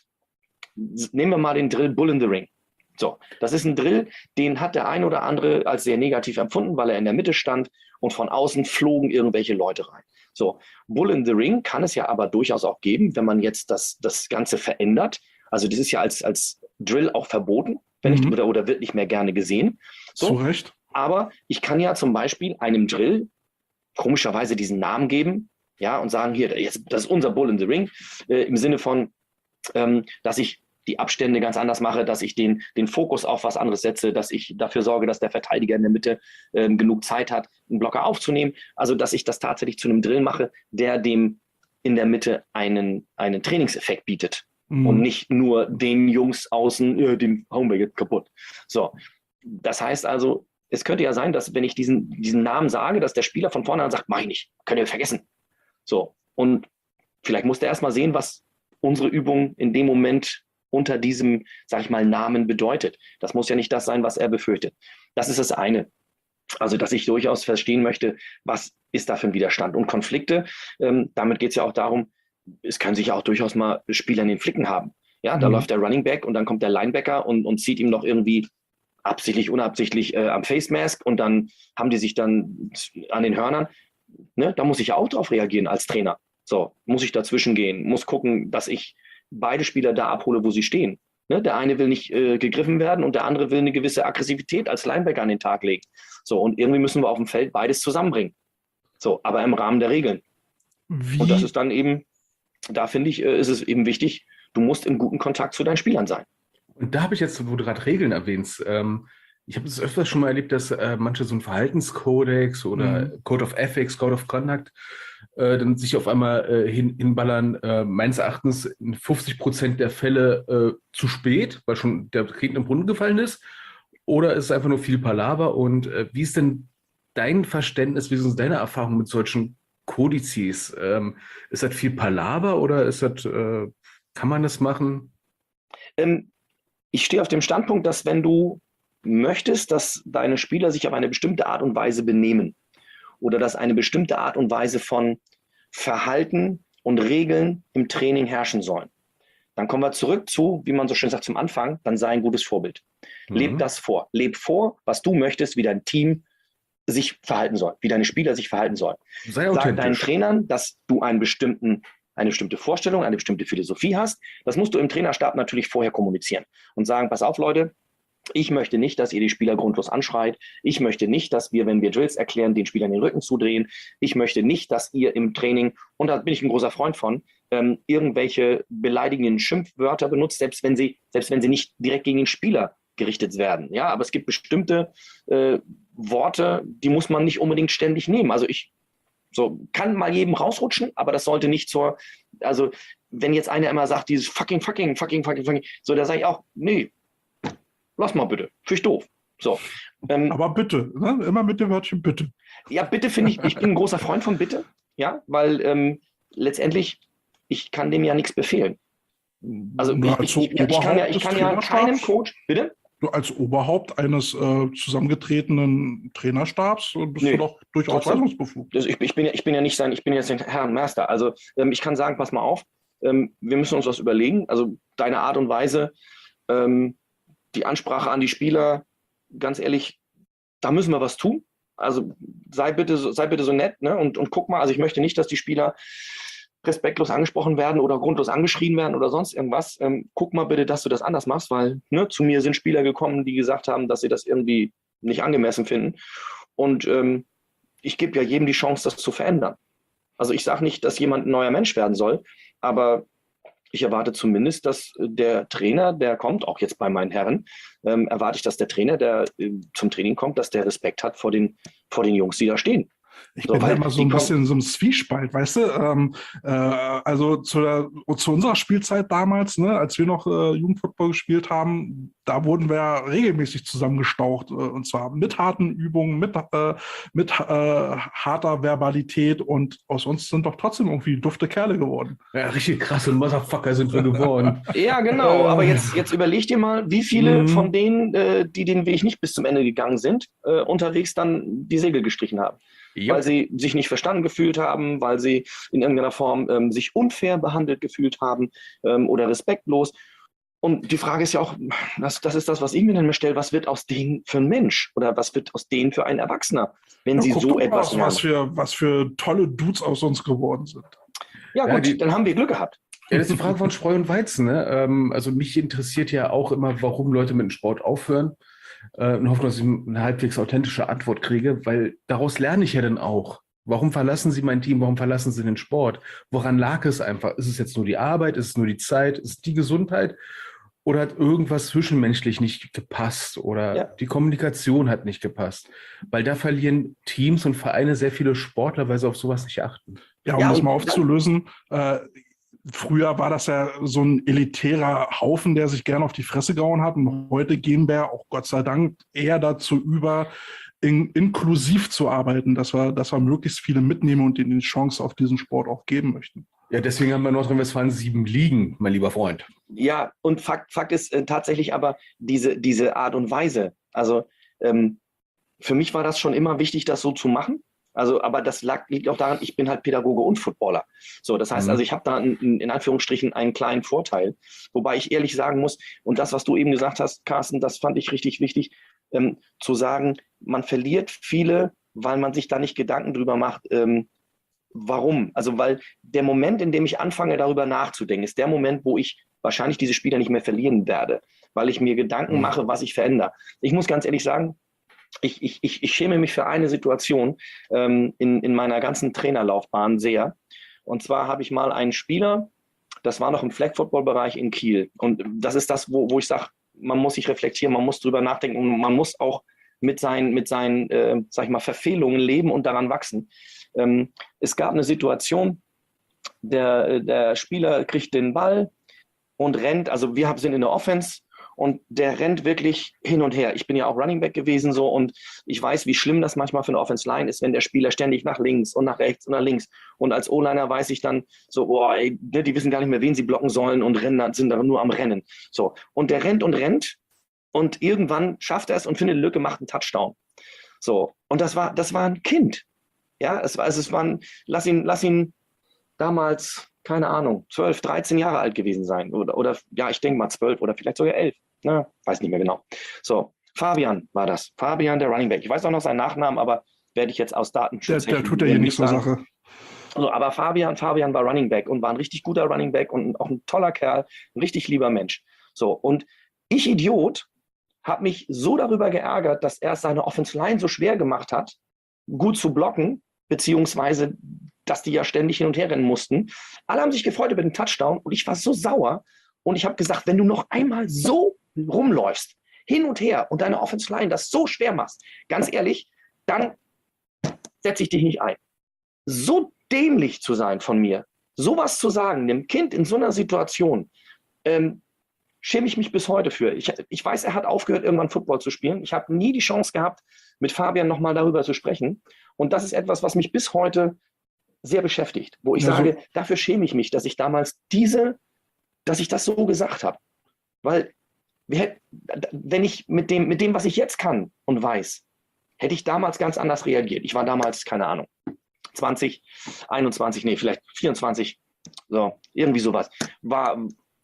nehmen wir mal den Drill Bull in the Ring. So, das ist ein Drill, den hat der eine oder andere als sehr negativ empfunden, weil er in der Mitte stand und von außen flogen irgendwelche Leute rein. So, Bull in the Ring kann es ja aber durchaus auch geben, wenn man jetzt das, das Ganze verändert. Also das ist ja als, als Drill auch verboten, wenn mhm. nicht, oder, oder wird nicht mehr gerne gesehen. So,
zu Recht.
Aber ich kann ja zum Beispiel einem Drill komischerweise diesen Namen geben, ja, und sagen, hier, jetzt, das ist unser Bull in the Ring, äh, im Sinne von, ähm, dass ich die Abstände ganz anders mache, dass ich den, den Fokus auf was anderes setze, dass ich dafür sorge, dass der Verteidiger in der Mitte ähm, genug Zeit hat, einen Blocker aufzunehmen. Also, dass ich das tatsächlich zu einem Drill mache, der dem in der Mitte einen, einen Trainingseffekt bietet. Mhm. Und nicht nur den Jungs außen, ja, den hauen wir jetzt kaputt. So, das heißt also, es könnte ja sein, dass wenn ich diesen, diesen Namen sage, dass der Spieler von vornherein sagt, mach ich nicht, könnt ihr vergessen. So, und vielleicht muss der erstmal sehen, was unsere Übung in dem Moment unter diesem, sag ich mal, Namen bedeutet. Das muss ja nicht das sein, was er befürchtet. Das ist das eine. Also, dass ich durchaus verstehen möchte, was ist da für ein Widerstand. Und Konflikte, ähm, damit geht es ja auch darum, es kann sich ja auch durchaus mal Spieler in den Flicken haben. Ja, da mhm. läuft der Running Back und dann kommt der Linebacker und, und zieht ihm noch irgendwie absichtlich, unabsichtlich äh, am Face Mask und dann haben die sich dann an den Hörnern. Ne? Da muss ich ja auch drauf reagieren als Trainer. So, muss ich dazwischen gehen, muss gucken, dass ich beide Spieler da abhole, wo sie stehen. Ne? Der eine will nicht äh, gegriffen werden und der andere will eine gewisse Aggressivität als Linebacker an den Tag legen. So, und irgendwie müssen wir auf dem Feld beides zusammenbringen. So, aber im Rahmen der Regeln. Wie? Und das ist dann eben, da finde ich, äh, ist es eben wichtig, du musst in guten Kontakt zu deinen Spielern sein.
Und da habe ich jetzt, wo du gerade Regeln erwähnst, ähm, ich habe es öfters schon mal erlebt, dass äh, manche so einen Verhaltenskodex oder mhm. Code of Ethics, Code of Conduct, äh, dann sich auf einmal äh, hin, hinballern, äh, meines Erachtens in fünfzig Prozent der Fälle äh, zu spät, weil schon der Regen im Brunnen gefallen ist, oder ist es einfach nur viel Palaver? Und äh, wie ist denn dein Verständnis, wie sind deine Erfahrungen mit solchen Kodizes? Ähm, ist das viel Palaver oder ist das, äh, kann man das machen?
Ähm, ich stehe auf dem Standpunkt, dass wenn du möchtest, dass deine Spieler sich auf eine bestimmte Art und Weise benehmen oder dass eine bestimmte Art und Weise von Verhalten und Regeln im Training herrschen sollen, dann kommen wir zurück zu, wie man so schön sagt zum Anfang, dann sei ein gutes Vorbild. Mhm. Leb das vor. Leb vor, was du möchtest, wie dein Team sich verhalten soll, wie deine Spieler sich verhalten sollen.
Sei
Sag deinen Trainern, dass du einen bestimmten eine bestimmte Vorstellung, eine bestimmte Philosophie hast. Das musst du im Trainerstab natürlich vorher kommunizieren und sagen, pass auf, Leute, ich möchte nicht, dass ihr die Spieler grundlos anschreit. Ich möchte nicht, dass wir, wenn wir Drills erklären, den Spielern den Rücken zudrehen. Ich möchte nicht, dass ihr im Training, und da bin ich ein großer Freund von, ähm, irgendwelche beleidigenden Schimpfwörter benutzt, selbst wenn sie, selbst wenn sie nicht direkt gegen den Spieler gerichtet werden. Ja, aber es gibt bestimmte äh, Worte, die muss man nicht unbedingt ständig nehmen. Also ich So, kann mal jedem rausrutschen, aber das sollte nicht zur, also wenn jetzt einer immer sagt, dieses fucking, fucking, fucking, fucking, fucking, so, da sage ich auch, nee, lass mal bitte, finde ich doof. So,
ähm, aber bitte, ne? Immer mit dem Wörtchen bitte.
Ja, bitte finde ich, ich bin ein großer Freund von bitte, ja, weil ähm, letztendlich, ich kann dem ja nichts befehlen. Also
Na,
ich, ich, ich, ich kann ja, ich kann ja keinem Coach, bitte?
Du als Oberhaupt eines äh, zusammengetretenen Trainerstabs bist
nee,
du doch durchaus weisungsbefugt.
Also ich, ich, bin ja, ich bin ja nicht sein, ich bin jetzt der Herr und Master. Also ähm, ich kann sagen, pass mal auf, ähm, wir müssen uns was überlegen. Also deine Art und Weise, ähm, die Ansprache an die Spieler, ganz ehrlich, da müssen wir was tun. Also sei bitte, sei bitte so nett, ne? und, und guck mal, also ich möchte nicht, dass die Spieler respektlos angesprochen werden oder grundlos angeschrien werden oder sonst irgendwas. Ähm, guck mal bitte, dass du das anders machst, weil ne, zu mir sind Spieler gekommen, die gesagt haben, dass sie das irgendwie nicht angemessen finden. Und ähm, ich gebe ja jedem die Chance, das zu verändern. Also ich sage nicht, dass jemand ein neuer Mensch werden soll, aber ich erwarte zumindest, dass der Trainer, der kommt, auch jetzt bei meinen Herren, ähm, erwarte ich, dass der Trainer, der äh, zum Training kommt, dass der Respekt hat vor den, vor den Jungs, die da stehen.
Ich
So,
bin da
weil
immer so
die
ein
kommen-
bisschen in so einem Zwiespalt, weißt du? Ähm, äh, also zu, der, zu unserer Spielzeit damals, ne, als wir noch äh, Jugendfootball gespielt haben, da wurden wir ja regelmäßig zusammengestaucht. Äh, und zwar mit harten Übungen, mit, äh, mit äh, harter Verbalität. Und aus uns sind doch trotzdem irgendwie dufte Kerle geworden.
Ja, richtig krasse Motherfucker sind wir geworden.
Ja, genau. Aber
Äh.
jetzt, jetzt überleg dir mal, wie viele
Mhm.
von denen, äh, die den Weg nicht bis zum Ende gegangen sind, äh, unterwegs dann die Segel gestrichen haben. Weil sie sich nicht verstanden gefühlt haben, weil sie in irgendeiner Form ähm, sich unfair behandelt gefühlt haben ähm, oder respektlos. Und die Frage ist ja auch, das, das ist das, was ich mir dann immer stelle, was wird aus denen für ein Mensch oder was wird aus denen für ein Erwachsener, wenn
Ja,
sie
guck
so
doch mal,
etwas
was,
lernen?
was, für, was für tolle Dudes aus uns geworden sind.
Ja
Ja,
gut,
die-
dann haben wir Glück gehabt.
Ja, das ist die Frage von Spreu und Weizen. Ne? Ähm, also mich interessiert ja auch immer, warum Leute mit dem Sport aufhören. Äh, und hoffe, dass ich eine halbwegs authentische Antwort kriege, weil daraus lerne ich ja dann auch. Warum verlassen Sie mein Team? Warum verlassen Sie den Sport? Woran lag es einfach? Ist es jetzt nur die Arbeit? Ist es nur die Zeit? Ist es die Gesundheit? Oder hat irgendwas zwischenmenschlich nicht gepasst? Oder
Ja.
die Kommunikation hat nicht gepasst? Weil da verlieren Teams und Vereine sehr viele Sportler, weil sie auf sowas nicht achten.
Ja, um
Ja,
das
und
mal
dann-
aufzulösen, äh, früher war das ja so ein elitärer Haufen, der sich gerne auf die Fresse gehauen hat. Und heute gehen wir auch Gott sei Dank eher dazu über, in, inklusiv zu arbeiten, dass wir, dass wir möglichst viele mitnehmen und ihnen die Chance auf diesen Sport auch geben möchten.
Ja, deswegen haben wir in Nordrhein-Westfalen sieben Ligen, mein lieber Freund.
Ja, und Fakt, Fakt ist äh, tatsächlich aber diese, diese Art und Weise. Also ähm, für mich war das schon immer wichtig, das so zu machen. Also, aber das lag, liegt auch daran, ich bin halt Pädagoge und Footballer. So, das heißt
Mhm.
also, ich habe da in, in Anführungsstrichen einen kleinen Vorteil. Wobei ich ehrlich sagen muss, und das, was du eben gesagt hast, Carsten, das fand ich richtig wichtig, ähm, zu sagen, man verliert viele, weil man sich da nicht Gedanken drüber macht, ähm, warum. Also, weil der Moment, in dem ich anfange, darüber nachzudenken, ist der Moment, wo ich wahrscheinlich diese Spieler nicht mehr verlieren werde, weil ich mir Gedanken
Mhm.
mache, was ich verändere. Ich muss ganz ehrlich sagen, ich, ich, ich, ich schäme mich für eine Situation ähm, in, in meiner ganzen Trainerlaufbahn sehr. Und zwar habe ich mal einen Spieler, das war noch im Flag-Football-Bereich in Kiel. Und das ist das, wo, wo ich sage, man muss sich reflektieren, man muss drüber nachdenken und man muss auch mit seinen, mit seinen äh, sag ich mal, Verfehlungen leben und daran wachsen. Ähm, es gab eine Situation, der, der Spieler kriegt den Ball und rennt, also wir sind in der Offense und der rennt wirklich hin und her. Ich bin ja auch Running Back gewesen so und ich weiß, wie schlimm das manchmal für eine Offense Line ist, wenn der Spieler ständig nach links und nach rechts und nach links und als O-Liner weiß ich dann so, boah, ey, die wissen gar nicht mehr, wen sie blocken sollen und rennen, sind da nur am Rennen. So, und der rennt und rennt und irgendwann schafft er es und findet eine Lücke, macht einen Touchdown. So, und das war, das war ein Kind. Ja, es war, also es war ein, lass ihn, lass ihn damals, keine Ahnung, zwölf, dreizehn Jahre alt gewesen sein. Oder, oder ja, ich denke mal zwölf oder vielleicht sogar elf. Na, weiß nicht mehr genau. So, Fabian war das. Fabian, der Running Back. Ich weiß auch noch seinen Nachnamen, aber werde ich jetzt aus
Der,
Datenschutz
der tut ja hier nicht zur Sache.
So, aber Fabian, Fabian war Running Back und war ein richtig guter Running Back und auch ein toller Kerl, ein richtig lieber Mensch. So, und ich, Idiot, habe mich so darüber geärgert, dass er seine Offensive Line so schwer gemacht hat, gut zu blocken, beziehungsweise, dass die ja ständig hin und her rennen mussten. Alle haben sich gefreut über den Touchdown und ich war so sauer und ich habe gesagt, wenn du noch einmal so rumläufst, hin und her und deine Offensive Line das so schwer machst, ganz ehrlich, dann setze ich dich nicht ein. So dämlich zu sein von mir, sowas zu sagen, einem Kind in so einer Situation, ähm, schäme ich mich bis heute für. Ich, ich weiß, er hat aufgehört, irgendwann Football zu spielen. Ich habe nie die Chance gehabt, mit Fabian nochmal darüber zu sprechen. Und das ist etwas, was mich bis heute sehr beschäftigt, wo ich
Ja, so-
sage, dafür schäme ich mich, dass ich damals diese, dass ich das so gesagt habe. Weil, wir hätt, wenn ich mit dem, mit dem, was ich jetzt kann und weiß, hätte ich damals ganz anders reagiert. Ich war damals, keine Ahnung, zwanzig, einundzwanzig, nee, vielleicht vierundzwanzig, so, irgendwie sowas. War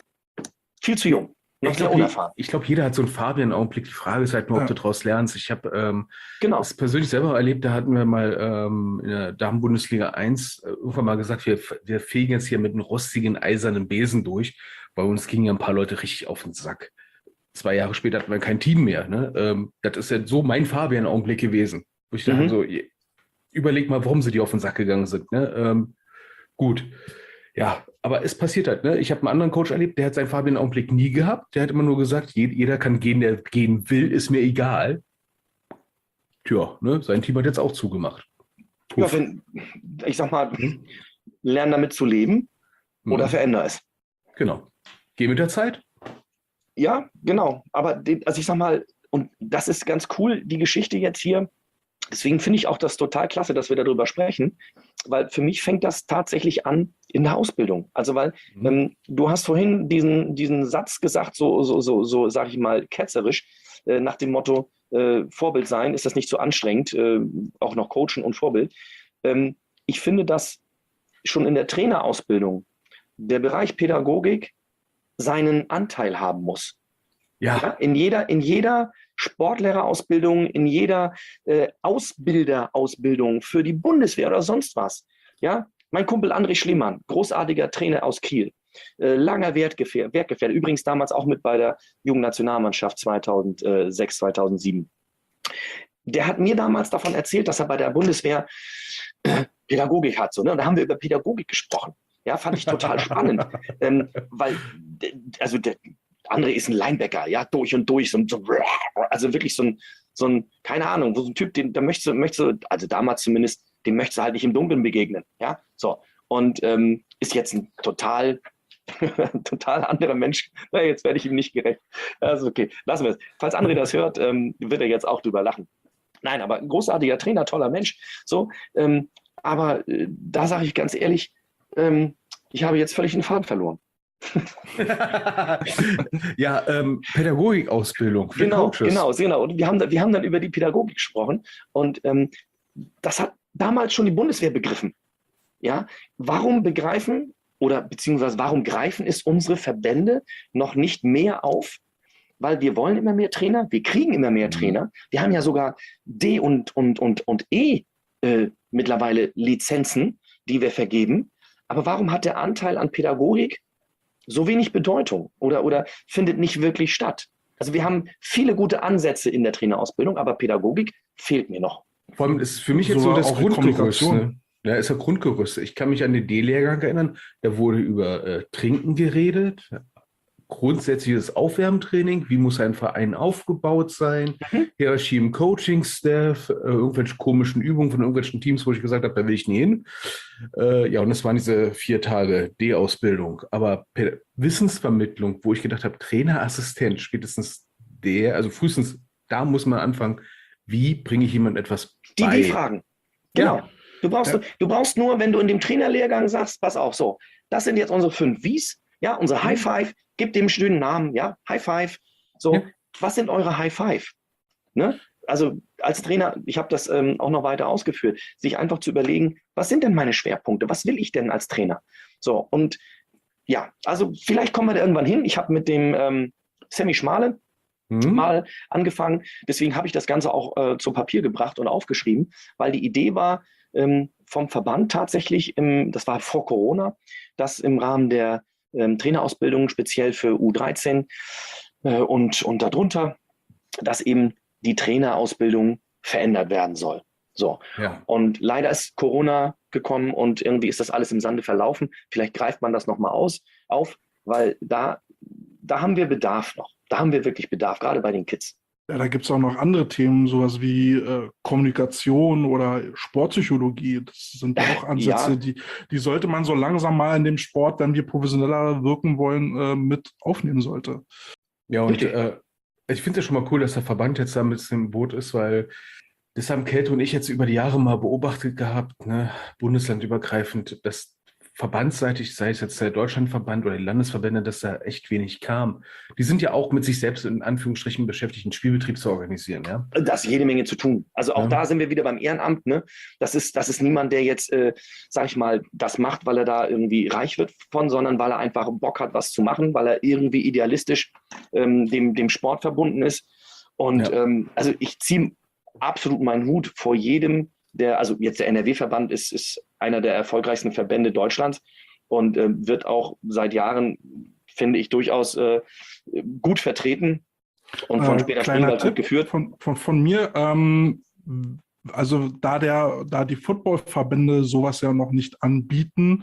viel zu jung, noch
Ich
sehr
glaube,
unerfahren.
ich glaub, jeder hat so einen Fabian-Augenblick. Die Frage ist halt nur, ob
Ja.
du daraus lernst. Ich habe ähm,
Genau.
das persönlich selber erlebt, da hatten wir mal ähm, in der Damen-Bundesliga eins äh, irgendwann mal gesagt, wir, wir fegen jetzt hier mit einem rostigen, eisernen Besen durch. Bei uns gingen ja ein paar Leute richtig auf den Sack. Zwei Jahre später hatten wir kein Team mehr. Ne? Ähm, das ist ja so mein Fabian-Augenblick gewesen. Wo ich dachte,
Mhm.
so, ihr- überleg mal, warum sie dir auf den Sack gegangen sind. Ne? Ähm, gut. Ja, aber es passiert halt. Ne? Ich habe einen anderen Coach erlebt, der hat seinen Fabian-Augenblick nie gehabt. Der hat immer nur gesagt, je- jeder kann gehen, der gehen will, ist mir egal. Tja, ne? Sein Team hat jetzt auch zugemacht.
Ja, wenn, ich sag mal,
Mhm.
lern damit zu leben oder
Mhm.
verändere es.
Genau. Geh mit der Zeit.
Ja, genau. Aber den, also ich sag mal, und das ist ganz cool, die Geschichte jetzt hier. Deswegen finde ich auch das total klasse, dass wir darüber sprechen, weil für mich fängt das tatsächlich an in der Ausbildung. Also weil
Mhm.
ähm, du hast vorhin diesen, diesen Satz gesagt, so, so, so, so sage ich mal, ketzerisch, äh, nach dem Motto, äh, Vorbild sein, ist das nicht so anstrengend, äh, auch noch Coachen und Vorbild. Ähm, ich finde, dass schon in der Trainerausbildung der Bereich Pädagogik seinen Anteil haben muss. Ja,
Ja,
in jeder, in jeder Sportlehrerausbildung, in jeder äh, Ausbilderausbildung für die Bundeswehr oder sonst was. Ja, mein Kumpel André Schliemann, großartiger Trainer aus Kiel, äh, langer Wertgefährte, Wertgefährte, übrigens damals auch mit bei der Jugendnationalmannschaft zweitausendsechs, zweitausendsieben. Der hat mir damals davon erzählt, dass er bei der Bundeswehr äh, Pädagogik hat. So, ne? Und da haben wir über Pädagogik gesprochen. Ja, fand ich total spannend, ähm, weil also der André ist ein Linebacker, ja, durch und durch, so, so also wirklich so ein, so ein, keine Ahnung, so ein Typ, den, der möchte, möchte, also damals zumindest, dem möchte halt nicht im Dunkeln begegnen, ja, so. Und ähm, ist jetzt ein total, total anderer Mensch. Na, jetzt werde ich ihm nicht gerecht. Also okay, lassen wir es. Falls André das hört, ähm, wird er jetzt auch drüber lachen. Nein, aber ein großartiger Trainer, toller Mensch. So, ähm, aber äh, da sage ich ganz ehrlich, ähm, ich habe jetzt völlig den Faden verloren.
ja, ähm, Pädagogikausbildung für
Genau,
Coaches.
genau, genau. Und wir haben, wir haben dann über die Pädagogik gesprochen und ähm, das hat damals schon die Bundeswehr begriffen. Ja, warum begreifen oder beziehungsweise warum greifen es unsere Verbände noch nicht mehr auf? Weil wir wollen immer mehr Trainer, wir kriegen immer mehr
Mhm.
Trainer. Wir haben ja sogar D und, und, und, und E äh, mittlerweile Lizenzen, die wir vergeben. Aber warum hat der Anteil an Pädagogik so wenig Bedeutung oder, oder findet nicht wirklich statt? Also wir haben viele gute Ansätze in der Trainerausbildung, aber Pädagogik fehlt mir noch.
Vor allem ist für mich jetzt
Sogar
so das
auch in
Grundgerüst.
Kommunikation.
Ne? Ja, ist ja Grundgerüst. Ich kann mich an den D-Lehrgang erinnern, da wurde über äh, Trinken geredet, grundsätzliches Aufwärmtraining, wie muss ein Verein aufgebaut sein,
Mhm.
Hierarchie im Coaching-Staff, äh, irgendwelche komischen Übungen von irgendwelchen Teams, wo ich gesagt habe, da will ich nie hin. Äh, ja, und das waren diese vier Tage D-Ausbildung. Aber Pä- Wissensvermittlung, wo ich gedacht habe, Trainerassistent, spätestens der, also frühestens da muss man anfangen, wie bringe ich jemandem etwas
Die
bei?
W-Fragen. Genau.
Ja.
Du brauchst,
Ja.
du brauchst nur, wenn du in dem Trainerlehrgang sagst, pass auf, so, das sind jetzt unsere fünf Wies, ja, unsere High Five, gib dem schönen Namen, ja, High Five. So,
Ja.
was sind eure High Five? Ne? Also als Trainer, ich habe das ähm, auch noch weiter ausgeführt, sich einfach zu überlegen, was sind denn meine Schwerpunkte? Was will ich denn als Trainer? So, und ja, also vielleicht kommen wir da irgendwann hin. Ich habe mit dem ähm, Sammy Schmale
Hm?
mal angefangen. Deswegen habe ich das Ganze auch äh, zu Papier gebracht und aufgeschrieben, weil die Idee war ähm, vom Verband tatsächlich, im, das war vor Corona, dass im Rahmen der ähm, Trainerausbildung speziell für U dreizehn äh, und, und darunter, dass eben die Trainerausbildung verändert werden soll. So.
Ja.
Und leider ist Corona gekommen und irgendwie ist das alles im Sande verlaufen. Vielleicht greift man das nochmal aus, auf, weil da, da haben wir Bedarf noch. Da haben wir wirklich Bedarf, gerade bei den Kids.
Ja, da gibt es auch noch andere Themen, sowas wie äh, Kommunikation oder Sportpsychologie. Das sind ja auch Ansätze,
Ja.
die, die sollte man so langsam mal in dem Sport, wenn wir professioneller wirken wollen, äh, mit aufnehmen sollte.
Ja, und
Richtig.
äh, ich finde es ja schon mal cool, dass der Verband jetzt da mit im Boot ist, weil das haben Käthe und ich jetzt über die Jahre mal beobachtet gehabt, ne, bundeslandübergreifend, dass verbandsseitig, sei es jetzt der Deutschlandverband oder die Landesverbände, dass da echt wenig kam. Die sind ja auch mit sich selbst in Anführungsstrichen beschäftigt, einen Spielbetrieb zu organisieren, ja.
Da ist jede Menge zu tun. Also auch
Ja.
da sind wir wieder beim Ehrenamt. Ne? Das ist, das ist niemand, der jetzt, äh, sag ich mal, das macht, weil er da irgendwie reich wird von, sondern weil er einfach Bock hat, was zu machen, weil er irgendwie idealistisch ähm, dem, dem Sport verbunden ist. Und
Ja.
ähm, also ich ziehe absolut meinen Hut vor jedem, der, also jetzt der N R W-Verband ist, ist einer der erfolgreichsten Verbände Deutschlands und äh, wird auch seit Jahren, finde ich, durchaus äh, gut vertreten. Und von
Äh,
Peter
kleiner
Springwald gut
Tipp
geführt.
von, von, von mir. Ähm, also da der, da die Footballverbände sowas ja noch nicht anbieten,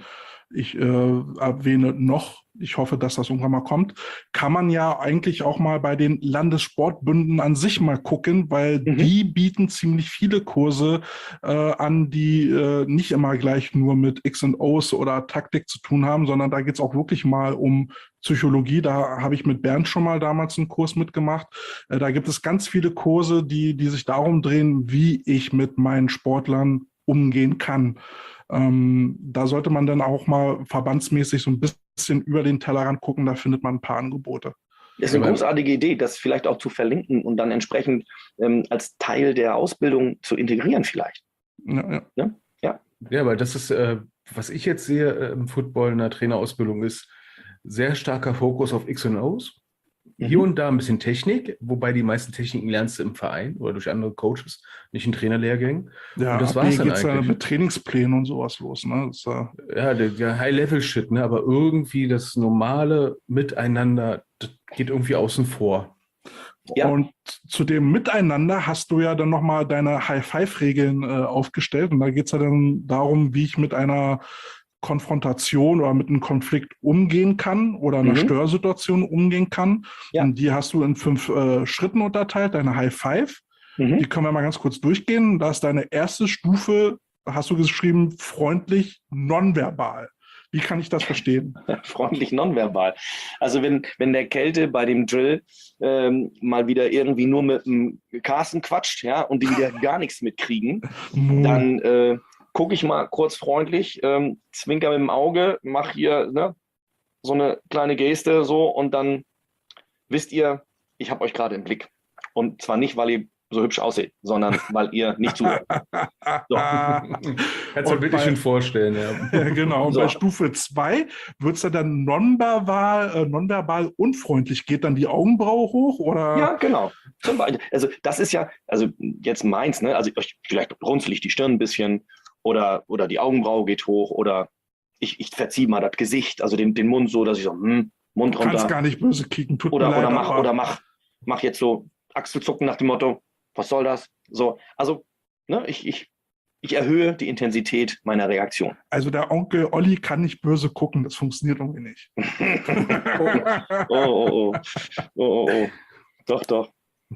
ich äh, erwähne noch, ich hoffe, dass das irgendwann mal kommt, kann man ja eigentlich auch mal bei den Landessportbünden an sich mal gucken, weil mhm. die bieten ziemlich viele Kurse äh, an, die äh, nicht immer gleich nur mit X und O's oder Taktik zu tun haben, sondern da geht es auch wirklich mal um Psychologie. Da habe ich mit Bernd schon mal damals einen Kurs mitgemacht. Äh, da gibt es ganz viele Kurse, die, die sich darum drehen, wie ich mit meinen Sportlern umgehen kann. Ähm, da sollte man dann auch mal verbandsmäßig so ein bisschen über den Tellerrand gucken, da findet man ein paar Angebote.
Das ist eine großartige Idee, das vielleicht auch zu verlinken und dann entsprechend ähm, als Teil der Ausbildung zu integrieren vielleicht.
Ja, ja. ja? ja. ja weil das ist, äh, was ich jetzt sehe äh, im Football in der Trainerausbildung ist, sehr starker Fokus auf X und O's. Hier mhm. und da ein bisschen Technik, wobei die meisten Techniken lernst du im Verein oder durch andere Coaches, nicht in Trainerlehrgängen.
Ja, und das war es dann eigentlich. Ja mit Trainingsplänen und sowas los. Ne? Das, äh
ja, der, der High-Level-Shit, ne? Aber irgendwie das normale Miteinander, das geht irgendwie außen vor.
Ja. Und zu dem Miteinander hast du ja dann nochmal deine High-Five-Regeln äh, aufgestellt. Und da geht es ja dann darum, wie ich mit einer Konfrontation oder mit einem Konflikt umgehen kann oder einer mhm. Störsituation umgehen kann. Ja. Und die hast du in fünf äh, Schritten unterteilt, deine High Five. Mhm. Die können wir mal ganz kurz durchgehen. Da ist deine erste Stufe, hast du geschrieben, freundlich nonverbal. Wie kann ich das verstehen?
Freundlich nonverbal. Also wenn, wenn der Kälte bei dem Drill ähm, mal wieder irgendwie nur mit dem Carsten quatscht, ja, und die wieder gar nichts mitkriegen, dann äh, gucke ich mal kurz freundlich, ähm, zwinker mit dem Auge, mach hier ne, so eine kleine Geste so und dann wisst ihr, ich habe euch gerade im Blick. Und zwar nicht, weil ihr so hübsch aussieht, sondern weil ihr nicht zuhört. So.
Kannst du wirklich schon vorstellen. Ja,
ja genau. Und so. Bei Stufe zwei wird es dann nonverbal, äh, nonverbal unfreundlich. Geht dann die Augenbraue hoch? Oder?
Ja, genau. Zum Beispiel. Also das ist ja, also jetzt meins, ne? Also ich, vielleicht runzel ich die Stirn ein bisschen oder, oder die Augenbraue geht hoch oder ich, ich verziehe mal das Gesicht, also den, den Mund so, dass ich so, hm, Mund runter.
Du kannst gar nicht böse kicken, tut
oder,
mir leid.
Oder mach, oder mach, mach jetzt so Achselzucken nach dem Motto, was soll das? So, also, ne, ich, ich, ich erhöhe die Intensität meiner Reaktion.
Also der Onkel Olli kann nicht böse gucken, das funktioniert irgendwie nicht.
oh, oh, oh, oh, oh, oh, oh. Doch, doch.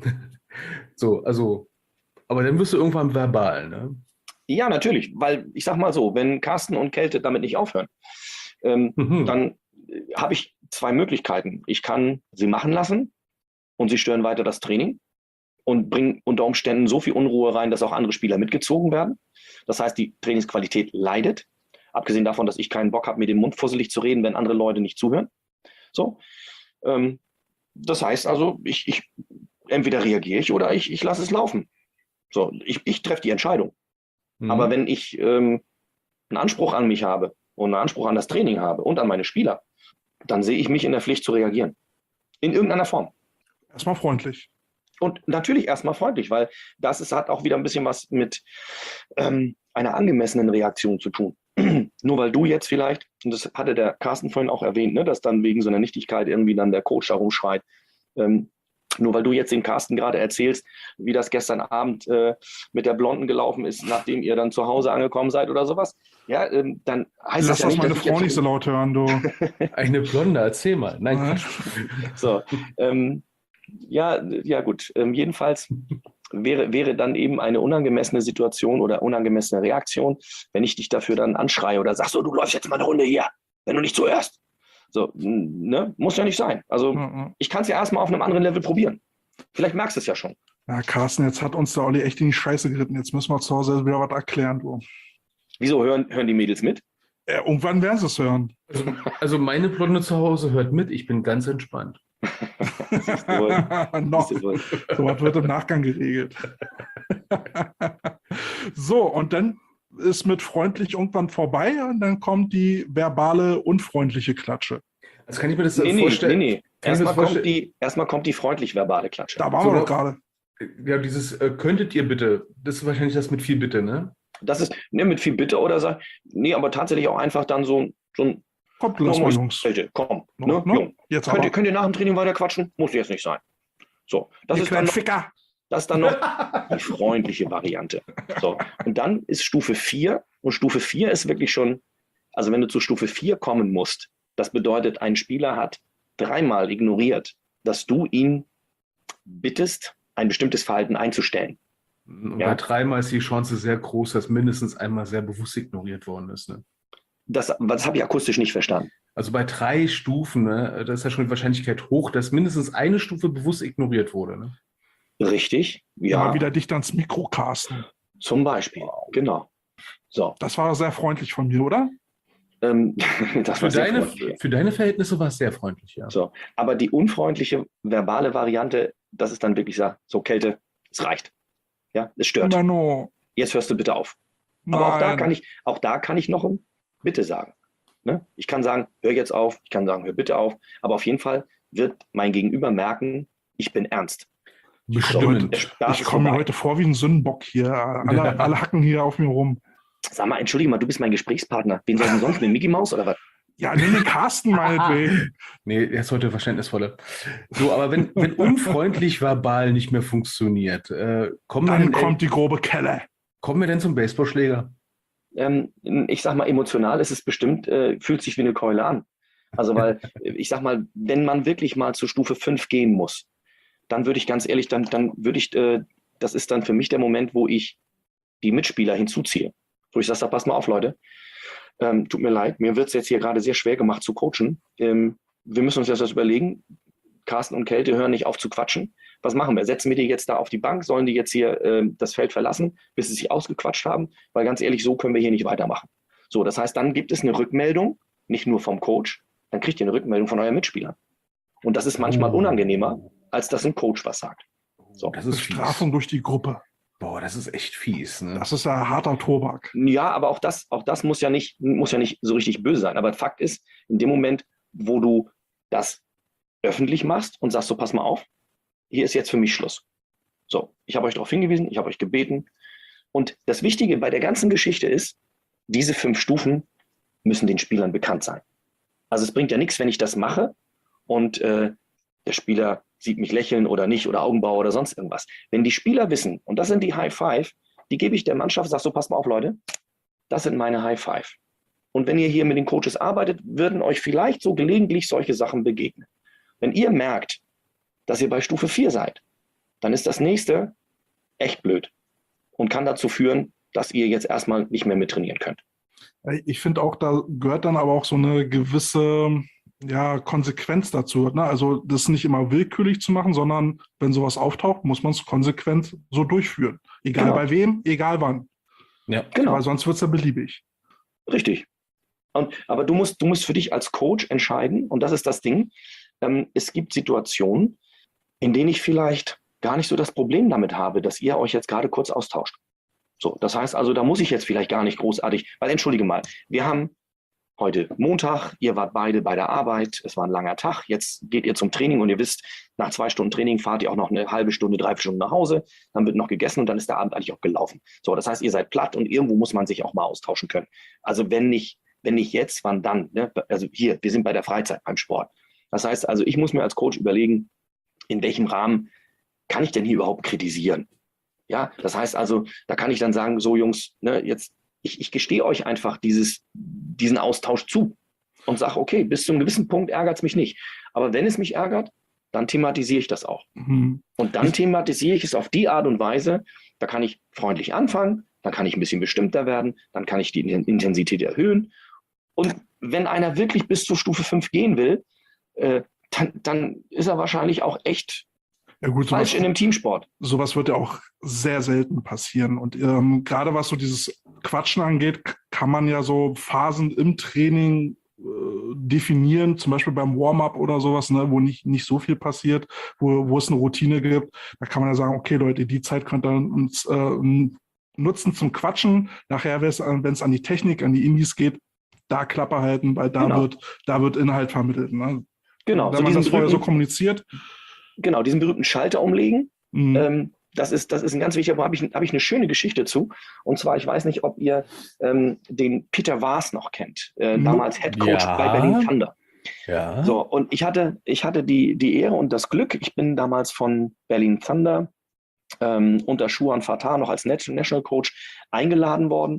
So, also, aber dann wirst du irgendwann verbal, ne?
Ja, natürlich, weil ich sag mal so, wenn Carsten und Kälte damit nicht aufhören, ähm, mhm. dann habe ich zwei Möglichkeiten. Ich kann sie machen lassen und sie stören weiter das Training und bringen unter Umständen so viel Unruhe rein, dass auch andere Spieler mitgezogen werden. Das heißt, die Trainingsqualität leidet, abgesehen davon, dass ich keinen Bock habe, mir den Mund fusselig zu reden, wenn andere Leute nicht zuhören. So, ähm, das heißt also, ich, ich entweder reagiere ich oder ich, ich lasse es laufen. So, ich, ich treffe die Entscheidung. Mhm. Aber wenn ich ähm, einen Anspruch an mich habe und einen Anspruch an das Training habe und an meine Spieler, dann sehe ich mich in der Pflicht zu reagieren. In irgendeiner Form.
Erstmal freundlich.
Und natürlich erstmal freundlich, weil das ist, hat auch wieder ein bisschen was mit ähm, einer angemessenen Reaktion zu tun. Nur weil du jetzt vielleicht, und das hatte der Carsten vorhin auch erwähnt, ne, dass dann wegen so einer Nichtigkeit irgendwie dann der Coach da rumschreit, ähm, nur weil du jetzt den Carsten gerade erzählst, wie das gestern Abend äh, mit der Blonden gelaufen ist, nachdem ihr dann zu Hause angekommen seid oder sowas, ja, ähm, dann heißt
Lass
das ja nicht,
meine Frau nicht so laut hören, du.
Eine Blonde, erzähl mal. Nein, Quatsch.
So, ähm, ja, ja gut. Ähm, jedenfalls wäre, wäre dann eben eine unangemessene Situation oder unangemessene Reaktion, wenn ich dich dafür dann anschreie oder sag so, du läufst jetzt mal eine Runde hier, wenn du nicht zuhörst. So, ne? Muss ja nicht sein. Also mhm. ich kann es ja erstmal auf einem anderen Level probieren. Vielleicht merkst du es ja schon.
Ja, Carsten, jetzt hat uns der Olli echt in die Scheiße geritten. Jetzt müssen wir zu Hause wieder was erklären, du.
Wieso hören, hören die Mädels mit?
Ja, irgendwann werden sie es hören.
Also, also meine Blonde zu Hause hört mit, ich bin ganz entspannt.
Noch. So was wird im Nachgang geregelt. So, und dann ist mit freundlich irgendwann vorbei und dann kommt die verbale, unfreundliche Klatsche.
Also kann ich mir das
nee,
vorstellen? Nee, nee.
Erstmal kommt, die, erstmal kommt die freundlich-verbale Klatsche.
Da waren so, wir doch gerade.
Ja, dieses äh, könntet ihr bitte, das ist wahrscheinlich das mit viel Bitte, ne?
Das ist, ne, mit viel Bitte oder so, nee, aber tatsächlich auch einfach dann so, so ein
Kommt, lass mal, Jungs.
Komm,
no,
ne,
no,
Jung.
Jetzt
könnt, ihr, könnt ihr nach dem Training weiter quatschen? Muss jetzt nicht sein. So, das ist dann noch,
Ficker.
Das ist dann noch die freundliche Variante. So, und dann ist Stufe vier und Stufe vier ist wirklich schon Also wenn du zu Stufe vier kommen musst, das bedeutet, ein Spieler hat dreimal ignoriert, dass du ihn bittest, ein bestimmtes Verhalten einzustellen.
Und
Ja.
bei dreimal ist die Chance sehr groß, dass mindestens einmal sehr bewusst ignoriert worden ist. Ne?
Das, das habe ich akustisch nicht verstanden.
Also bei drei Stufen, ne, da ist ja schon die Wahrscheinlichkeit hoch, dass mindestens eine Stufe bewusst ignoriert wurde. Ne?
Richtig,
Ja.
ja.
Wieder dicht ans Mikro casten.
Zum Beispiel, genau. So.
Das war sehr freundlich von mir, oder?
Ähm, das
Für
war sehr
deine,
freundlich.
für deine Verhältnisse war es sehr freundlich, ja.
So. Aber die unfreundliche verbale Variante, das ist dann wirklich so, Kälte, es reicht. Ja, es stört.
Na no.
Jetzt hörst du bitte auf.
Nein.
Aber auch da kann ich, auch da kann ich noch ein Bitte sagen. Ne? Ich kann sagen, hör jetzt auf, ich kann sagen, hör bitte auf. Aber auf jeden Fall wird mein Gegenüber merken, ich bin ernst.
Bestimmend.
So,
ich komme mir heute vor wie ein Sündenbock hier. Alle, alle hacken hier auf mir rum.
Sag mal, entschuldige mal, du bist mein Gesprächspartner. Wen soll denn sonst? Mit Mickey Mouse oder was?
Ja, nimm den Carsten meinetwegen.
Nee, er ist heute verständnisvoller. So, aber wenn, wenn unfreundlich verbal nicht mehr funktioniert, äh, kommen, wir
Dann
denn,
kommt die grobe Kelle.
kommen wir denn zum Baseballschläger?
Ähm, ich sag mal, emotional ist es bestimmt, äh, fühlt sich wie eine Keule an. Also, weil, ich sag mal, wenn man wirklich mal zu Stufe fünf gehen muss, dann würde ich ganz ehrlich, dann, dann würde ich, äh, das ist dann für mich der Moment, wo ich die Mitspieler hinzuziehe. Wo ich sage, pass mal auf, Leute, ähm, tut mir leid, mir wird es jetzt hier gerade sehr schwer gemacht zu coachen. Ähm, wir müssen uns jetzt was überlegen. Carsten und Kälte hören nicht auf zu quatschen. Was machen wir? Setzen wir die jetzt da auf die Bank? Sollen die jetzt hier äh, das Feld verlassen, bis sie sich ausgequatscht haben? Weil ganz ehrlich, so können wir hier nicht weitermachen. So, das heißt, dann gibt es eine Rückmeldung, nicht nur vom Coach, dann kriegt ihr eine Rückmeldung von euren Mitspielern. Und das ist manchmal
Oh.
unangenehmer, als dass ein Coach was sagt. So.
Das ist
Bestrafung
fies.
durch die Gruppe.
Boah, das ist echt fies. Ne?
Das ist ja harter Tobak.
Ja, aber auch das, auch das muss ja nicht, muss ja nicht so richtig böse sein. Aber Fakt ist, in dem Moment, wo du das öffentlich machst und sagst so, pass mal auf, hier ist jetzt für mich Schluss. So, ich habe euch darauf hingewiesen, ich habe euch gebeten. Und das Wichtige bei der ganzen Geschichte ist, diese fünf Stufen müssen den Spielern bekannt sein. Also es bringt ja nichts, wenn ich das mache und äh, der Spieler sieht mich lächeln oder nicht oder Augenbraue oder sonst irgendwas. Wenn die Spieler wissen, und das sind die High Five, die gebe ich der Mannschaft, sag so, pass mal auf, Leute, das sind meine High Five. Und wenn ihr hier mit den Coaches arbeitet, würden euch vielleicht so gelegentlich solche Sachen begegnen. Wenn ihr merkt, dass ihr bei Stufe vier seid, dann ist das nächste echt blöd und kann dazu führen, dass ihr jetzt erstmal nicht mehr mittrainieren könnt.
Ich finde auch, da gehört dann aber auch so eine gewisse ja, Konsequenz dazu. Ne? Also das nicht immer willkürlich zu machen, sondern wenn sowas auftaucht, muss man es konsequent so durchführen. Egal
Genau.
bei wem, egal wann.
Ja.
Genau.
Weil sonst wird es ja beliebig.
Richtig. Und, aber du musst, du musst für dich als Coach entscheiden, und das ist das Ding, ähm, es gibt Situationen, in denen ich vielleicht gar nicht so das Problem damit habe, dass ihr euch jetzt gerade kurz austauscht. So, das heißt also, da muss ich jetzt vielleicht gar nicht großartig, weil entschuldige mal, wir haben heute Montag, ihr wart beide bei der Arbeit, es war ein langer Tag, jetzt geht ihr zum Training und ihr wisst, nach zwei Stunden Training fahrt ihr auch noch eine halbe Stunde, drei Stunden nach Hause, dann wird noch gegessen und dann ist der Abend eigentlich auch gelaufen. So, das heißt, ihr seid platt und irgendwo muss man sich auch mal austauschen können. Also wenn nicht, wenn nicht jetzt, wann dann? Ne? Also hier, wir sind bei der Freizeit, beim Sport. Das heißt also, ich muss mir als Coach überlegen, in welchem Rahmen kann ich denn hier überhaupt kritisieren? Ja, das heißt also, da kann ich dann sagen, so Jungs, ne, jetzt, ich, ich gestehe euch einfach dieses, diesen Austausch zu und sage, okay, bis zu einem gewissen Punkt ärgert es mich nicht. Aber wenn es mich ärgert, dann thematisiere ich das auch.
Mhm.
Und dann thematisiere ich es auf die Art und Weise, da kann ich freundlich anfangen, dann kann ich ein bisschen bestimmter werden, dann kann ich die Intensität erhöhen. Und wenn einer wirklich bis zur Stufe fünf gehen will, äh, dann, dann ist er wahrscheinlich auch echt
Ja gut,
falsch
sowas,
in einem Teamsport.
sowas wird ja auch sehr selten passieren. Und ähm, gerade was so dieses Quatschen angeht, k- kann man ja so Phasen im Training äh, definieren, zum Beispiel beim Warm-up oder sowas, ne, wo nicht, nicht so viel passiert, wo, wo es eine Routine gibt. Da kann man ja sagen, okay Leute, die Zeit könnt ihr uns äh, nutzen zum Quatschen. Nachher, wenn es an die Technik, an die Indies geht, da Klappe halten, weil da,
Genau.
wird, da wird Inhalt vermittelt. Ne?
Genau,
Wenn
so
man
diesen
das vorher so
berühmten-
kommuniziert.
Genau, diesen berühmten Schalter umlegen.
mh,
Ähm, das ist, das ist ein ganz wichtiger, da habe ich, hab ich eine schöne Geschichte zu. Und zwar, ich weiß nicht, ob ihr ähm, den Peter Waas noch kennt, äh,
Mhm.
damals Head Coach
Ja.
bei Berlin Thunder.
Ja.
So, und ich hatte, ich hatte die, die Ehre und das Glück, ich bin damals von Berlin Thunder ähm, unter Schuhan Fatah noch als National Coach eingeladen worden.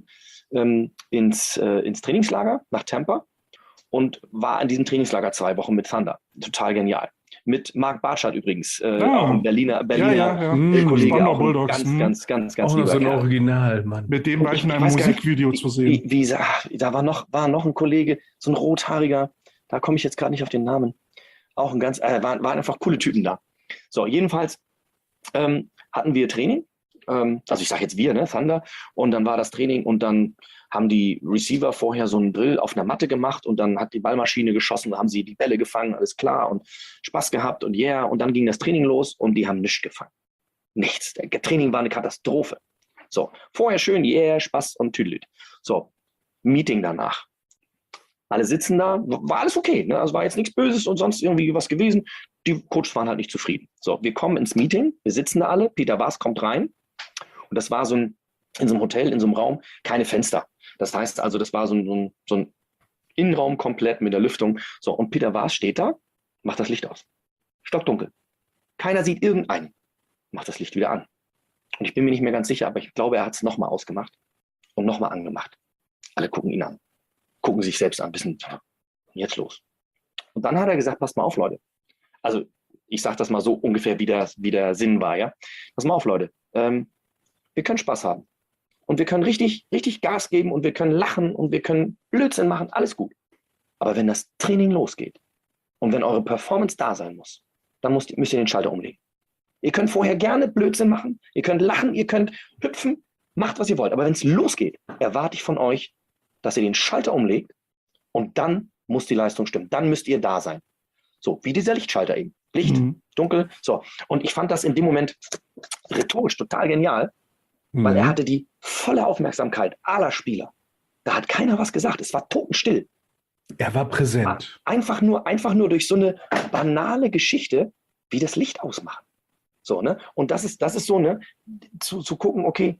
ähm, ins, äh, ins Trainingslager nach Tampa und war in diesem Trainingslager zwei Wochen mit Thunder. Total genial. Mit Marc Bartschat übrigens, äh,
Ah.
auch ein Berliner, Berliner
ja, ja, ja.
Mm,
Kollege,
Spandau
auch ein
Bulldogs,
ganz,
hm.
ganz, ganz, ganz
Auch noch
lieber
so ein
Kerl.
Original, Mann.
Mit dem war ich in
Ich
einem
weiß gar nicht,
Musikvideo zu sehen.
Wie, wie, ach, da war noch, war noch ein Kollege, so ein rothaariger, da komme ich jetzt gerade nicht auf den Namen. Auch ein ganz, äh, waren, waren einfach coole Typen da. So, jedenfalls ähm, hatten wir Training. Ähm, also ich sage jetzt wir, ne, Thunder. Und dann war das Training und dann haben die Receiver vorher so einen Drill auf einer Matte gemacht und dann hat die Ballmaschine geschossen, da haben sie die Bälle gefangen, alles klar und Spaß gehabt und yeah. Und dann ging das Training los und die haben nichts gefangen. Nichts. Der Training war eine Katastrophe. So, vorher schön, yeah, Spaß und Tüdelüt. So, Meeting danach. Alle sitzen da, war alles okay, ne? Also war jetzt nichts Böses und sonst irgendwie was gewesen. Die Coaches waren halt nicht zufrieden. So, wir kommen ins Meeting, wir sitzen da alle, Peter Waas kommt rein und das war so ein, in so einem Hotel, in so einem Raum, keine Fenster. Das heißt also, das war so ein, so ein, so ein Innenraum komplett mit der Lüftung. So, und Peter Waas steht da, macht das Licht aus. Stockdunkel. Keiner sieht irgendeinen. Macht das Licht wieder an. Und ich bin mir nicht mehr ganz sicher, aber ich glaube, er hat es nochmal ausgemacht und nochmal angemacht. Alle gucken ihn an. Gucken sich selbst an, wissen, jetzt los. Und dann hat er gesagt, passt mal auf, Leute. Also ich sage das mal so ungefähr, wie der, wie der Sinn war, ja. Pass mal auf, Leute. Ähm, wir können Spaß haben. Und wir können richtig, richtig Gas geben und wir können lachen und wir können Blödsinn machen, alles gut. Aber wenn das Training losgeht und wenn eure Performance da sein muss, dann müsst, müsst ihr den Schalter umlegen. Ihr könnt vorher gerne Blödsinn machen, ihr könnt lachen, ihr könnt hüpfen, macht, was ihr wollt. Aber wenn es losgeht, erwarte ich von euch, dass ihr den Schalter umlegt und dann muss die Leistung stimmen. Dann müsst ihr da sein. So, wie dieser Lichtschalter eben. Licht, mhm. dunkel, so. Und ich fand das in dem Moment rhetorisch total genial, mhm. weil er hatte die volle Aufmerksamkeit aller Spieler. Da hat keiner was gesagt. Es war totenstill.
Er war präsent.
Einfach nur, einfach nur durch so eine banale Geschichte, wie das Licht ausmachen. So, ne? Und das ist, das ist so, ne, zu, zu gucken, okay,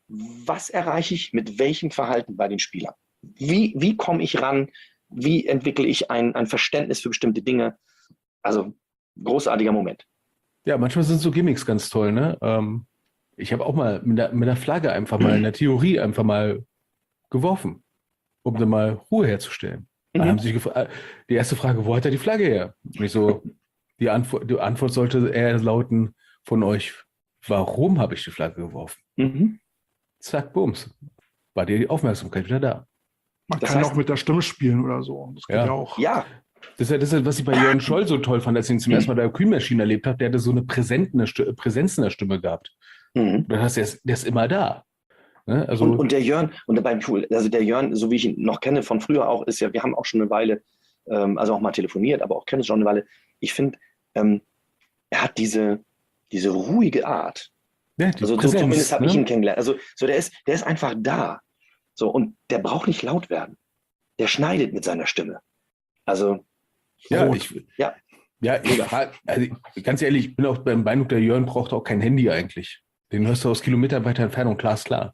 was erreiche ich mit welchem Verhalten bei den Spielern? Wie, wie komme ich ran? Wie entwickle ich ein, ein Verständnis für bestimmte Dinge? Also, großartiger Moment.
Ja, manchmal sind so Gimmicks ganz toll, ne? Ähm, ich habe auch mal mit der, mit der Flagge einfach mal in der Theorie einfach mal geworfen, um dann mal Ruhe herzustellen. Dann mhm. haben sie gefra- die erste Frage, wo hat er die Flagge her? Und ich so, die Antwort, die Antwort sollte eher lauten von euch, warum habe ich die Flagge geworfen? Mhm. Zack, bums. War die Aufmerksamkeit wieder da.
Man
das
kann
heißt,
auch mit der Stimme spielen oder so. Das geht ja, ja auch.
Ja.
Das ist ja das, was ich bei Jörn Scholl so toll fand, als ich ihn zum ersten Mal bei der Queen Machine erlebt habe. Der hatte so eine Präsenz in der, St- Präsenz in der Stimme gehabt. Mhm. Das heißt, der ist, der ist immer da. Ne? Also
und, und der Jörn, und beim Pool, also der Jörn, so wie ich ihn noch kenne von früher auch, ist ja, wir haben auch schon eine Weile, ähm, also auch mal telefoniert, aber auch kennen uns schon eine Weile. Ich finde, ähm, er hat diese, diese ruhige Art. Ja, die also Präsenz, so zumindest habe ne? ich ihn kennengelernt. Also so der ist, der ist einfach da. So, und der braucht nicht laut werden. Der schneidet mit seiner Stimme. Also
ja, ich, ja. ja ich, also, ganz ehrlich, ich bin auch beim Meinung, der Jörn braucht auch kein Handy eigentlich. Den hörst du aus kilometerweiter Entfernung, glasklar.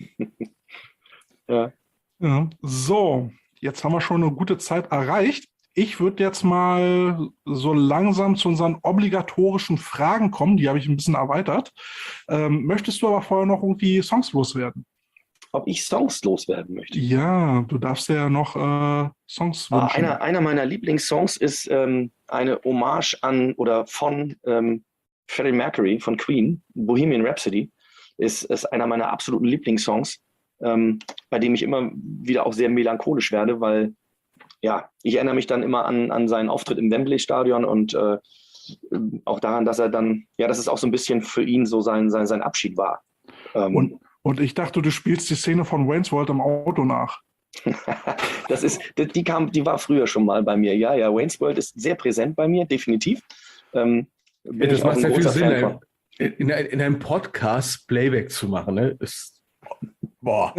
ja. ja. So, jetzt haben wir schon eine gute Zeit erreicht. Ich würde jetzt mal so langsam zu unseren obligatorischen Fragen kommen. Die habe ich ein bisschen erweitert. Ähm, möchtest du aber vorher noch irgendwie Songs loswerden?
Ob ich Songs loswerden möchte?
Ja, du darfst ja noch äh, Songs
wünschen. Ah, einer, einer meiner Lieblingssongs ist ähm, eine Hommage an oder von ähm, Freddie Mercury von Queen, Bohemian Rhapsody, ist, ist einer meiner absoluten Lieblingssongs, ähm, bei dem ich immer wieder auch sehr melancholisch werde, weil ja, ich erinnere mich dann immer an, an seinen Auftritt im Wembley-Stadion und äh, auch daran, dass er dann, ja, dass es auch so ein bisschen für ihn so sein, sein, sein Abschied war.
Ähm, und, und ich dachte, du spielst die Szene von Wayne's World im Auto nach.
das ist, die kam, die war früher schon mal bei mir. Ja, ja, Wayne's World ist sehr präsent bei mir, definitiv. Ähm,
ja, das macht sehr viel Sinn, in, in einem Podcast Playback zu machen, ne? Ist Boah.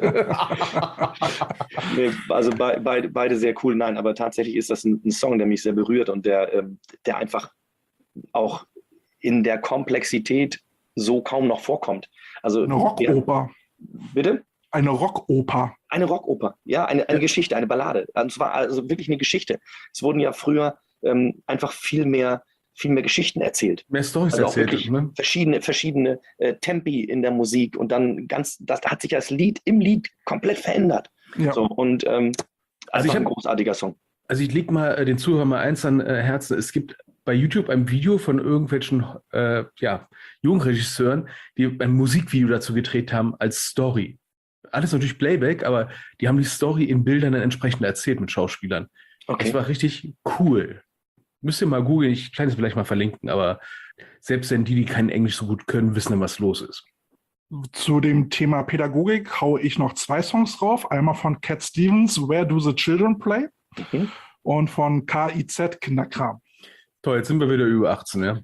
nee, also be, be, beide sehr cool. Nein, aber tatsächlich ist das ein, ein Song, der mich sehr berührt und der, ähm, der einfach auch in der Komplexität so kaum noch vorkommt. Also,
eine Rockoper.
Ja, bitte?
Eine Rockoper.
Eine Rockoper, ja, eine, eine ja. Geschichte, eine Ballade. Und zwar also wirklich eine Geschichte. Es wurden ja früher ähm, einfach viel mehr viel mehr Geschichten erzählt.
Mehr Storys
Also auch
erzählt,
wirklich
ne?
verschiedene, verschiedene äh, Tempi in der Musik und dann ganz, das hat sich das Lied im Lied komplett verändert.
Ja.
So, und ähm,
Also ich
einfach ein
hab-
großartiger Song.
Also ich leg mal äh, den Zuhörern mal eins an äh, Herzen. Es gibt bei YouTube ein Video von irgendwelchen äh, ja, Jungregisseuren, die ein Musikvideo dazu gedreht haben als Story. Alles natürlich Playback, aber die haben die Story in Bildern dann entsprechend erzählt mit Schauspielern.
Okay.
Das war richtig cool. Müsst ihr mal googeln, ich kann es vielleicht mal verlinken, aber selbst wenn die, die kein Englisch so gut können, wissen dann, was los ist.
Zu dem Thema Pädagogik haue ich noch zwei Songs drauf. Einmal von Cat Stevens, Where Do the Children Play?
Mhm.
Und von K I Z, Kinderkram.
Toll, jetzt sind wir wieder über achtzehn, ja?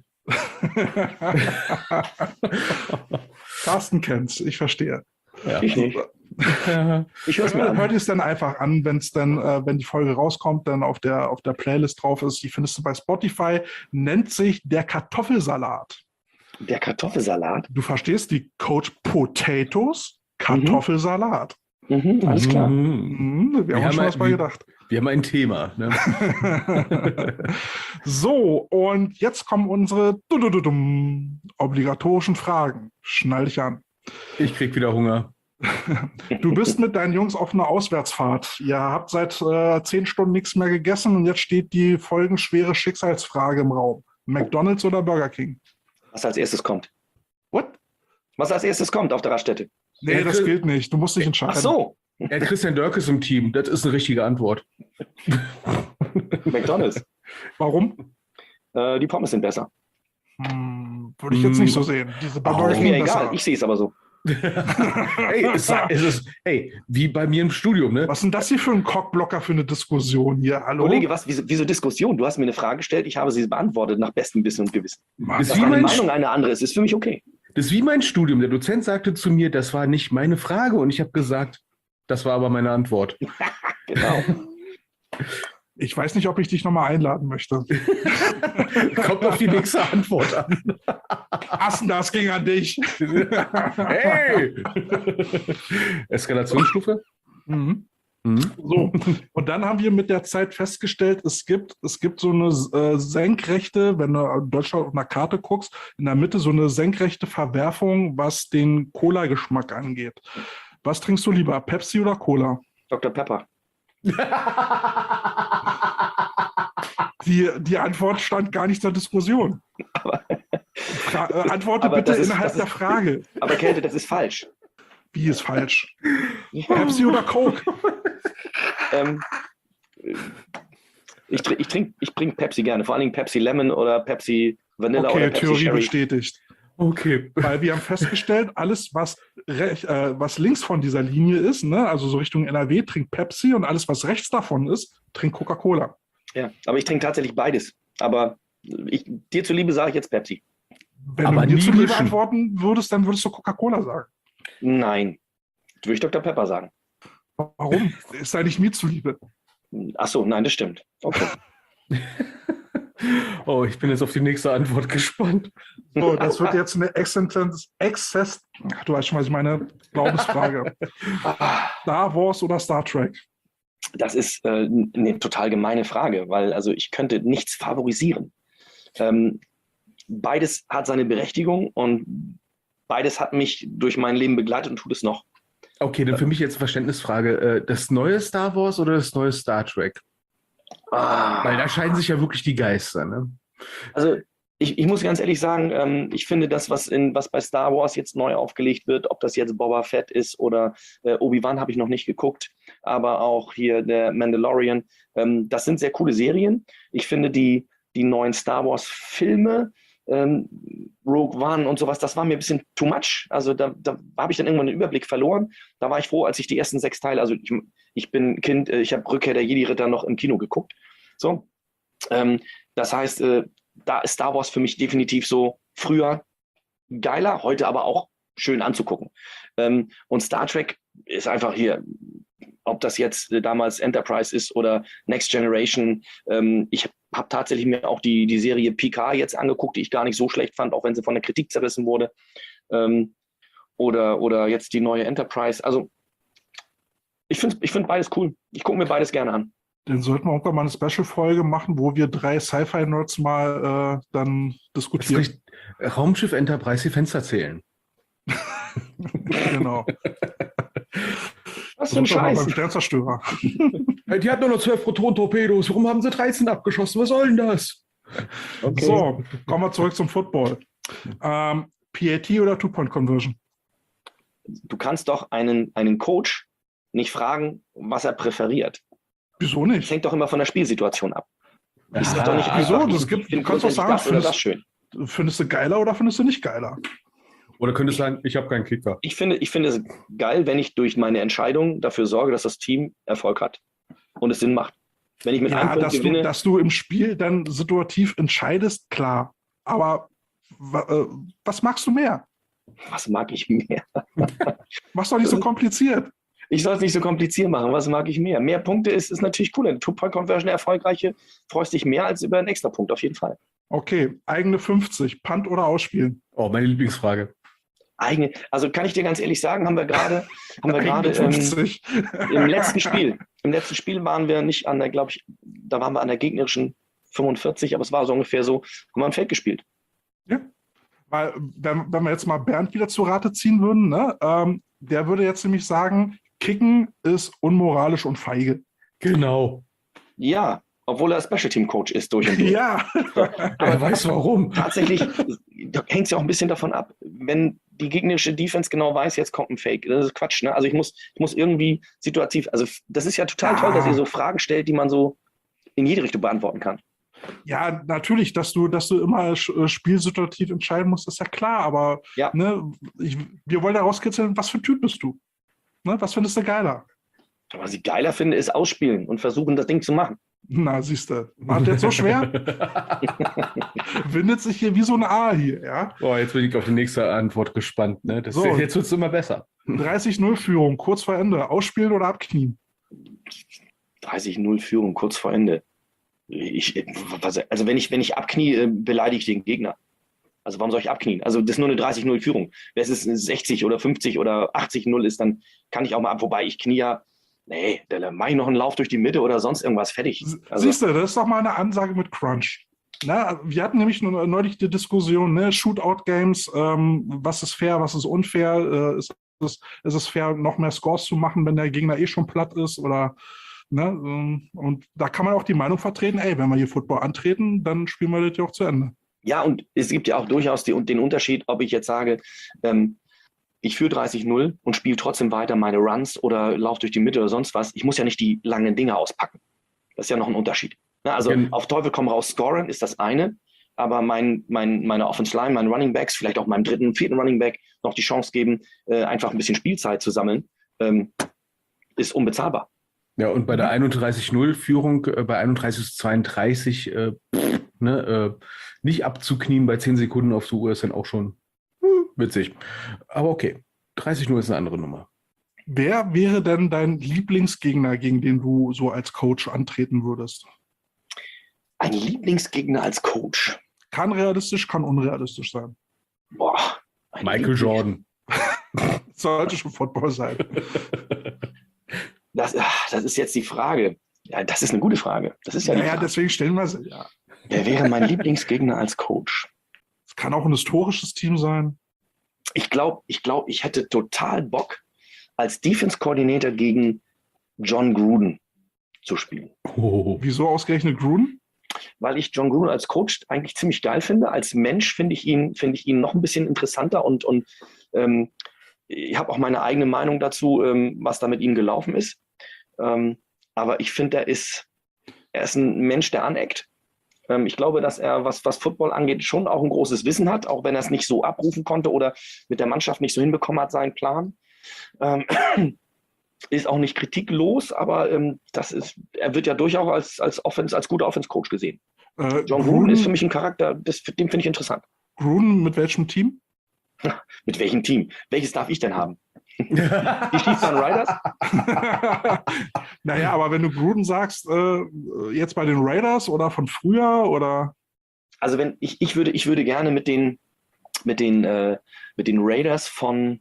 Carsten kennt's, ich verstehe.
Ja.
Ich nicht. Ich höre es mir
Hör,
an.
hör dir es dann einfach an, wenn es dann, äh, wenn die Folge rauskommt, dann auf der, auf der Playlist drauf ist. Die findest du bei Spotify. Nennt sich der Kartoffelsalat.
Der Kartoffelsalat.
Du verstehst die Coach Potatoes, Kartoffelsalat.
Mhm, alles klar.
Mhm.
Mhm, wir,
Wir
haben uns
haben
schon
ein-
was bei
wir-
gedacht.
Wir haben ein Thema. Ne?
So, und jetzt kommen unsere du-du-du-dum obligatorischen Fragen. Schnall dich an.
Ich krieg wieder Hunger.
Du bist mit deinen Jungs auf einer Auswärtsfahrt. Ihr habt seit äh, zehn Stunden nichts mehr gegessen und jetzt steht die folgenschwere Schicksalsfrage im Raum. McDonald's oder Burger King?
Was als erstes kommt.
What?
Was als erstes kommt auf der Raststätte.
Nee,
Ja,
das
Chris-
gilt nicht. Du musst dich entscheiden.
Ach so,
Ja, Christian Dörk ist im Team. Das ist eine richtige Antwort.
McDonald's.
Warum?
Äh, die Pommes sind besser.
Hm, würde ich jetzt nicht so sehen. Diese bei
Oh,
Burger
Ist
King
mir
besser.
egal, ich sehe es aber so.
Hey, es, es ist, hey, wie bei mir im Studium, ne?
Was ist denn das hier für ein Cockblocker für eine Diskussion hier? Hallo?
Kollege, was, wieso, wieso Diskussion? Du hast mir eine Frage gestellt, ich habe sie beantwortet nach bestem Wissen und Gewissen.
Mann,
Das
Dass
wie
deine
mein
Meinung eine andere ist, ist für mich okay.
Das ist wie mein Studium. Der Dozent sagte zu mir, das war nicht meine Frage. Und ich habe gesagt, das war aber meine Antwort.
Genau.
ich weiß nicht, ob ich dich nochmal einladen möchte.
Kommt auf die nächste Antwort an.
Assen, das ging an dich.
Hey! Eskalationsstufe?
Mhm.
Mhm.
So, und dann haben wir mit der Zeit festgestellt, es gibt, es gibt so eine äh, senkrechte, wenn du in Deutschland auf einer Karte guckst, in der Mitte so eine senkrechte Verwerfung, was den Cola-Geschmack angeht. Was trinkst du lieber, Pepsi oder Cola?
Doktor Pepper.
Die, die Antwort stand gar nicht zur Diskussion. Fra äh, antworte
Aber
bitte
das ist-
innerhalb
das
der
ist-
Frage.
Aber Kälte, das ist falsch.
Wie ist falsch? Pepsi oder Coke?
Ähm, ich tr- ich trinke ich trink Pepsi gerne, vor allen Dingen Pepsi Lemon oder Pepsi Vanilla
Okay,
oder Pepsi
Theorie
Sherry.
bestätigt.
Okay.
Weil wir haben festgestellt, alles, was, rech, äh, was links von dieser Linie ist, ne, also so Richtung N R W, trinkt Pepsi und alles, was rechts davon ist, trinkt Coca-Cola.
Ja, aber ich trinke tatsächlich beides. Aber ich, dir zuliebe sage ich jetzt Pepsi.
Wenn
Aber
du mir
nie
zuliebe
mischen.
antworten würdest, dann würdest du Coca-Cola sagen.
Nein, würde ich Doktor Pepper sagen.
Warum? Ist da nicht mir zuliebe?
Ach so, nein, das stimmt. Okay.
Oh, ich bin jetzt auf die nächste Antwort gespannt.
So, das wird jetzt eine Existenz, Exzess, ach, du weißt schon, was ich meine, Glaubensfrage. Star Wars oder Star Trek?
Das ist äh, eine total gemeine Frage, weil also ich könnte nichts favorisieren. Ähm, beides hat seine Berechtigung und beides hat mich durch mein Leben begleitet und tut es noch.
Okay, dann für mich jetzt Verständnisfrage. äh, Das neue Star Wars oder das neue Star Trek?
Ah.
Weil da scheiden sich ja wirklich die Geister, ne?
Also ich, ich muss ganz ehrlich sagen, ähm, ich finde das, was, in, was bei Star Wars jetzt neu aufgelegt wird, ob das jetzt Boba Fett ist oder äh, Obi-Wan, habe ich noch nicht geguckt, aber auch hier der Mandalorian, ähm, das sind sehr coole Serien. Ich finde die, die neuen Star Wars-Filme, ähm, Rogue One und sowas, das war mir ein bisschen too much. Also da, da habe ich dann irgendwann den Überblick verloren. Da war ich froh, als ich die ersten sechs Teile, also ich, ich bin Kind, äh, ich habe Rückkehr der Jedi-Ritter noch im Kino geguckt. So, ähm, das heißt, äh, da ist Star Wars für mich definitiv so früher geiler, heute aber auch schön anzugucken. Ähm, und Star Trek ist einfach hier, ob das jetzt äh, damals Enterprise ist oder Next Generation. Ähm, ich habe tatsächlich mir auch die, die Serie Picard jetzt angeguckt, die ich gar nicht so schlecht fand, auch wenn sie von der Kritik zerrissen wurde. Ähm, oder, oder jetzt die neue Enterprise. Also ich finde ich find beides cool. Ich gucke mir beides gerne an.
Dann sollten wir irgendwann mal eine Special-Folge machen, wo wir drei Sci-Fi-Nerds mal äh, dann diskutieren.
Jetzt kriegt Raumschiff Enterprise die Fenster zählen.
Genau.
Was für ein Scheiß.
Beim Sternzerstörer.
Die hat nur noch zwölf Proton-Torpedos. Warum haben sie dreizehn abgeschossen? Was soll denn das?
Okay. So, kommen wir zurück zum Football. Ähm, P A T oder Two-Point-Conversion?
Du kannst doch einen, einen Coach nicht fragen, was er präferiert.
Wieso nicht?
Das hängt doch immer von der Spielsituation ab.
Ich
sag doch nicht
wieso?
einfach,
Das gibt,
ich finde
du kannst doch sagen,
das oder
findest,
das schön.
findest du geiler oder findest du nicht geiler?
Oder könntest du sagen, ich habe keinen Kicker.
Ich finde, ich finde es geil, wenn ich durch meine Entscheidung dafür sorge, dass das Team Erfolg hat und es Sinn macht. Wenn ich mit einem
Ja,
Punkt
dass
gewinne,
du, dass du im Spiel dann situativ entscheidest, klar. Aber wa- äh, was magst du mehr?
was mag ich mehr?
Mach's doch nicht so kompliziert.
Ich soll es nicht so kompliziert machen. Was mag ich mehr? Mehr Punkte ist, ist natürlich cool. Eine Two-Point-Conversion erfolgreiche freust dich mehr als über einen Extrapunkt, auf jeden Fall.
Okay, eigene fünfzig, Punt oder Ausspielen?
Oh, meine Lieblingsfrage.
Eigene, also kann ich dir ganz ehrlich sagen, haben wir gerade, haben wir gerade ähm,
fünfzig.
im letzten Spiel, im letzten Spiel waren wir nicht an der, glaube ich, da waren wir an der gegnerischen fünfundvierzig, aber es war so ungefähr so, haben wir am Feld gespielt.
Ja, weil wenn, wenn wir jetzt mal Bernd wieder zu Rate ziehen würden, ne, ähm, der würde jetzt nämlich sagen, Kicken ist unmoralisch und feige.
Genau.
Ja, obwohl er Special Team Coach ist durch und durch.
Ja.
Wer weiß warum.
Tatsächlich hängt es ja auch ein bisschen davon ab, wenn die gegnerische Defense genau weiß, jetzt kommt ein Fake. Das ist Quatsch, ne? Also ich muss, ich muss irgendwie situativ, also das ist ja total
Ja.
toll, dass ihr so Fragen stellt, die man so in jede Richtung beantworten kann.
Ja, natürlich, dass du, dass du immer sch- spielsituativ entscheiden musst, ist ja klar, aber
Ja.
ne, ich, wir wollen da rauskitzeln, was für ein Typ bist du? Ne, was findest du geiler?
Was ich geiler finde, ist ausspielen und versuchen, das Ding zu machen.
Na, siehst du, war das jetzt so schwer? Windet sich hier wie so ein A hier, ja?
Boah, jetzt bin ich auf die nächste Antwort gespannt. Ne? Das,
So.
Jetzt wird es immer besser.
dreißig null Führung, kurz vor Ende, ausspielen oder abknien?
dreißig null Führung, kurz vor Ende. Ich, was, also wenn ich, wenn ich abknie, äh, beleidige ich den Gegner. Also warum soll ich abknien? Also das ist nur eine dreißig null Führung. Wenn es sechzig oder fünfzig oder achtzig null ist, dann kann ich auch mal ab. Wobei ich knie ja, nee, da mache ich noch einen Lauf durch die Mitte oder sonst irgendwas, fertig. Also,
Siehst du, das ist doch mal eine Ansage mit Crunch. Na, wir hatten nämlich nur- neulich die Diskussion, ne, Shootout-Games, ähm, was ist fair, was ist unfair, äh, ist, es, ist es fair, noch mehr Scores zu machen, wenn der Gegner eh schon platt ist oder, ne, ähm, und da kann man auch die Meinung vertreten, ey, wenn wir hier Football antreten, dann spielen wir das ja auch zu Ende.
ja, und es gibt ja auch durchaus die, den Unterschied, ob ich jetzt sage, ähm, ich führe dreißig null und spiele trotzdem weiter meine Runs oder laufe durch die Mitte oder sonst was. Ich muss ja nicht die langen Dinge auspacken. Das ist ja noch ein Unterschied. Na, also
Gen-
auf Teufel komm raus, scoren ist das eine, aber mein, mein, meine Offense Line, meinen Running Backs, vielleicht auch meinem dritten, vierten Running Back noch die Chance geben, äh, einfach ein bisschen Spielzeit zu sammeln, ähm, ist unbezahlbar.
Ja, und bei der einunddreißig null Führung, äh, bei einunddreißig zu zweiunddreißig, äh, pff, ne, äh, nicht abzuknien bei zehn Sekunden auf die Uhr ist dann auch schon hm, witzig. Aber okay, dreißig null ist eine andere Nummer.
Wer wäre denn dein Lieblingsgegner, gegen den du so als Coach antreten würdest?
Ein Lieblingsgegner als Coach.
Kann realistisch, kann unrealistisch sein.
Boah, ein
Michael
Lieblings-
Jordan.
Sollte schon Football sein.
Das, ach, das ist jetzt die Frage. Ja, das ist eine gute Frage. Das ist ja,
Ja,
die
ja,
Frage.
deswegen stellen wir sie. Ja.
Wer wäre mein Lieblingsgegner als Coach?
Es kann auch ein historisches Team sein.
Ich glaube, ich, glaub, ich hätte total Bock, als Defense-Coordinator gegen John Gruden zu spielen.
Oh.
Wieso ausgerechnet Gruden?
Weil ich John Gruden als Coach eigentlich ziemlich geil finde. Als Mensch finde ich ihn, finde ich ihn noch ein bisschen interessanter und, und ähm, ich habe auch meine eigene Meinung dazu, ähm, was da mit ihm gelaufen ist. Ähm, aber ich finde, er ist, er ist ein Mensch, der aneckt. Ähm, ich glaube, dass er, was, was Football angeht, schon auch ein großes Wissen hat, auch wenn er es nicht so abrufen konnte oder mit der Mannschaft nicht so hinbekommen hat, seinen Plan. Ähm, ist auch nicht kritiklos, aber ähm, das ist, er wird ja durchaus als, als, Offense, als guter Offense-Coach gesehen.
Äh,
John Gruden ist für mich ein Charakter, das, den finde ich interessant.
Gruden mit welchem Team?
Mit welchem Team? Welches darf ich denn haben? Die Chiefs and Riders?
Naja, aber wenn du Gruden sagst, äh, jetzt bei den Raiders oder von früher oder
Also wenn ich, ich würde, ich würde gerne mit den, mit den, äh, mit den Raiders von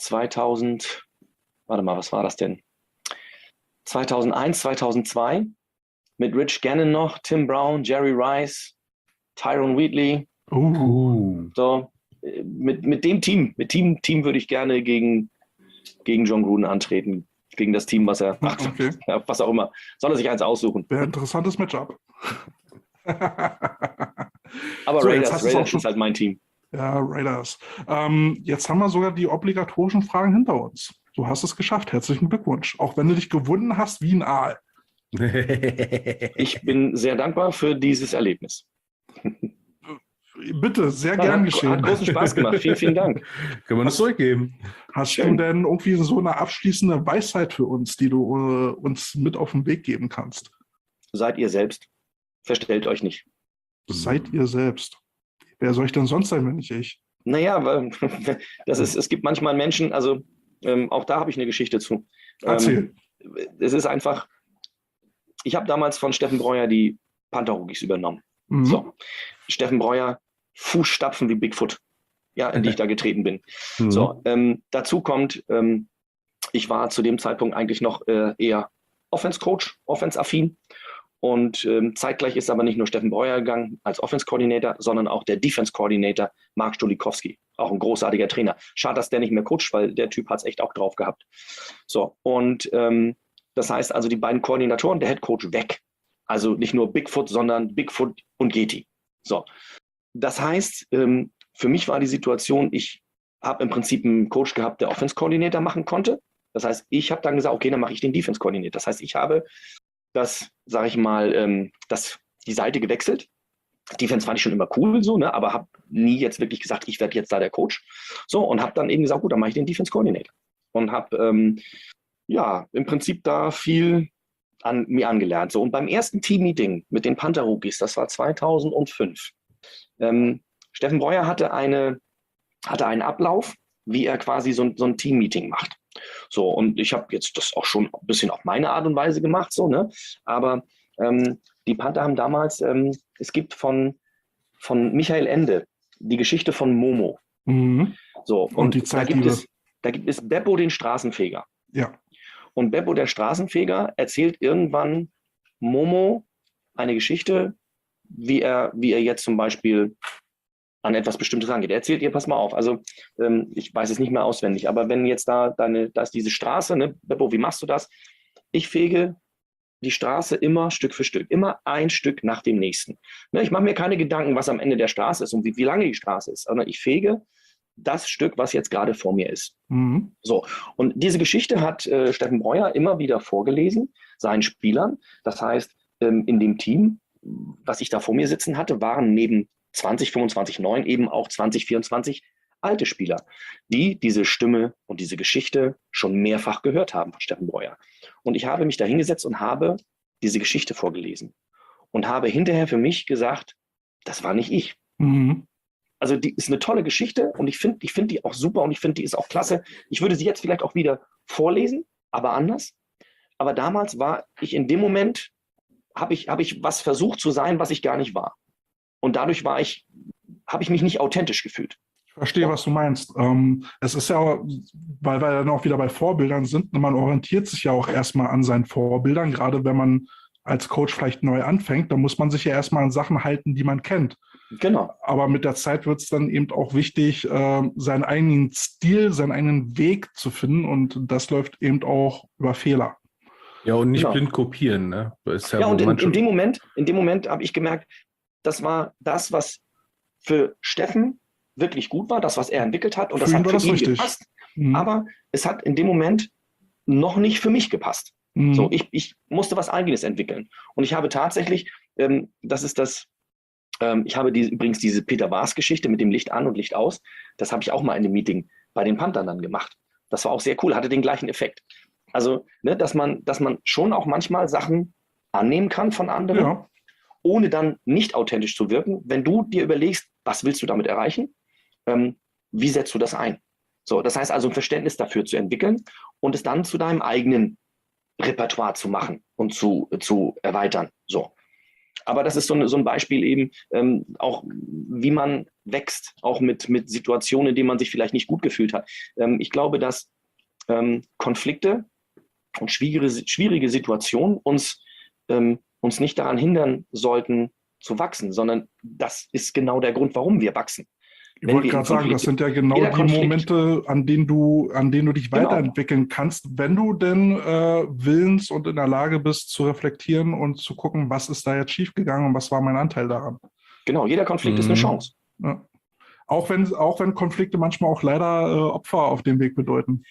zweitausend, warte mal, was war das denn? zweitausendeins, zweitausendzwei mit Rich Gannon noch, Tim Brown, Jerry Rice, Tyrone Wheatley.
Uh.
So, mit, mit dem Team, mit Team, Team würde ich gerne gegen, gegen John Gruden antreten. Gegen das Team, was er macht.
Okay.
Ja, was auch immer. Soll er sich eins aussuchen.
Wäre ein interessantes Matchup.
Aber
So,
Raiders,
jetzt hast du's auch
Raiders
schon-
ist halt mein Team.
Ja, Raiders. Ähm, jetzt haben wir sogar die obligatorischen Fragen hinter uns. Du hast es geschafft. Herzlichen Glückwunsch. Auch wenn du dich gewunden hast wie ein Aal.
Ich bin sehr dankbar für dieses Erlebnis.
Bitte, sehr
Ja,
gern
hat,
geschehen.
hat großen Spaß gemacht. Vielen, vielen Dank.
Können wir das zurückgeben?
Hast
Schön.
du denn irgendwie so eine abschließende Weisheit für uns, die du äh, uns mit auf den Weg geben kannst?
Seid ihr selbst. Verstellt euch nicht.
Seid ihr selbst. Wer soll ich denn sonst sein, wenn nicht ich?
Naja, weil- das ist, es gibt manchmal Menschen, also ähm, auch da habe ich eine Geschichte zu.
Erzähl.
Ähm, es ist einfach, ich habe damals von Steffen Breuer die Panther-Rookies übernommen.
Mhm.
So, Steffen Breuer, Fußstapfen wie Bigfoot, ja, in die ich da getreten bin.
Mhm.
So, ähm, dazu kommt, ähm, ich war zu dem Zeitpunkt eigentlich noch äh, eher Offense-Coach, Offense-affin. Und ähm, zeitgleich ist aber nicht nur Steffen Breuer gegangen als Offense-Coordinator, sondern auch der Defense-Coordinator Mark Stolikowski, auch ein großartiger Trainer. Schade, dass der nicht mehr coacht, weil der Typ hat es echt auch drauf gehabt. So, und ähm, das heißt also, die beiden Koordinatoren, der Head Coach weg. Also nicht nur Bigfoot, sondern Bigfoot und Getty. So, das heißt, ähm, für mich war die Situation, ich habe im Prinzip einen Coach gehabt, der Offense-Coordinator machen konnte. Das heißt, ich habe dann gesagt, okay, dann mache ich den Defense-Coordinator. Das heißt, ich habe das, sage ich mal, ähm, das, die Seite gewechselt. Defense fand ich schon immer cool, so, ne, aber habe nie jetzt wirklich gesagt, ich werde jetzt da der Coach. So, und habe dann eben gesagt, gut, dann mache ich den Defense-Coordinator. Und habe, ähm, ja, im Prinzip da viel an mir angelernt. So, und beim ersten Team-Meeting mit den Panther-Rookies, das war zweitausendfünf, ähm, Steffen Breuer hatte, eine, hatte einen Ablauf, wie er quasi so, so ein Team-Meeting macht. So, und ich habe jetzt das auch schon ein bisschen auf meine Art und Weise gemacht, so, ne? Aber ähm, die Panther haben damals, ähm, es gibt von, von Michael Ende die Geschichte von Momo.
Mhm.
So, und,
Und die
da gibt
Zeitliebe.
es, da gibt es Beppo den Straßenfeger.
Ja.
Und Beppo der Straßenfeger erzählt irgendwann Momo eine Geschichte, wie er, wie er jetzt zum Beispiel an etwas Bestimmtes rangeht. Er erzählt ihr, pass mal auf, also ähm, ich weiß es nicht mehr auswendig, aber wenn jetzt da deine, da ist diese Straße, ne, Beppo, wie machst du das? Ich fege die Straße immer Stück für Stück, immer ein Stück nach dem nächsten. Ne, ich mache mir keine Gedanken, was am Ende der Straße ist und wie, wie lange die Straße ist, sondern ich fege das Stück, was jetzt gerade vor mir ist.
Mhm.
So, und diese Geschichte hat äh, Steffen Breuer immer wieder vorgelesen, seinen Spielern. Das heißt, ähm, in dem Team, was ich da vor mir sitzen hatte, waren neben zwanzig, fünfundzwanzig, neun eben auch zwanzig, vierundzwanzig alte Spieler, die diese Stimme und diese Geschichte schon mehrfach gehört haben von Steffen Breuer. Und ich habe mich da hingesetzt und habe diese Geschichte vorgelesen und habe hinterher für mich gesagt, das war nicht ich.
Mhm.
Also die ist eine tolle Geschichte und ich finde ich find die auch super und ich finde, die ist auch klasse. Ich würde sie jetzt vielleicht auch wieder vorlesen, aber anders. Aber damals war ich in dem Moment, habe ich, hab ich was versucht zu sein, was ich gar nicht war. Und dadurch war ich, habe ich mich nicht authentisch gefühlt.
Ich verstehe, was du meinst. Ähm, es ist ja, weil wir dann auch wieder bei Vorbildern sind, man orientiert sich ja auch erstmal an seinen Vorbildern, gerade wenn man als Coach vielleicht neu anfängt, dann muss man sich ja erstmal an Sachen halten, die man kennt.
Genau.
Aber mit der Zeit wird es dann eben auch wichtig, äh, seinen eigenen Stil, seinen eigenen Weg zu finden und das läuft eben auch über Fehler.
Ja, und nicht
Genau.
blind kopieren, ne? Das ist ja,
Ja,
wo
und in,
man
in
schon-
dem Moment, in dem Moment habe ich gemerkt, das war das, was für Steffen wirklich gut war, das, was er entwickelt hat und
Für
das
ihn
hat
war
für
das
ihn
richtig.
gepasst.
Mhm.
Aber es hat in dem Moment noch nicht für mich gepasst.
Mhm.
So, ich, ich musste was Eigenes entwickeln. Und ich habe tatsächlich, ähm, das ist das, ähm, ich habe die, übrigens diese Peter Waas-Geschichte mit dem Licht an und Licht aus, das habe ich auch mal in einem Meeting bei den Panthern dann gemacht. Das war auch sehr cool, hatte den gleichen Effekt. Also, ne, dass man, dass man schon auch manchmal Sachen annehmen kann von anderen,
Ja.
ohne dann nicht authentisch zu wirken. Wenn du dir überlegst, was willst du damit erreichen, ähm, wie setzt du das ein? So, das heißt also, ein Verständnis dafür zu entwickeln und es dann zu deinem eigenen Repertoire zu machen und zu, zu erweitern. So. Aber das ist so, eine, so ein Beispiel eben, ähm, auch wie man wächst, auch mit, mit Situationen, in denen man sich vielleicht nicht gut gefühlt hat. Ähm, ich glaube, dass ähm, Konflikte und schwierige, schwierige Situationen uns ähm, uns nicht daran hindern sollten, zu wachsen, sondern das ist genau der Grund, warum wir wachsen.
Ich wollte gerade sagen, das sind ja genau
Jeder
die
Konflikt-
Momente, an denen du, an denen du dich
Genau.
weiterentwickeln kannst, wenn du denn äh, willens und in der Lage bist zu reflektieren und zu gucken, was ist da jetzt schiefgegangen und was war mein Anteil daran.
Genau, jeder Konflikt ist
Mhm.
eine Chance.
Ja. Auch wenn, auch wenn Konflikte manchmal auch leider äh, Opfer auf dem Weg bedeuten.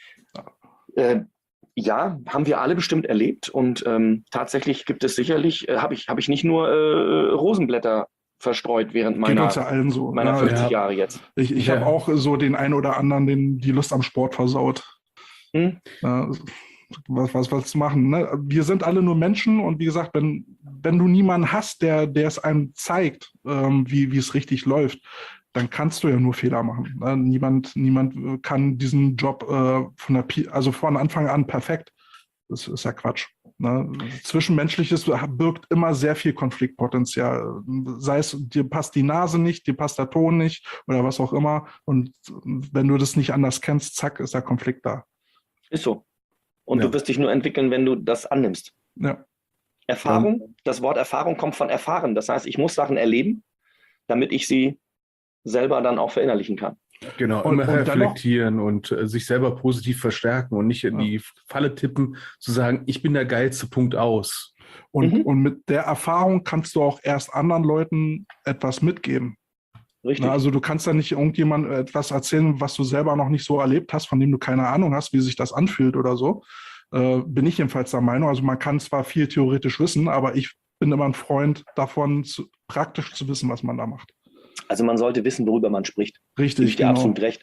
Äh, ja, haben wir alle bestimmt erlebt und ähm, tatsächlich gibt es sicherlich, äh, habe ich, hab ich nicht nur äh, Rosenblätter verstreut während
Geht
meiner,
uns ja allen so.
meiner
Ja,
fünfzig
ja.
Jahre jetzt.
ich ich
Ja.
habe auch so den einen oder anderen, den die Lust am Sport versaut.
Hm?
Ja, was, was, was zu machen. Ne? Wir sind alle nur Menschen und wie gesagt, wenn, wenn du niemanden hast, der, der es einem zeigt, ähm, wie, wie es richtig läuft, dann kannst du ja nur Fehler machen. Ne? Niemand, niemand äh, kann diesen Job äh, von der Pi also von Anfang an perfekt. Das ist ja Quatsch. Ne? Zwischenmenschliches birgt immer sehr viel Konfliktpotenzial. Sei es, dir passt die Nase nicht, dir passt der Ton nicht oder was auch immer. Und wenn du das nicht anders kennst, zack, ist der Konflikt da.
Ist so. Und
Ja.
du wirst dich nur entwickeln, wenn du das annimmst.
Ja.
Erfahrung, das Wort Erfahrung kommt von erfahren. Das heißt, ich muss Sachen erleben, damit ich sie selber dann auch verinnerlichen kann.
Genau,
Und-
immer
und dennoch-
reflektieren und äh, sich selber positiv verstärken und nicht in
Ja.
die Falle tippen, zu sagen, ich bin der geilste Punkt aus.
Und,
Mhm.
und mit der Erfahrung kannst du auch erst anderen Leuten etwas mitgeben.
Richtig.
Na, also du kannst ja nicht irgendjemandem etwas erzählen, was du selber noch nicht so erlebt hast, von dem du keine Ahnung hast, wie sich das anfühlt oder so. Äh, bin ich jedenfalls der Meinung. Also man kann zwar viel theoretisch wissen, aber ich bin immer ein Freund davon, zu, praktisch zu wissen, was man da macht.
Also man sollte wissen, worüber man spricht. Gebe
Richtig,
ich dir
genau.
absolut recht.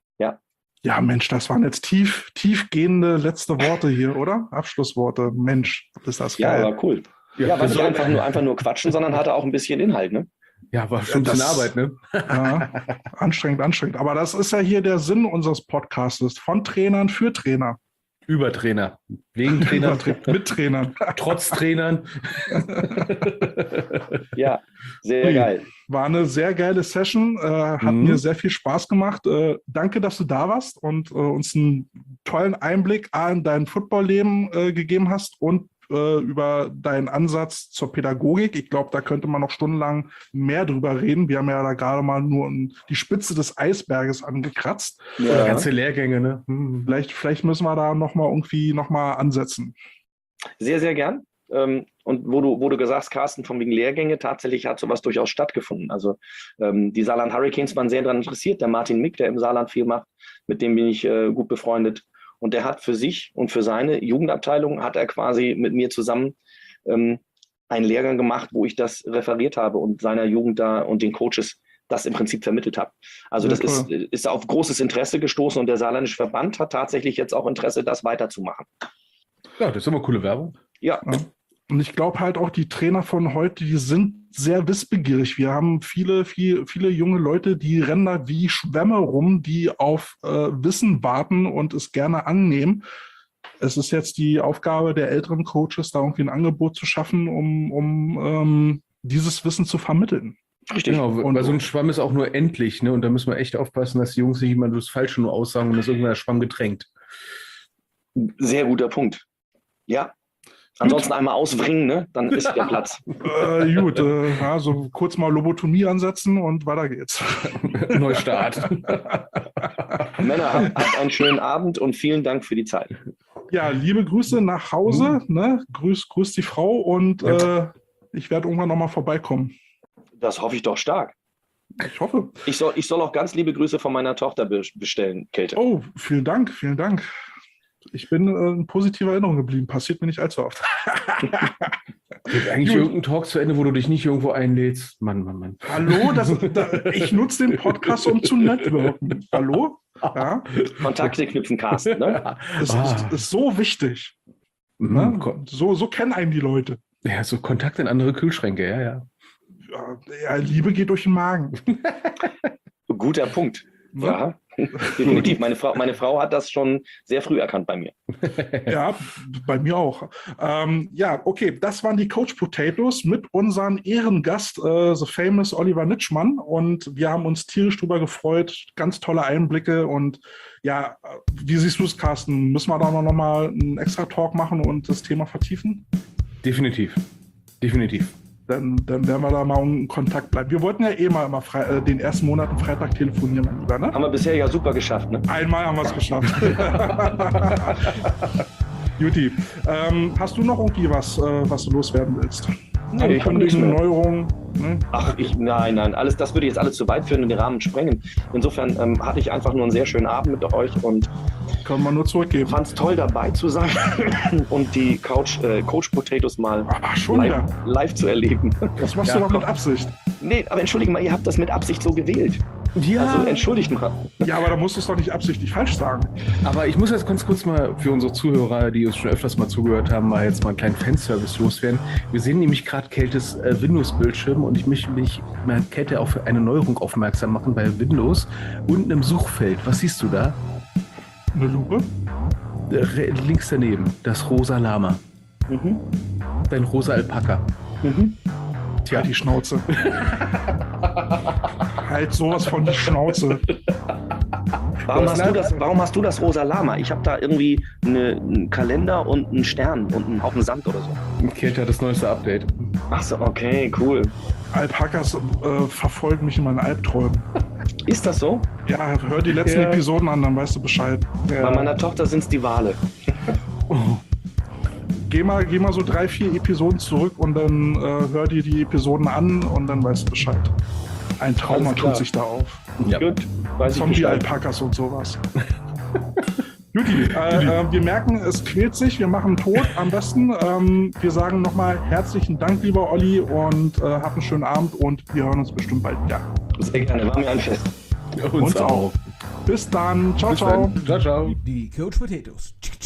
Ja, Mensch, das waren jetzt tief, tiefgehende letzte Worte hier, oder? Abschlussworte. Mensch, ist das
Ja,
geil.
war cool.
Ja,
Ja, war
das
nicht
war-
einfach nur, einfach nur quatschen, sondern hatte auch ein bisschen Inhalt, ne?
Ja, war schon ein bisschen
Das-
Arbeit, ne?
Ja, anstrengend, anstrengend. Aber das ist ja hier der Sinn unseres Podcasts. Von Trainern für Trainer.
Über Trainer, wegen Trainer,
Mit Trainern.
trotz Trainern.
Ja, sehr
Ui.
geil.
War eine sehr geile Session, äh, hat
Mhm.
mir sehr viel Spaß gemacht. Äh, danke, dass du da warst und äh, uns einen tollen Einblick A, in dein Footballleben äh, gegeben hast und äh, über deinen Ansatz zur Pädagogik. Ich glaube, da könnte man noch stundenlang mehr drüber reden. Wir haben ja da gerade mal nur die Spitze des Eisberges angekratzt.
Oder
Ja.
ganze Lehrgänge, ne? Hm.
Vielleicht, vielleicht müssen wir da noch mal irgendwie noch mal ansetzen.
Sehr, sehr gern. Ähm, und wo du, wo du gesagt hast, Carsten, von wegen Lehrgänge, tatsächlich hat sowas durchaus stattgefunden. Also ähm, die Saarland Hurricanes waren sehr daran interessiert. Der Martin Mick, der im Saarland viel macht, mit dem bin ich äh, gut befreundet. Und der hat für sich und für seine Jugendabteilung, hat er quasi mit mir zusammen ähm, einen Lehrgang gemacht, wo ich das referiert habe und seiner Jugend da und den Coaches das im Prinzip vermittelt habe. Also
Sehr
das ist, ist auf großes Interesse gestoßen und der Saarländische Verband hat tatsächlich jetzt auch Interesse, das weiterzumachen.
Ja, das ist immer coole Werbung.
Ja,
Ja. Und ich glaube halt auch, die Trainer von heute, die sind sehr wissbegierig. Wir haben viele, viele, viele junge Leute, die rennen da wie Schwämme rum, die auf äh, Wissen warten und es gerne annehmen. Es ist jetzt die Aufgabe der älteren Coaches, da irgendwie ein Angebot zu schaffen, um, um ähm, dieses Wissen zu vermitteln.
richtig.
Genau,
Und-
weil so ein Schwamm ist auch nur endlich, ne? Und da müssen wir echt aufpassen, dass die Jungs nicht immer das Falsche nur aussagen und ist irgendwann der Schwamm getränkt.
Sehr guter Punkt. Ja. Ansonsten einmal auswringen, ne? Dann ist der Platz.
Äh, gut, äh, ja, so kurz mal Lobotomie ansetzen und weiter geht's.
Neustart.
Männer, habt, habt einen schönen Abend und vielen Dank für die Zeit.
Ja, liebe Grüße nach Hause, ne? Grüß, grüß die Frau und äh, ich werde irgendwann nochmal vorbeikommen.
Das hoffe ich doch stark.
Ich hoffe.
Ich soll, ich soll auch ganz liebe Grüße von meiner Tochter be- bestellen, Käthe.
Oh, vielen Dank, vielen Dank. Ich bin äh, in positiver Erinnerung geblieben. Passiert mir nicht allzu oft.
Geht eigentlich
Gut.
irgendein Talk zu Ende, wo du dich nicht irgendwo einlädst? Mann, Mann, Mann.
Hallo, das, da, ich nutze den Podcast, um zu networken. Hallo? Ja,
Kontakte knüpfen, Carsten. Ne?
das
Ah.
ist, ist so wichtig.
Mhm.
Ne?
Ko-
So, so kennen einen die Leute.
Ja, so Kontakt in andere Kühlschränke, ja, ja.
Ja, ja, Liebe geht durch den Magen.
Guter Punkt.
Ne?
Ja, definitiv. Meine Frau, meine Frau hat das schon sehr früh erkannt bei mir.
Ja, bei mir auch. Ähm, ja, okay, das waren die Coach Potatoes mit unserem Ehrengast, äh, the famous Oliver Nitschmann. Und wir haben uns tierisch drüber gefreut. Ganz tolle Einblicke. Und ja, wie siehst du es, Carsten? Müssen wir da noch mal einen extra Talk machen und das Thema vertiefen?
Definitiv. Definitiv.
Dann, dann werden wir da mal in Kontakt bleiben. Wir wollten ja eh mal immer frei, äh, den ersten Monat am Freitag telefonieren, mein Lieber, ne?
Haben wir bisher ja super geschafft, ne?
Einmal haben wir es geschafft. Juti, ähm, hast du noch irgendwie was, äh, was du loswerden willst?
Nee, ich hab nichts mehr.
Neuerungen? Ne?
Ach, ich, nein, nein, alles, das würde jetzt alles zu weit führen und den Rahmen sprengen. Insofern ähm, hatte ich einfach nur einen sehr schönen Abend mit euch und
kann man nur zurückgeben.
fand es toll, dabei zu sein und die Couch, äh, Coach Potatoes mal
Ach, schon
live,
wieder.
live zu erleben.
Das machst
Ja,
du doch mit
komm.
Absicht.
Nee, aber entschuldigt mal, ihr habt das mit Absicht so gewählt.
Ja,
Also entschuldigt mal.
Ja, aber da musst du es doch nicht absichtlich falsch sagen.
aber ich muss jetzt ganz kurz mal für unsere Zuhörer, die uns schon öfters mal zugehört haben, mal jetzt mal einen kleinen Fanservice loswerden. Wir sehen nämlich gerade Keltes äh, Windows-Bildschirm und ich möchte mich mal Kälte auf eine Neuerung aufmerksam machen bei Windows. Unten im Suchfeld, was siehst du da?
Eine Lupe?
Äh, links daneben, das rosa Lama.
Mhm.
Dein rosa Alpaka.
Mhm.
Tja, die Schnauze. Halt sowas von die Schnauze.
Warum,
Was
hast du
lernt-
das, warum hast du das rosa Lama? Ich habe da irgendwie eine, einen Kalender und einen Stern und einen Haufen Sand oder so.
Kälte hat das neueste Update.
Ach so, okay, cool.
Alpakas äh, verfolgen mich in meinen Albträumen.
Ist das so?
Ja, hör die letzten
Ja.
Episoden an, dann weißt du Bescheid.
Bei meiner Tochter sind es die Wale.
Oh.
Geh mal, geh mal so drei, vier Episoden zurück und dann äh, hör dir die Episoden an und dann weißt du Bescheid. Ein Trauma
Alles klar.
tut sich da auf.
Ja.
Gut, weiß ich Bescheid.
Zombie-Alpakas und sowas. Juti, äh, äh, wir merken, es quält sich, wir machen tot am besten. Ähm, wir sagen nochmal herzlichen Dank, lieber Olli, und äh, habt einen schönen Abend und wir hören uns bestimmt bald wieder.
Sehr gerne, war mir ein Fest.
Uns, auch.
Bis dann. Ciao,
Bis
ciao.
dann. Ciao, ciao.
Die Coach Potatoes.